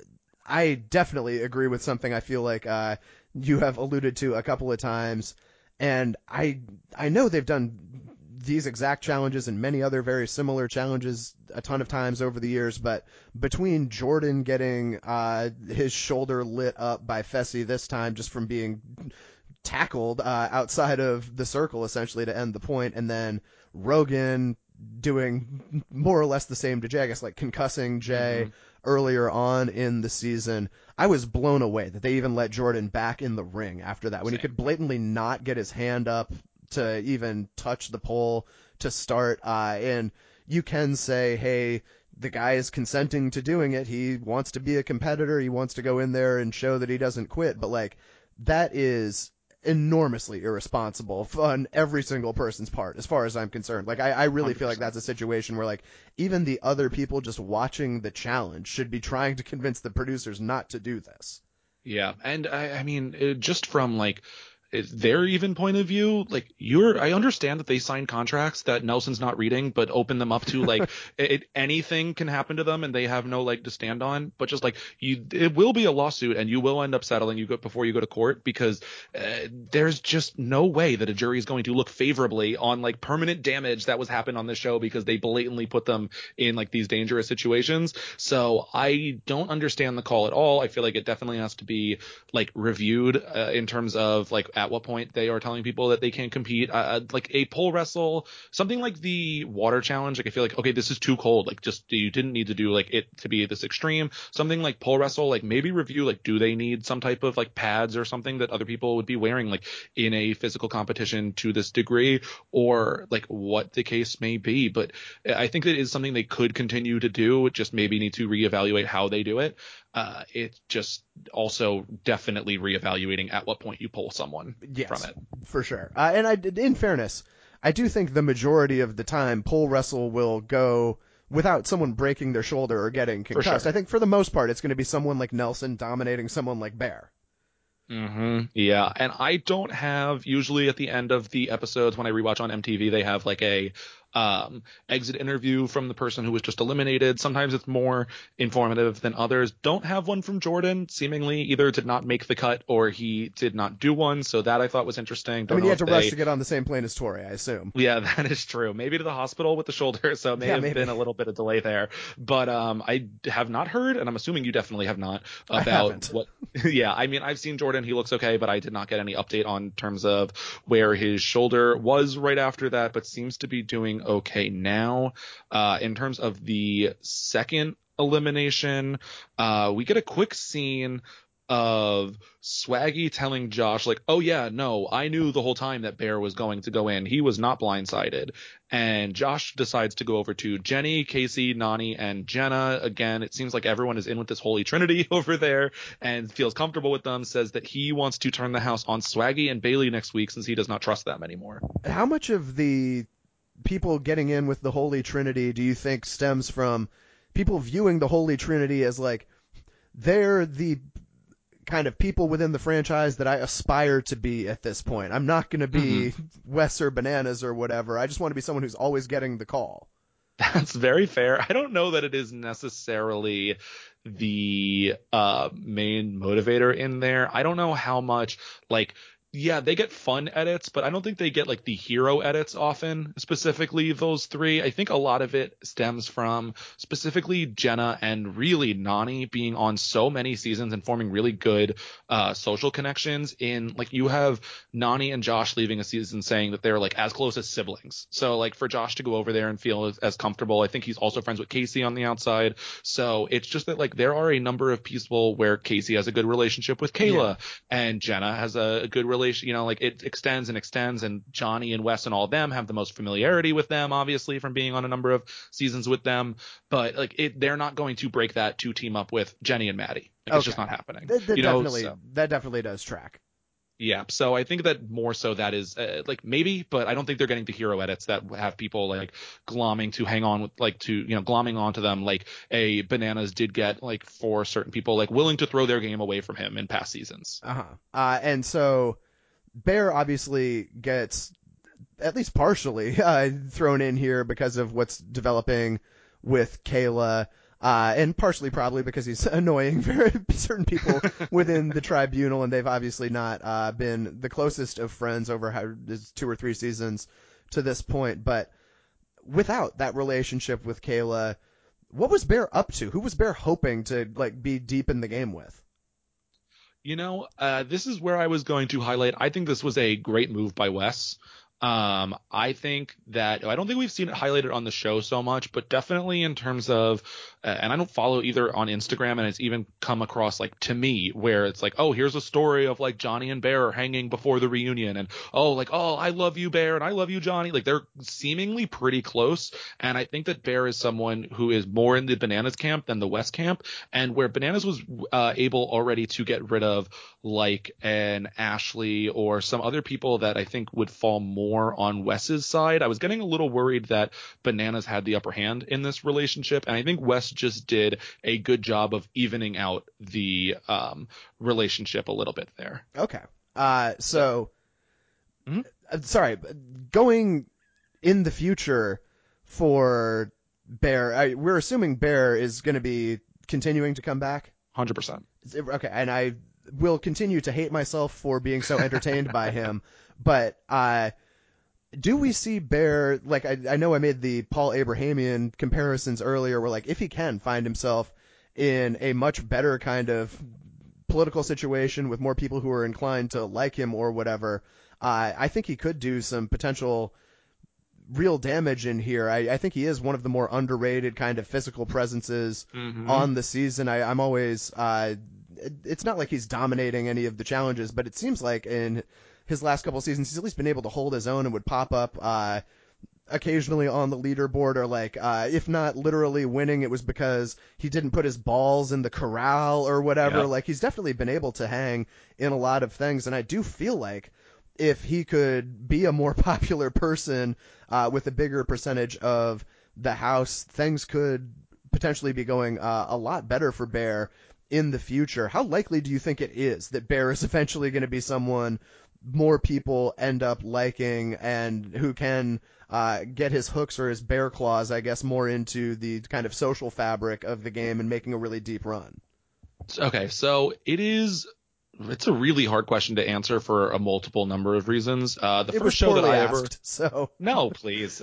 I definitely agree with something I feel like uh, you have alluded to a couple of times. And I I know they've done these exact challenges and many other very similar challenges a ton of times over the years, but between Jordan getting uh, his shoulder lit up by Fessy this time just from being tackled uh, outside of the circle essentially to end the point, and then Rogan doing more or less the same to Jay, I guess, like concussing Jay Mm-hmm. earlier on in the season, I was blown away that they even let Jordan back in the ring after that when Same. he could blatantly not get his hand up to even touch the pole to start. Uh, and you can say, hey, the guy is consenting to doing it. He wants to be a competitor. He wants to go in there and show that he doesn't quit. But like, that is enormously irresponsible on every single person's part, as far as I'm concerned. Like, I, I really one hundred percent. feel like that's a situation where, like, even the other people just watching the challenge should be trying to convince the producers not to do this. Yeah, and I, I mean, it, just from like their even point of view, like you're, I understand that they signed contracts that Nelson's not reading, but open them up to like it, anything can happen to them and they have no leg to stand on. But just like you, it will be a lawsuit and you will end up settling you go before you go to court because uh, there's just no way that a jury is going to look favorably on like permanent damage that was happened on this show because they blatantly put them in like these dangerous situations. So I don't understand the call at all. I feel like it definitely has to be like reviewed uh, in terms of like at what point they are telling people that they can't compete. Uh, like a pole wrestle, something like the water challenge. Like I feel like, okay, this is too cold. Like just you didn't need to do like it to be this extreme. Something like pole wrestle, like maybe review like do they need some type of like pads or something that other people would be wearing like in a physical competition to this degree, or like what the case may be. But I think that is something they could continue to do. Just maybe need to reevaluate how they do it. Uh, it's just also definitely reevaluating at what point you pull someone yes, from it. For sure. Uh, and I, in fairness, I do think the majority of the time pole wrestle will go without someone breaking their shoulder or getting concussed. Sure. I think for the most part, it's going to be someone like Nelson dominating someone like Bear. Mm-hmm. Yeah, and I don't have usually at the end of the episodes when I rewatch on M T V, they have like a um, exit interview from the person who was just eliminated. Sometimes it's more informative than others. Don't have one from Jordan. Seemingly either did not make the cut or he did not do one. So that I thought was interesting. Don't I mean, know he had to they... rush to get on the same plane as Tori, I assume. Yeah, that is true. Maybe to the hospital with the shoulder, so it may yeah, have maybe. been a little bit of delay there. But um, I have not heard, and I'm assuming you definitely have not, about what. Yeah, I mean, I've seen Jordan. He looks okay, but I did not get any update on terms of where his shoulder was right after that, but seems to be doing okay now. Uh, in terms of the second elimination, uh, we get a quick scene of Swaggy telling Josh, like, oh yeah, no, I knew the whole time that Bear was going to go in. He was not blindsided. And Josh decides to go over to Jenny, Casey, Nany, and Jenna. Again, it seems like everyone is in with this holy trinity over there and feels comfortable with them, says that he wants to turn the house on Swaggy and Bailey next week since he does not trust them anymore. How much of the people getting in with the holy trinity do you think stems from people viewing the holy trinity as like they're the kind of people within the franchise that I aspire to be at this point? I'm not going to be mm-hmm. Wes or Bananas or whatever. I just want to be someone who's always getting the call. That's very fair. I don't know that it is necessarily the uh, main motivator in there. I don't know how much, like, yeah, they get fun edits, but I don't think they get like the hero edits often, specifically those three. I think a lot of it stems from specifically Jenna and really Nany being on so many seasons and forming really good uh, social connections. In like you have Nany and Josh leaving a season saying that they're like as close as siblings. So like for Josh to go over there and feel as, as comfortable, I think he's also friends with Casey on the outside. So it's just that like there are a number of people where Casey has a good relationship with Kayla yeah. and Jenna has a, a good relationship. You know, like it extends and extends, and Johnny and Wes and all of them have the most familiarity with them, obviously, from being on a number of seasons with them. But like, it, they're not going to break that to team up with Jenny and Maddie. Like, okay. It's just not happening. That, that you definitely, know, so. that definitely does track. Yeah, so I think that more so that is uh, like maybe, but I don't think they're getting the hero edits that have people like glomming to hang on with like to you know glomming onto them like a Bananas did get like for certain people like willing to throw their game away from him in past seasons. Uh-huh. Uh and so. Bear obviously gets at least partially uh, thrown in here because of what's developing with Kayla, uh, and partially probably because he's annoying very certain people within the tribunal, and they've obviously not uh, been the closest of friends over how, two or three seasons to this point. But without that relationship with Kayla, what was Bear up to? Who was Bear hoping to like be deep in the game with? You know, uh, this is where I was going to highlight. I think this was a great move by Wes. Um, I think that I don't think we've seen it highlighted on the show so much, but definitely in terms of, uh, and I don't follow either on Instagram, and it's even come across like to me where it's like, oh, here's a story of like Johnny and Bear hanging before the reunion, and oh, like oh, I love you, Bear, and I love you, Johnny. Like they're seemingly pretty close, and I think that Bear is someone who is more in the Bananas camp than the West camp, and where Bananas was uh, able already to get rid of like an Ashley or some other people that I think would fall more more on Wes's side. I was getting a little worried that Bananas had the upper hand in this relationship, and I think Wes just did a good job of evening out the um, relationship a little bit there. Okay. Uh, so, mm-hmm. uh, sorry, going in the future for Bear, I, we're assuming Bear is going to be continuing to come back? one hundred percent. Okay, and I will continue to hate myself for being so entertained by him, but uh, do we see Bear, like I, I know I made the Paul Abrahamian comparisons earlier, where like if he can find himself in a much better kind of political situation with more people who are inclined to like him or whatever, uh, I think he could do some potential real damage in here. I, I think he is one of the more underrated kind of physical presences Mm-hmm. on the season. I, I'm always, uh, it, it's not like he's dominating any of the challenges, but it seems like in his last couple of seasons, he's at least been able to hold his own and would pop up, uh, occasionally on the leaderboard, or like, uh, if not literally winning, it was because he didn't put his balls in the corral or whatever. Yep. Like, he's definitely been able to hang in a lot of things. And I do feel like if he could be a more popular person, uh, with a bigger percentage of the house, things could potentially be going, uh, a lot better for Bear in the future. How likely do you think it is that Bear is eventually going to be someone more people end up liking and who can uh, get his hooks or his bear claws, I guess, more into the kind of social fabric of the game and making a really deep run? Okay, so it is. It's a really hard question to answer for a multiple number of reasons. Uh, the It was first show that poorly I ever. asked, so No, please.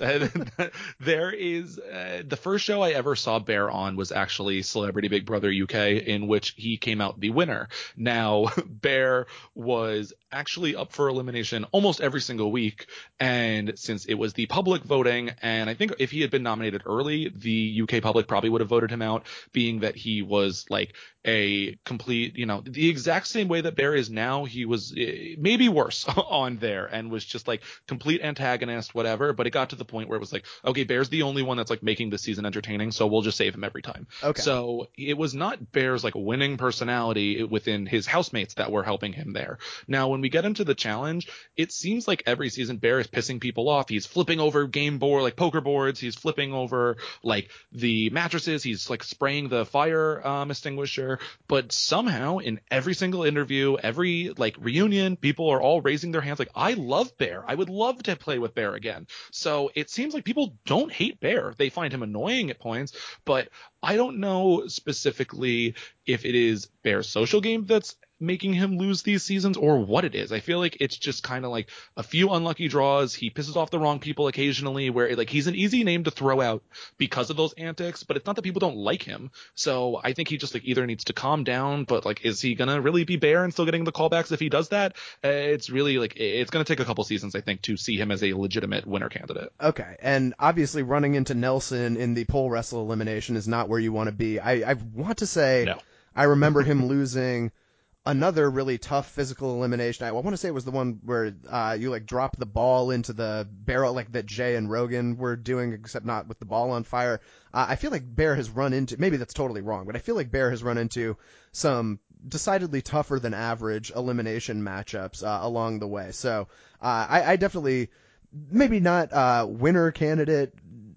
There is uh, the first show I ever saw Bear on was actually Celebrity Big Brother U K, in which he came out the winner. Now, Bear was actually up for elimination almost every single week, and since it was the public voting, and I think if he had been nominated early, the U K public probably would have voted him out, being that he was like a complete, you know, the exact same way that Bear is now. He was uh, maybe worse on there and was just like complete antagonist, whatever. But it got to the point where it was like, okay, Bear's the only one that's like making the season entertaining, so we'll just save him every time. Okay. So it was not Bear's like winning personality within his housemates that were helping him there. Now, when we get into the challenge, it seems like every season Bear is pissing people off. He's flipping over game board, like poker boards. He's flipping over like the mattresses. He's like spraying the fire um, extinguisher. But somehow in every single interview, every like reunion, people are all raising their hands like, I love Bear. I would love to play with Bear again. So it seems like people don't hate Bear. They find him annoying at points, but I don't know specifically if it is Bear's social game that's making him lose these seasons or what it is. I feel like it's just kind of like a few unlucky draws. He pisses off the wrong people occasionally, where like he's an easy name to throw out because of those antics, but it's not that people don't like him. So I think he just like either needs to calm down, but like, is he gonna really be Bear and still getting the callbacks if he does that? Uh, it's really like, it's gonna take a couple seasons, I think, to see him as a legitimate winner candidate. Okay, and obviously running into Nelson in the pole wrestle elimination is not where you want to be. I, I want to say No. I remember him losing another really tough physical elimination. I, I want to say it was the one where uh, you like drop the ball into the barrel, like that Jay and Rogan were doing, except not with the ball on fire. Uh, I feel like Bear has run into, maybe that's totally wrong, but I feel like Bear has run into some decidedly tougher than average elimination matchups uh, along the way. So uh, I, I definitely, maybe not uh, winner candidate,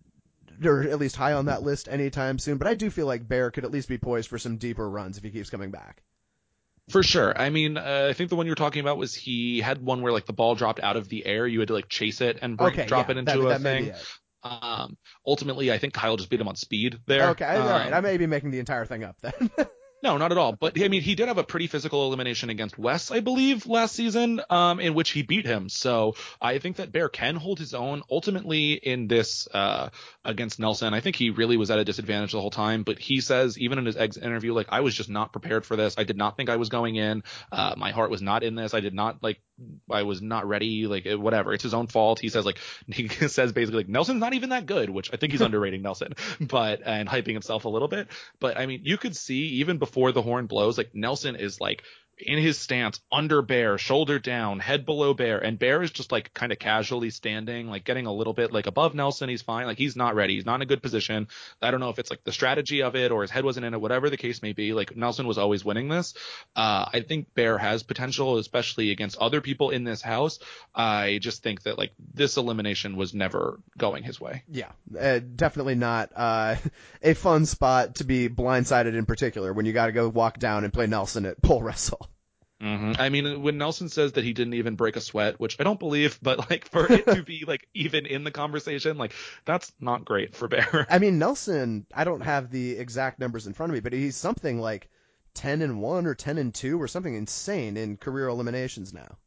or at least high on that list anytime soon, but I do feel like Bear could at least be poised for some deeper runs if he keeps coming back. For sure. I mean, uh, I think the one you were talking about was he had one where like the ball dropped out of the air. You had to like chase it and bring, Okay, drop yeah, it into that, a that may thing. be it. Um, ultimately, I think Kyle just beat him on speed there. Okay, all um, right. I may be making the entire thing up then. No, not at all. But I mean, he did have a pretty physical elimination against Wes, I believe, last season, um, in which he beat him. So I think that Bear can hold his own. Ultimately, in this uh, against Nelson, I think he really was at a disadvantage the whole time. But he says, even in his exit interview, like, I was just not prepared for this. I did not think I was going in. Uh, my heart was not in this. I did not like. I was not ready. Like, whatever. It's his own fault. He says, like, he says basically, like, Nelson's not even that good, which I think he's underrating Nelson, but and hyping himself a little bit. But I mean, you could see even before the horn blows, like Nelson is like in his stance under Bear, shoulder down, head below Bear, and Bear is just like kind of casually standing, like getting a little bit like above Nelson. He's fine. Like, he's not ready. He's not in a good position. I don't know if it's like the strategy of it or his head wasn't in it, whatever the case may be. Like, Nelson was always winning this. Uh, I think Bear has potential, especially against other people in this house. I just think that like this elimination was never going his way. Yeah, uh, definitely not uh, a fun spot to be blindsided in particular when you got to go walk down and play Nelson at pole wrestle. Mm-hmm. I mean, when Nelson says that he didn't even break a sweat, which I don't believe, but like for it to be like even in the conversation, like that's not great for Bear. I mean, Nelson, I don't have the exact numbers in front of me, but he's something like ten and one or ten and two or something insane in career eliminations now.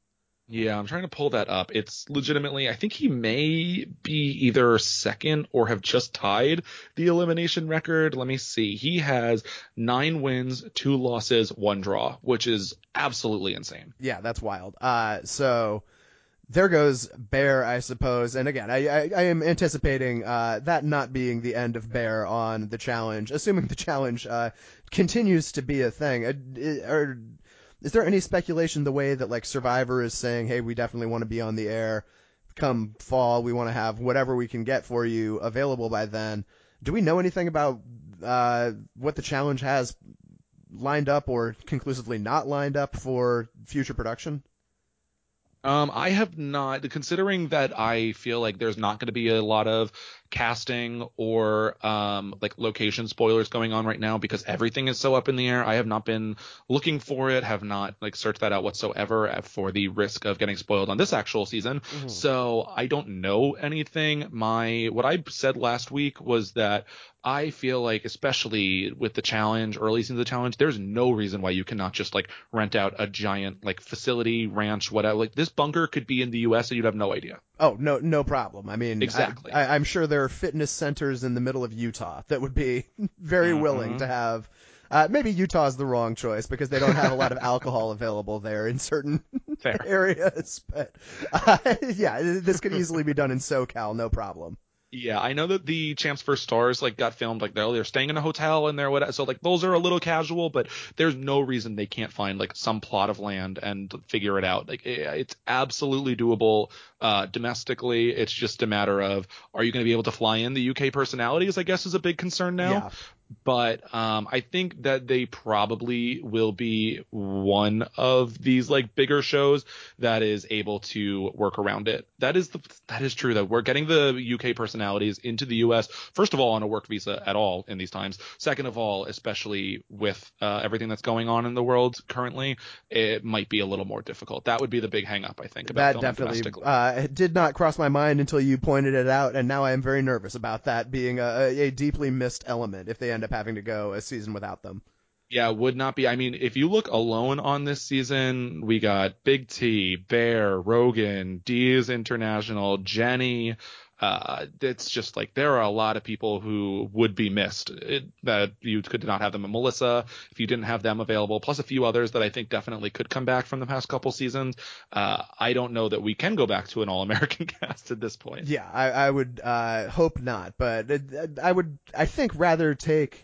Yeah, I'm trying to pull that up. It's legitimately, I think he may be either second or have just tied the elimination record. Let me see. He has nine wins, two losses, one draw, which is absolutely insane. Yeah, that's wild. Uh, so there goes Bear, I suppose. And again, I, I, I am anticipating uh, that not being the end of Bear on the challenge, assuming the challenge uh, continues to be a thing. Uh, Or is there any speculation the way that like Survivor is saying, hey, we definitely want to be on the air come fall, we want to have whatever we can get for you available by then? Do we know anything about uh, what the challenge has lined up or conclusively not lined up for future production? Um, I have not, considering that I feel like there's not going to be a lot of casting or um like location spoilers going on right now because everything is so up in the air. I have not been looking for it, have not like searched that out whatsoever for the risk of getting spoiled on this actual season. Mm-hmm. So I don't know anything. My what I said last week was that I feel like, especially with the challenge, early seasons of the challenge, there's no reason why you cannot just like rent out a giant like facility, ranch, whatever. Like this bunker could be in the U S and you'd have no idea. Oh, no, no problem. I mean, exactly. I, I, I'm sure there are fitness centers in the middle of Utah that would be very mm-hmm. willing to have. Uh, maybe Utah's the wrong choice because they don't have a lot of alcohol available there in certain areas. But uh, yeah, this could easily be done in SoCal, no problem. Yeah, I know that the Champs vs. Stars like got filmed like they're, they're staying in a hotel and they're what so like those are a little casual, but there's no reason they can't find like some plot of land and figure it out. Like it, it's absolutely doable uh, domestically. It's just a matter of, are you going to be able to fly in? The U K personalities, I guess, is a big concern now. Yeah. But um, I think that they probably will be one of these like bigger shows that is able to work around it. That is the that is true though. We're getting the U K personalities into the U S first of all on a work visa at all in these times. Second of all, especially with uh, everything that's going on in the world currently, it might be a little more difficult. That would be the big hang up, I think, about that filming definitely domestically. Uh, did not cross my mind until you pointed it out, and now I am very nervous about that being a, a deeply missed element if they end up having to go a season without them. Yeah, would not be. I mean, if you look alone on this season, we got Big T, Bear, Rogan, Deez International, Jenny. Uh, it's just like there are a lot of people who would be missed it, that you could not have them. And Melissa, if you didn't have them available, plus a few others that I think definitely could come back from the past couple seasons. Uh, I don't know that we can go back to an all-American cast at this point. Yeah, I, I would uh, hope not, but it, I would, I think, rather take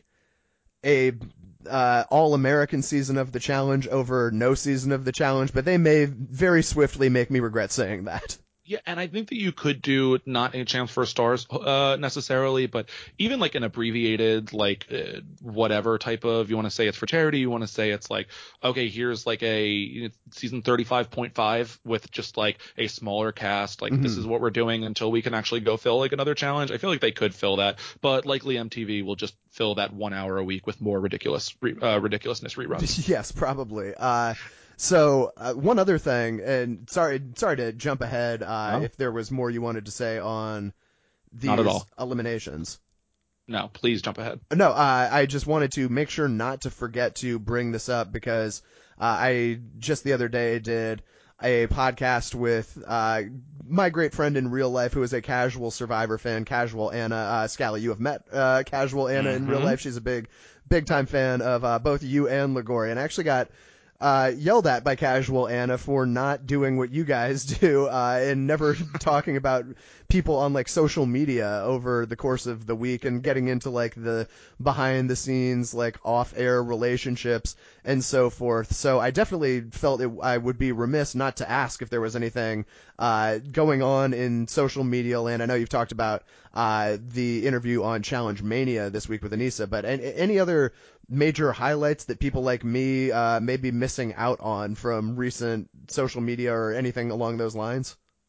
a uh, all-American season of the challenge over no season of the challenge, but they may very swiftly make me regret saying that. Yeah, and I think that you could do not a Champs vs. Stars uh, necessarily, but even like an abbreviated, like uh, whatever type of, you want to say it's for charity, you want to say it's like, okay, here's like a season thirty-five point five with just like a smaller cast, like mm-hmm. this is what we're doing until we can actually go fill like another challenge. I feel like they could fill that, but likely M T V will just fill that one hour a week with more ridiculous uh, ridiculousness reruns. Yes, probably. Uh, So uh, one other thing, and sorry, sorry to jump ahead. Uh, no. If there was more you wanted to say on these Not at all. eliminations. No, please jump ahead. No, uh, I just wanted to make sure not to forget to bring this up because uh, I just the other day did a podcast with uh, my great friend in real life who is a casual Survivor fan, Casual Anna. Uh, Scally, you have met uh, Casual Anna mm-hmm. in real life. She's a big, big time fan of uh, both you and Ligori, and I actually got Uh, yelled at by Casual Anna for not doing what you guys do, uh, and never talking about people on like social media over the course of the week and getting into like the behind the scenes, like off air relationships and so forth. So I definitely felt it, I would be remiss not to ask if there was anything, uh, going on in social media land. I know you've talked about, uh, the interview on Challenge Mania this week with Anissa, but any, any other major highlights that people like me uh, may be missing out on from recent social media or anything along those lines?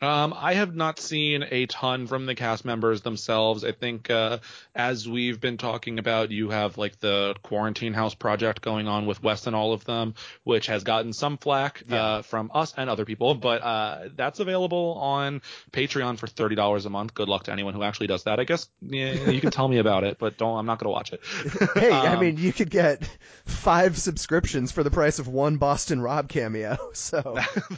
Um, I have not seen a ton from the cast members themselves. I think, uh, as we've been talking about, you have like the Quarantine House project going on with Wes and all of them, which has gotten some flack, Yeah. uh, from us and other people, but, uh, that's available on Patreon for thirty dollars a month. Good luck to anyone who actually does that. I guess, yeah, you can tell me about it, but don't, I'm not going to watch it. Hey, I Um, mean, you could get five subscriptions for the price of one Boston Rob cameo, so.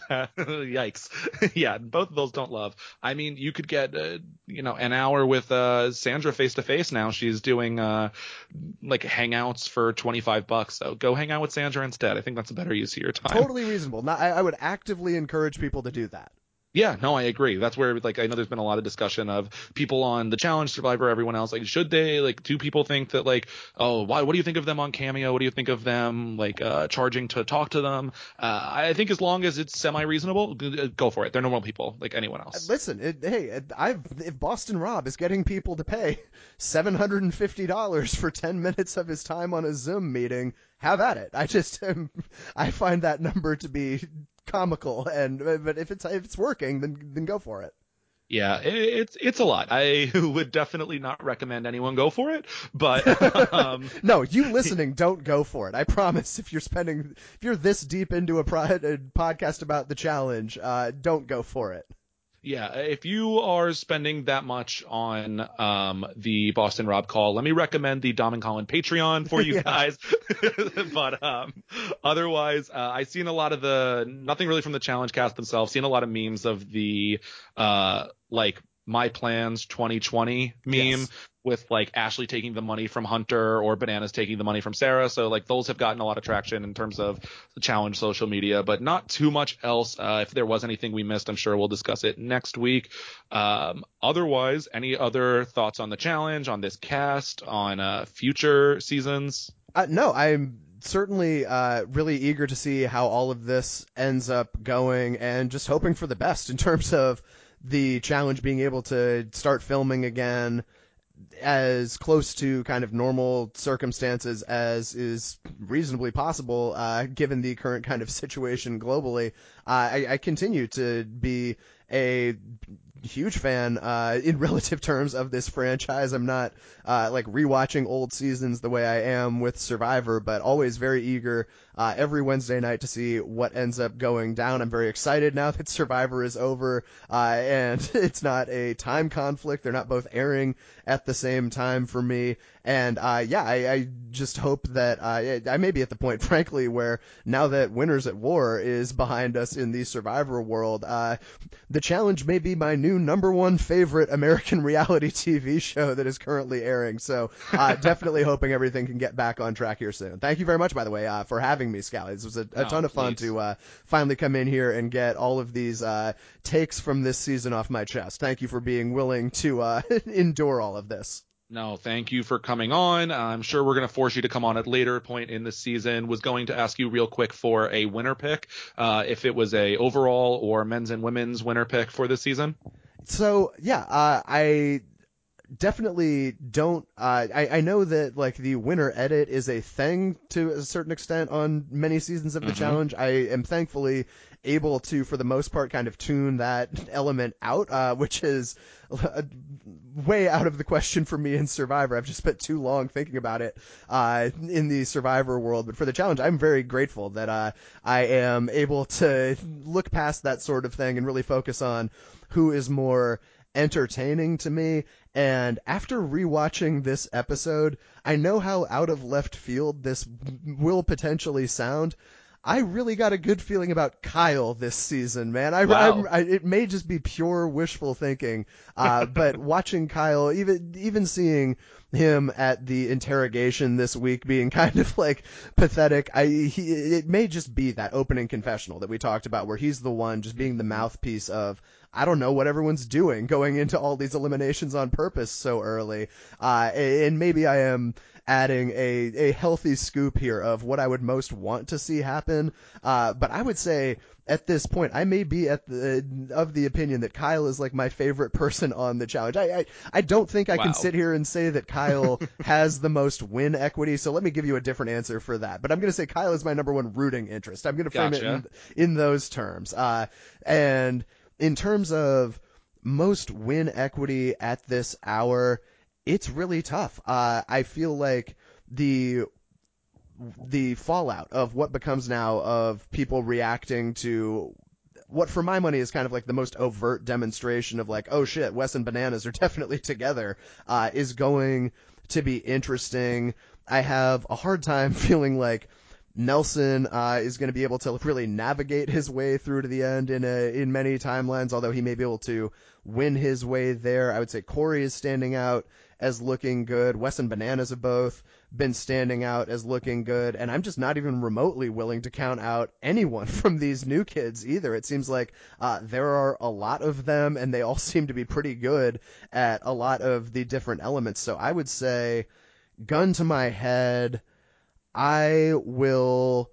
Yikes. Yeah, both of those don't love. I mean, you could get, uh, you know, an hour with uh, Sandra face to face now. She's doing uh, like hangouts for twenty-five bucks. So go hang out with Sandra instead. I think that's a better use of your time. Totally reasonable. Now, I, I would actively encourage people to do that. Yeah, no, I agree. That's where, like, I know there's been a lot of discussion of people on the Challenge, Survivor, everyone else. Like, should they, like, do people think that, like, oh, why? What do you think of them on Cameo? What do you think of them, like, uh, charging to talk to them? Uh, I think as long as it's semi-reasonable, go for it. They're normal people, like anyone else. Listen, it, hey, it, I've if Boston Rob is getting people to pay seven hundred fifty dollars for ten minutes of his time on a Zoom meeting, have at it. I just, um, I find that number to be comical, and but if it's if it's working, then then go for it. Yeah, it, it's it's a lot. I would definitely not recommend anyone go for it, but um, no, you listening, don't go for it. I promise. If you're spending, if you're this deep into a, pro, a podcast about the challenge, uh, don't go for it. Yeah, if you are spending that much on um, the Boston Rob call, let me recommend the Dom and Colin Patreon for you Yeah. guys. But um, otherwise, uh, I've seen a lot of the, nothing really from the challenge cast themselves, seen a lot of memes of the uh, like My Plans twenty twenty meme. Yes. With like Ashley taking the money from Hunter or Bananas taking the money from Sarah. So like those have gotten a lot of traction in terms of the challenge social media, but not too much else. Uh, if there was anything we missed, I'm sure we'll discuss it next week. Um, otherwise, any other thoughts on the challenge, on this cast, on uh, future seasons? Uh, no, I'm certainly uh, really eager to see how all of this ends up going, and just hoping for the best in terms of the challenge being able to start filming again as close to kind of normal circumstances as is reasonably possible, uh, given the current kind of situation globally. Uh, I, I continue to be a huge fan, uh, in relative terms of this franchise. I'm not, uh, like rewatching old seasons the way I am with Survivor, but always very eager, uh, every Wednesday night to see what ends up going down. I'm very excited now that Survivor is over, uh, and it's not a time conflict. They're not both airing at the same time for me. And, uh, yeah, I, I just hope that, uh, I may be at the point, frankly, where now that Winners at War is behind us in the Survivor world, uh, the challenge may be my new number one favorite American reality T V show that is currently airing. So, uh, definitely hoping everything can get back on track here soon. Thank you very much, by the way, uh, for having me, Scally. This was a, a No, ton of fun please. to, uh, finally come in here and get all of these, uh, takes from this season off my chest. Thank you for being willing to, uh, endure all of this. No, thank you for coming on. I'm sure we're going to force you to come on at a later point in the season. Was going to ask you real quick for a winner pick, uh, if it was a overall or men's and women's winner pick for this season. So, yeah, uh, I definitely don't, uh, I, I know that like the winner edit is a thing to a certain extent on many seasons of the Mhm. challenge. I am thankfully able to, for the most part, kind of tune that element out, uh, which is uh, way out of the question for me in Survivor. I've just spent too long thinking about it, uh, in the Survivor world. But for the challenge, I'm very grateful that, uh, I am able to look past that sort of thing and really focus on who is more entertaining to me. And after rewatching this episode, I know how out of left field this will potentially sound. I really got a good feeling about Kyle this season, man. I, Wow. I, I it may just be pure wishful thinking, uh, but watching Kyle, even even seeing him at the interrogation this week being kind of like pathetic, I he, it may just be that opening confessional that we talked about, where he's the one just being the mouthpiece of, I don't know what everyone's doing, going into all these eliminations on purpose so early, uh, and maybe I am adding a, a healthy scoop here of what I would most want to see happen. Uh, but I would say at this point, I may be at the, of the opinion that Kyle is like my favorite person on the challenge. I, I, I don't think I Wow. can sit here and say that Kyle has the most win equity. So let me give you a different answer for that. But I'm going to say Kyle is my number one rooting interest. I'm going to frame Gotcha. it in, in those terms. Uh, and in terms of most win equity at this hour, it's really tough. Uh, I feel like the the fallout of what becomes now of people reacting to what for my money is kind of like the most overt demonstration of like, oh shit, Wes and Bananas are definitely together, uh, is going to be interesting. I have a hard time feeling like Nelson uh, is going to be able to really navigate his way through to the end in a, in many timelines, although he may be able to win his way there. I would say Corey is standing out as looking good. Wes and Bananas have both been standing out as looking good, and I'm just not even remotely willing to count out anyone from these new kids either. It seems like uh, there are a lot of them, and they all seem to be pretty good at a lot of the different elements. So I would say, gun to my head, I will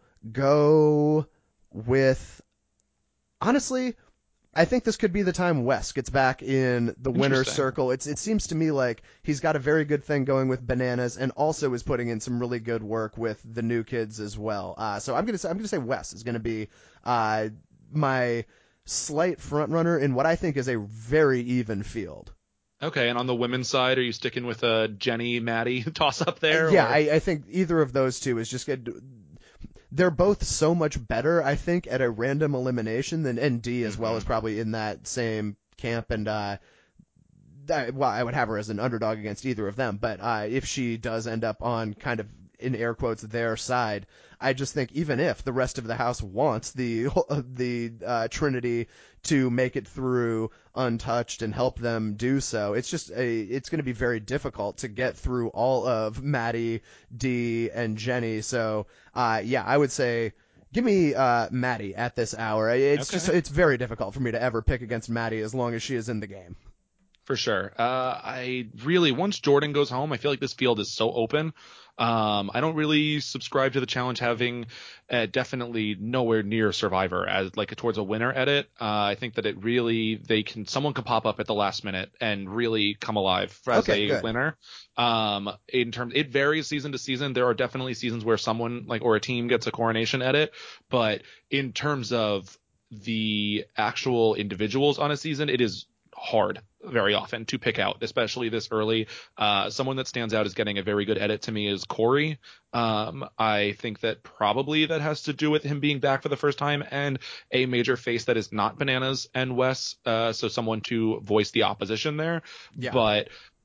go with, honestly, I think this could be the time Wes gets back in the winner's circle. It's, it seems to me like he's got a very good thing going with Bananas and also is putting in some really good work with the new kids as well. Uh, so I'm going to say, I'm going to say Wes is going to be, uh, my slight front runner in what I think is a very even field. Okay, and on the women's side, are you sticking with a Jenny Maddie toss up there? Yeah, I, I think either of those two is just good. They're both so much better, I think, at a random elimination than N D as mm-hmm. well is probably in that same camp. And uh, that, well, I would have her as an underdog against either of them. But uh, if she does end up on kind of, in air quotes, their side, I just think even if the rest of the house wants the the uh, Trinity to make it through untouched and help them do so, it's just a it's going to be very difficult to get through all of Maddie, Dee, and Jenny. So uh, yeah, I would say give me uh, Maddie at this hour. It's okay. just it's very difficult for me to ever pick against Maddie as long as she is in the game. For sure. Uh, I really, once Jordan goes home, I feel like this field is so open. Um, I don't really subscribe to the challenge having uh, definitely nowhere near Survivor as like a, towards a winner edit. Uh, I think that it really, they can, someone can pop up at the last minute and really come alive as okay, a good. winner. Um, in terms, it varies season to season. There are definitely seasons where someone like, or a team gets a coronation edit, but in terms of the actual individuals on a season, it is hard very often to pick out, especially this early. Uh, someone that stands out as getting a very good edit to me is Corey. Um, I think that probably that has to do with him being back for the first time and a major face that is not Bananas and Wes. Uh, so someone to voice the opposition there. Yeah. But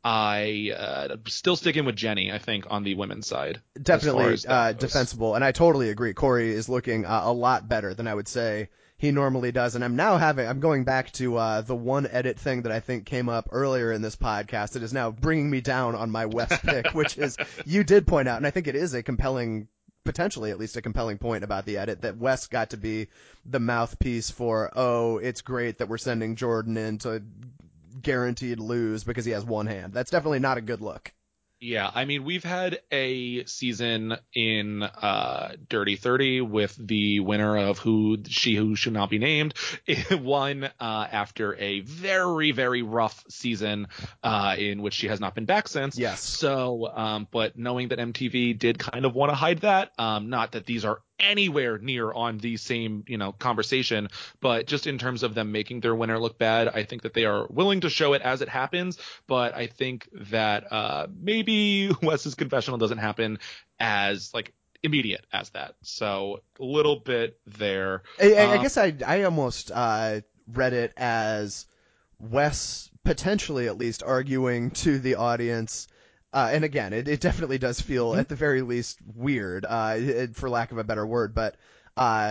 I uh, still sticking with Jenny, I think, on the women's side. Definitely uh, defensible. And I totally agree. Corey is looking uh, a lot better than I would say he normally does. And I'm now having, I'm going back to uh, the one edit thing that I think came up earlier in this podcast. It is now bringing me down on my Wes pick, which is, you did point out, and I think it is a compelling, potentially at least a compelling point about the edit, that Wes got to be the mouthpiece for, oh, it's great that we're sending Jordan in to guaranteed lose because he has one hand. That's definitely not a good look. Yeah, I mean, we've had a season in uh, Dirty thirty with the winner of Who She Who Should Not Be Named. It won uh, after a very, very rough season uh, in which she has not been back since. Yes. So, um, but knowing that M T V did kind of want to hide that, um, not that these are anywhere near on the same, you know, conversation, but just in terms of them making their winner look bad, I think that they are willing to show it as it happens. But I think that uh, maybe Wes's confessional doesn't happen as like immediate as that. So a little bit there. I, I, um, I guess I I almost uh, read it as Wes potentially at least arguing to the audience. Uh, and again, it, it definitely does feel, mm-hmm. at the very least, weird, uh, it, for lack of a better word. But uh,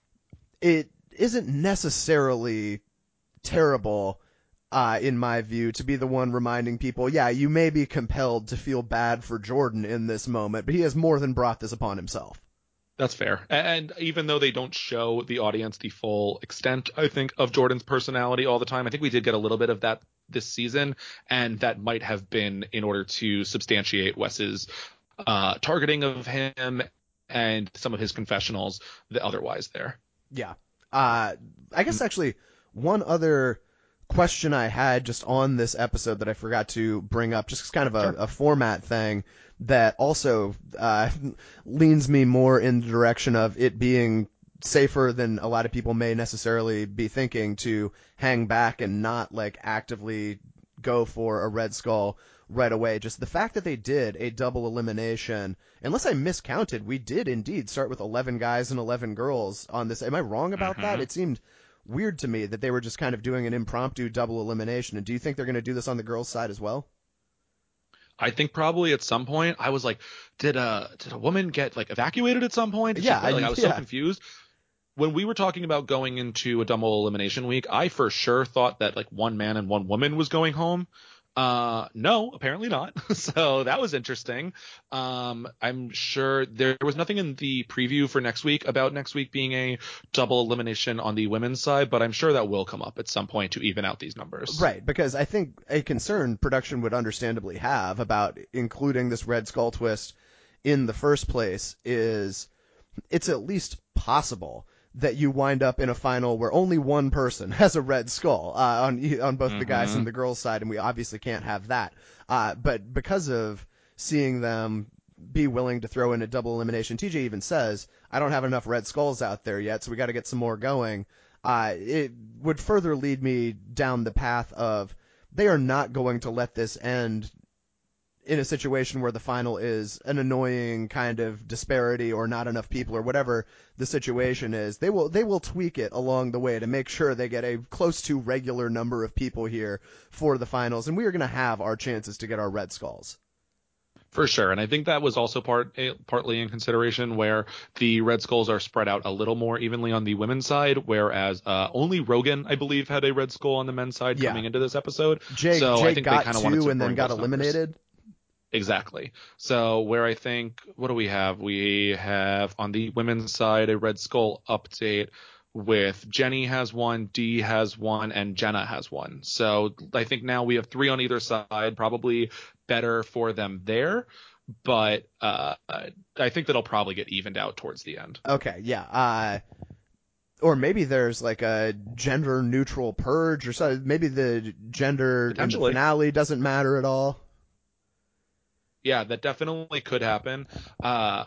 it isn't necessarily terrible, uh, in my view, to be the one reminding people, yeah, you may be compelled to feel bad for Jordan in this moment, but he has more than brought this upon himself. That's fair. And even though they don't show the audience the full extent, I think, of Jordan's personality all the time, I think we did get a little bit of that this season, and that might have been in order to substantiate Wes's uh, targeting of him and some of his confessionals the otherwise there. Yeah. Uh, I guess actually one other question I had just on this episode that I forgot to bring up, just kind of a, sure. a format thing that also uh, leans me more in the direction of it being safer than a lot of people may necessarily be thinking to hang back and not like actively go for a Red Skull right away. Just the fact that they did a double elimination, unless I miscounted, we did indeed start with eleven guys and eleven girls on this. Am I wrong about Mm-hmm. that? It seemed weird to me that they were just kind of doing an impromptu double elimination. And do you think they're going to do this on the girls' side as well? I think probably at some point I was like, did a did a woman get like evacuated at some point? Did Yeah, she quit? Like, I- I was yeah. so confused. When we were talking about going into a double elimination week, I for sure thought that like one man and one woman was going home. Uh, no, apparently not. So that was interesting. Um, I'm sure there was nothing in the preview for next week about next week being a double elimination on the women's side, but I'm sure that will come up at some point to even out these numbers. Right, because I think a concern production would understandably have about including this Red Skull twist in the first place is it's at least possible that you wind up in a final where only one person has a Red Skull uh, on on both Mm-hmm. the guys and the girls side, and we obviously can't have that. Uh, but because of seeing them be willing to throw in a double elimination, T J even says, I don't have enough Red Skulls out there yet, so we got to get some more going. Uh, it would further lead me down the path of they are not going to let this end in a situation where the final is an annoying kind of disparity or not enough people or whatever the situation is. They will they will tweak it along the way to make sure they get a close to regular number of people here for the finals, and we are going to have our chances to get our Red Skulls. For sure. And I think that was also part partly in consideration where the Red Skulls are spread out a little more evenly on the women's side, whereas uh, only Rogan, I believe, had a Red Skull on the men's side Yeah. coming into this episode. Jake, so I Jake think got they kind of wanted two to and then bring got those numbers. eliminated. Exactly. So where I think, what do we have? We have on the women's side a Red Skull update with Jenny has one, Dee has one, and Jenna has one. So I think now we have three on either side, probably better for them there. But uh, I think that'll probably get evened out towards the end. Okay, yeah. Uh, or maybe there's like a gender neutral purge or something. Maybe the gender in the Potentially. finale doesn't matter at all. Yeah, that definitely could happen. Uh,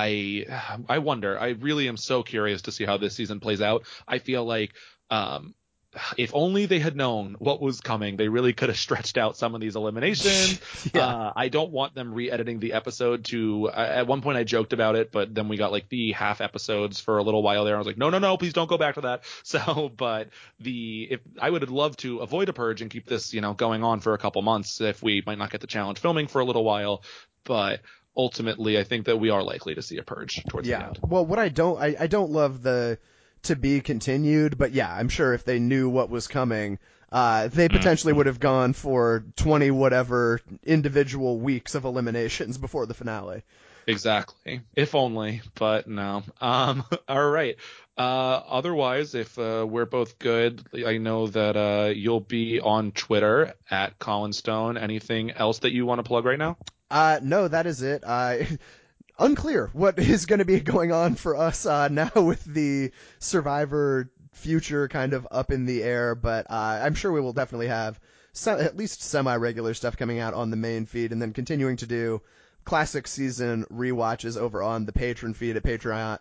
I I wonder. I really am so curious to see how this season plays out. I feel like um, if only they had known what was coming, they really could have stretched out some of these eliminations. Yeah. Uh, I don't want them re-editing the episode to. Uh, at one point, I joked about it, but then we got like the half episodes for a little while there. I was like, no, no, no, please don't go back to that. So, but the if I would love to avoid a purge and keep this, you know, going on for a couple months if we might not get the challenge filming for a little while, but. Ultimately, I think that we are likely to see a purge towards yeah. the end. Well, what I don't, I, I don't love the to be continued, but yeah, I'm sure if they knew what was coming, uh, they potentially mm. would have gone for twenty whatever individual weeks of eliminations before the finale. Exactly. If only, but no. Um, all right. Uh, otherwise, if uh, we're both good, I know that uh, you'll be on Twitter at Colin Stone. Anything else that you want to plug right now? Uh, no, that is it. Uh, unclear what is going to be going on for us uh, now with the Survivor future kind of up in the air, but uh, I'm sure we will definitely have some, at least semi-regular stuff coming out on the main feed, and then continuing to do classic season rewatches over on the Patreon feed at Patreon,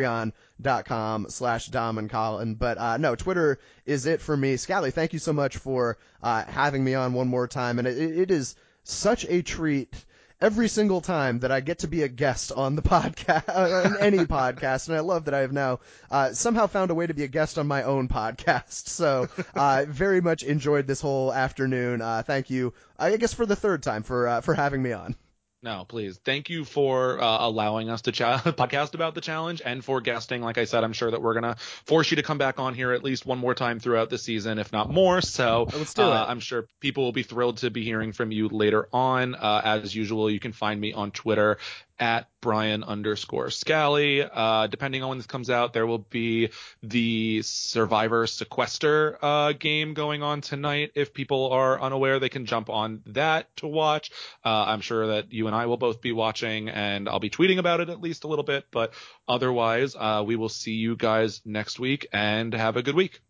patreon.com slash Dom and Colin. But uh, no, Twitter is it for me. Scally, thank you so much for uh, having me on one more time, and it, it is such a treat every single time that I get to be a guest on the podcast, on any podcast, and I love that I have now uh, somehow found a way to be a guest on my own podcast. So I uh, very much enjoyed this whole afternoon. Uh, thank you, I guess, for the third time for uh, for having me on. No, please. Thank you for uh, allowing us to ch- podcast about the challenge and for guesting. Like I said, I'm sure that we're going to force you to come back on here at least one more time throughout the season, if not more. So Let's do uh, it. I'm sure people will be thrilled to be hearing from you later on. Uh, as usual, you can find me on Twitter at Brian underscore Scally. Uh, depending on when this comes out, there will be the Survivor Sequester uh, game going on tonight. If people are unaware, they can jump on that to watch. Uh, I'm sure that you and I will both be watching, and I'll be tweeting about it at least a little bit. But otherwise, uh, we will see you guys next week, and have a good week.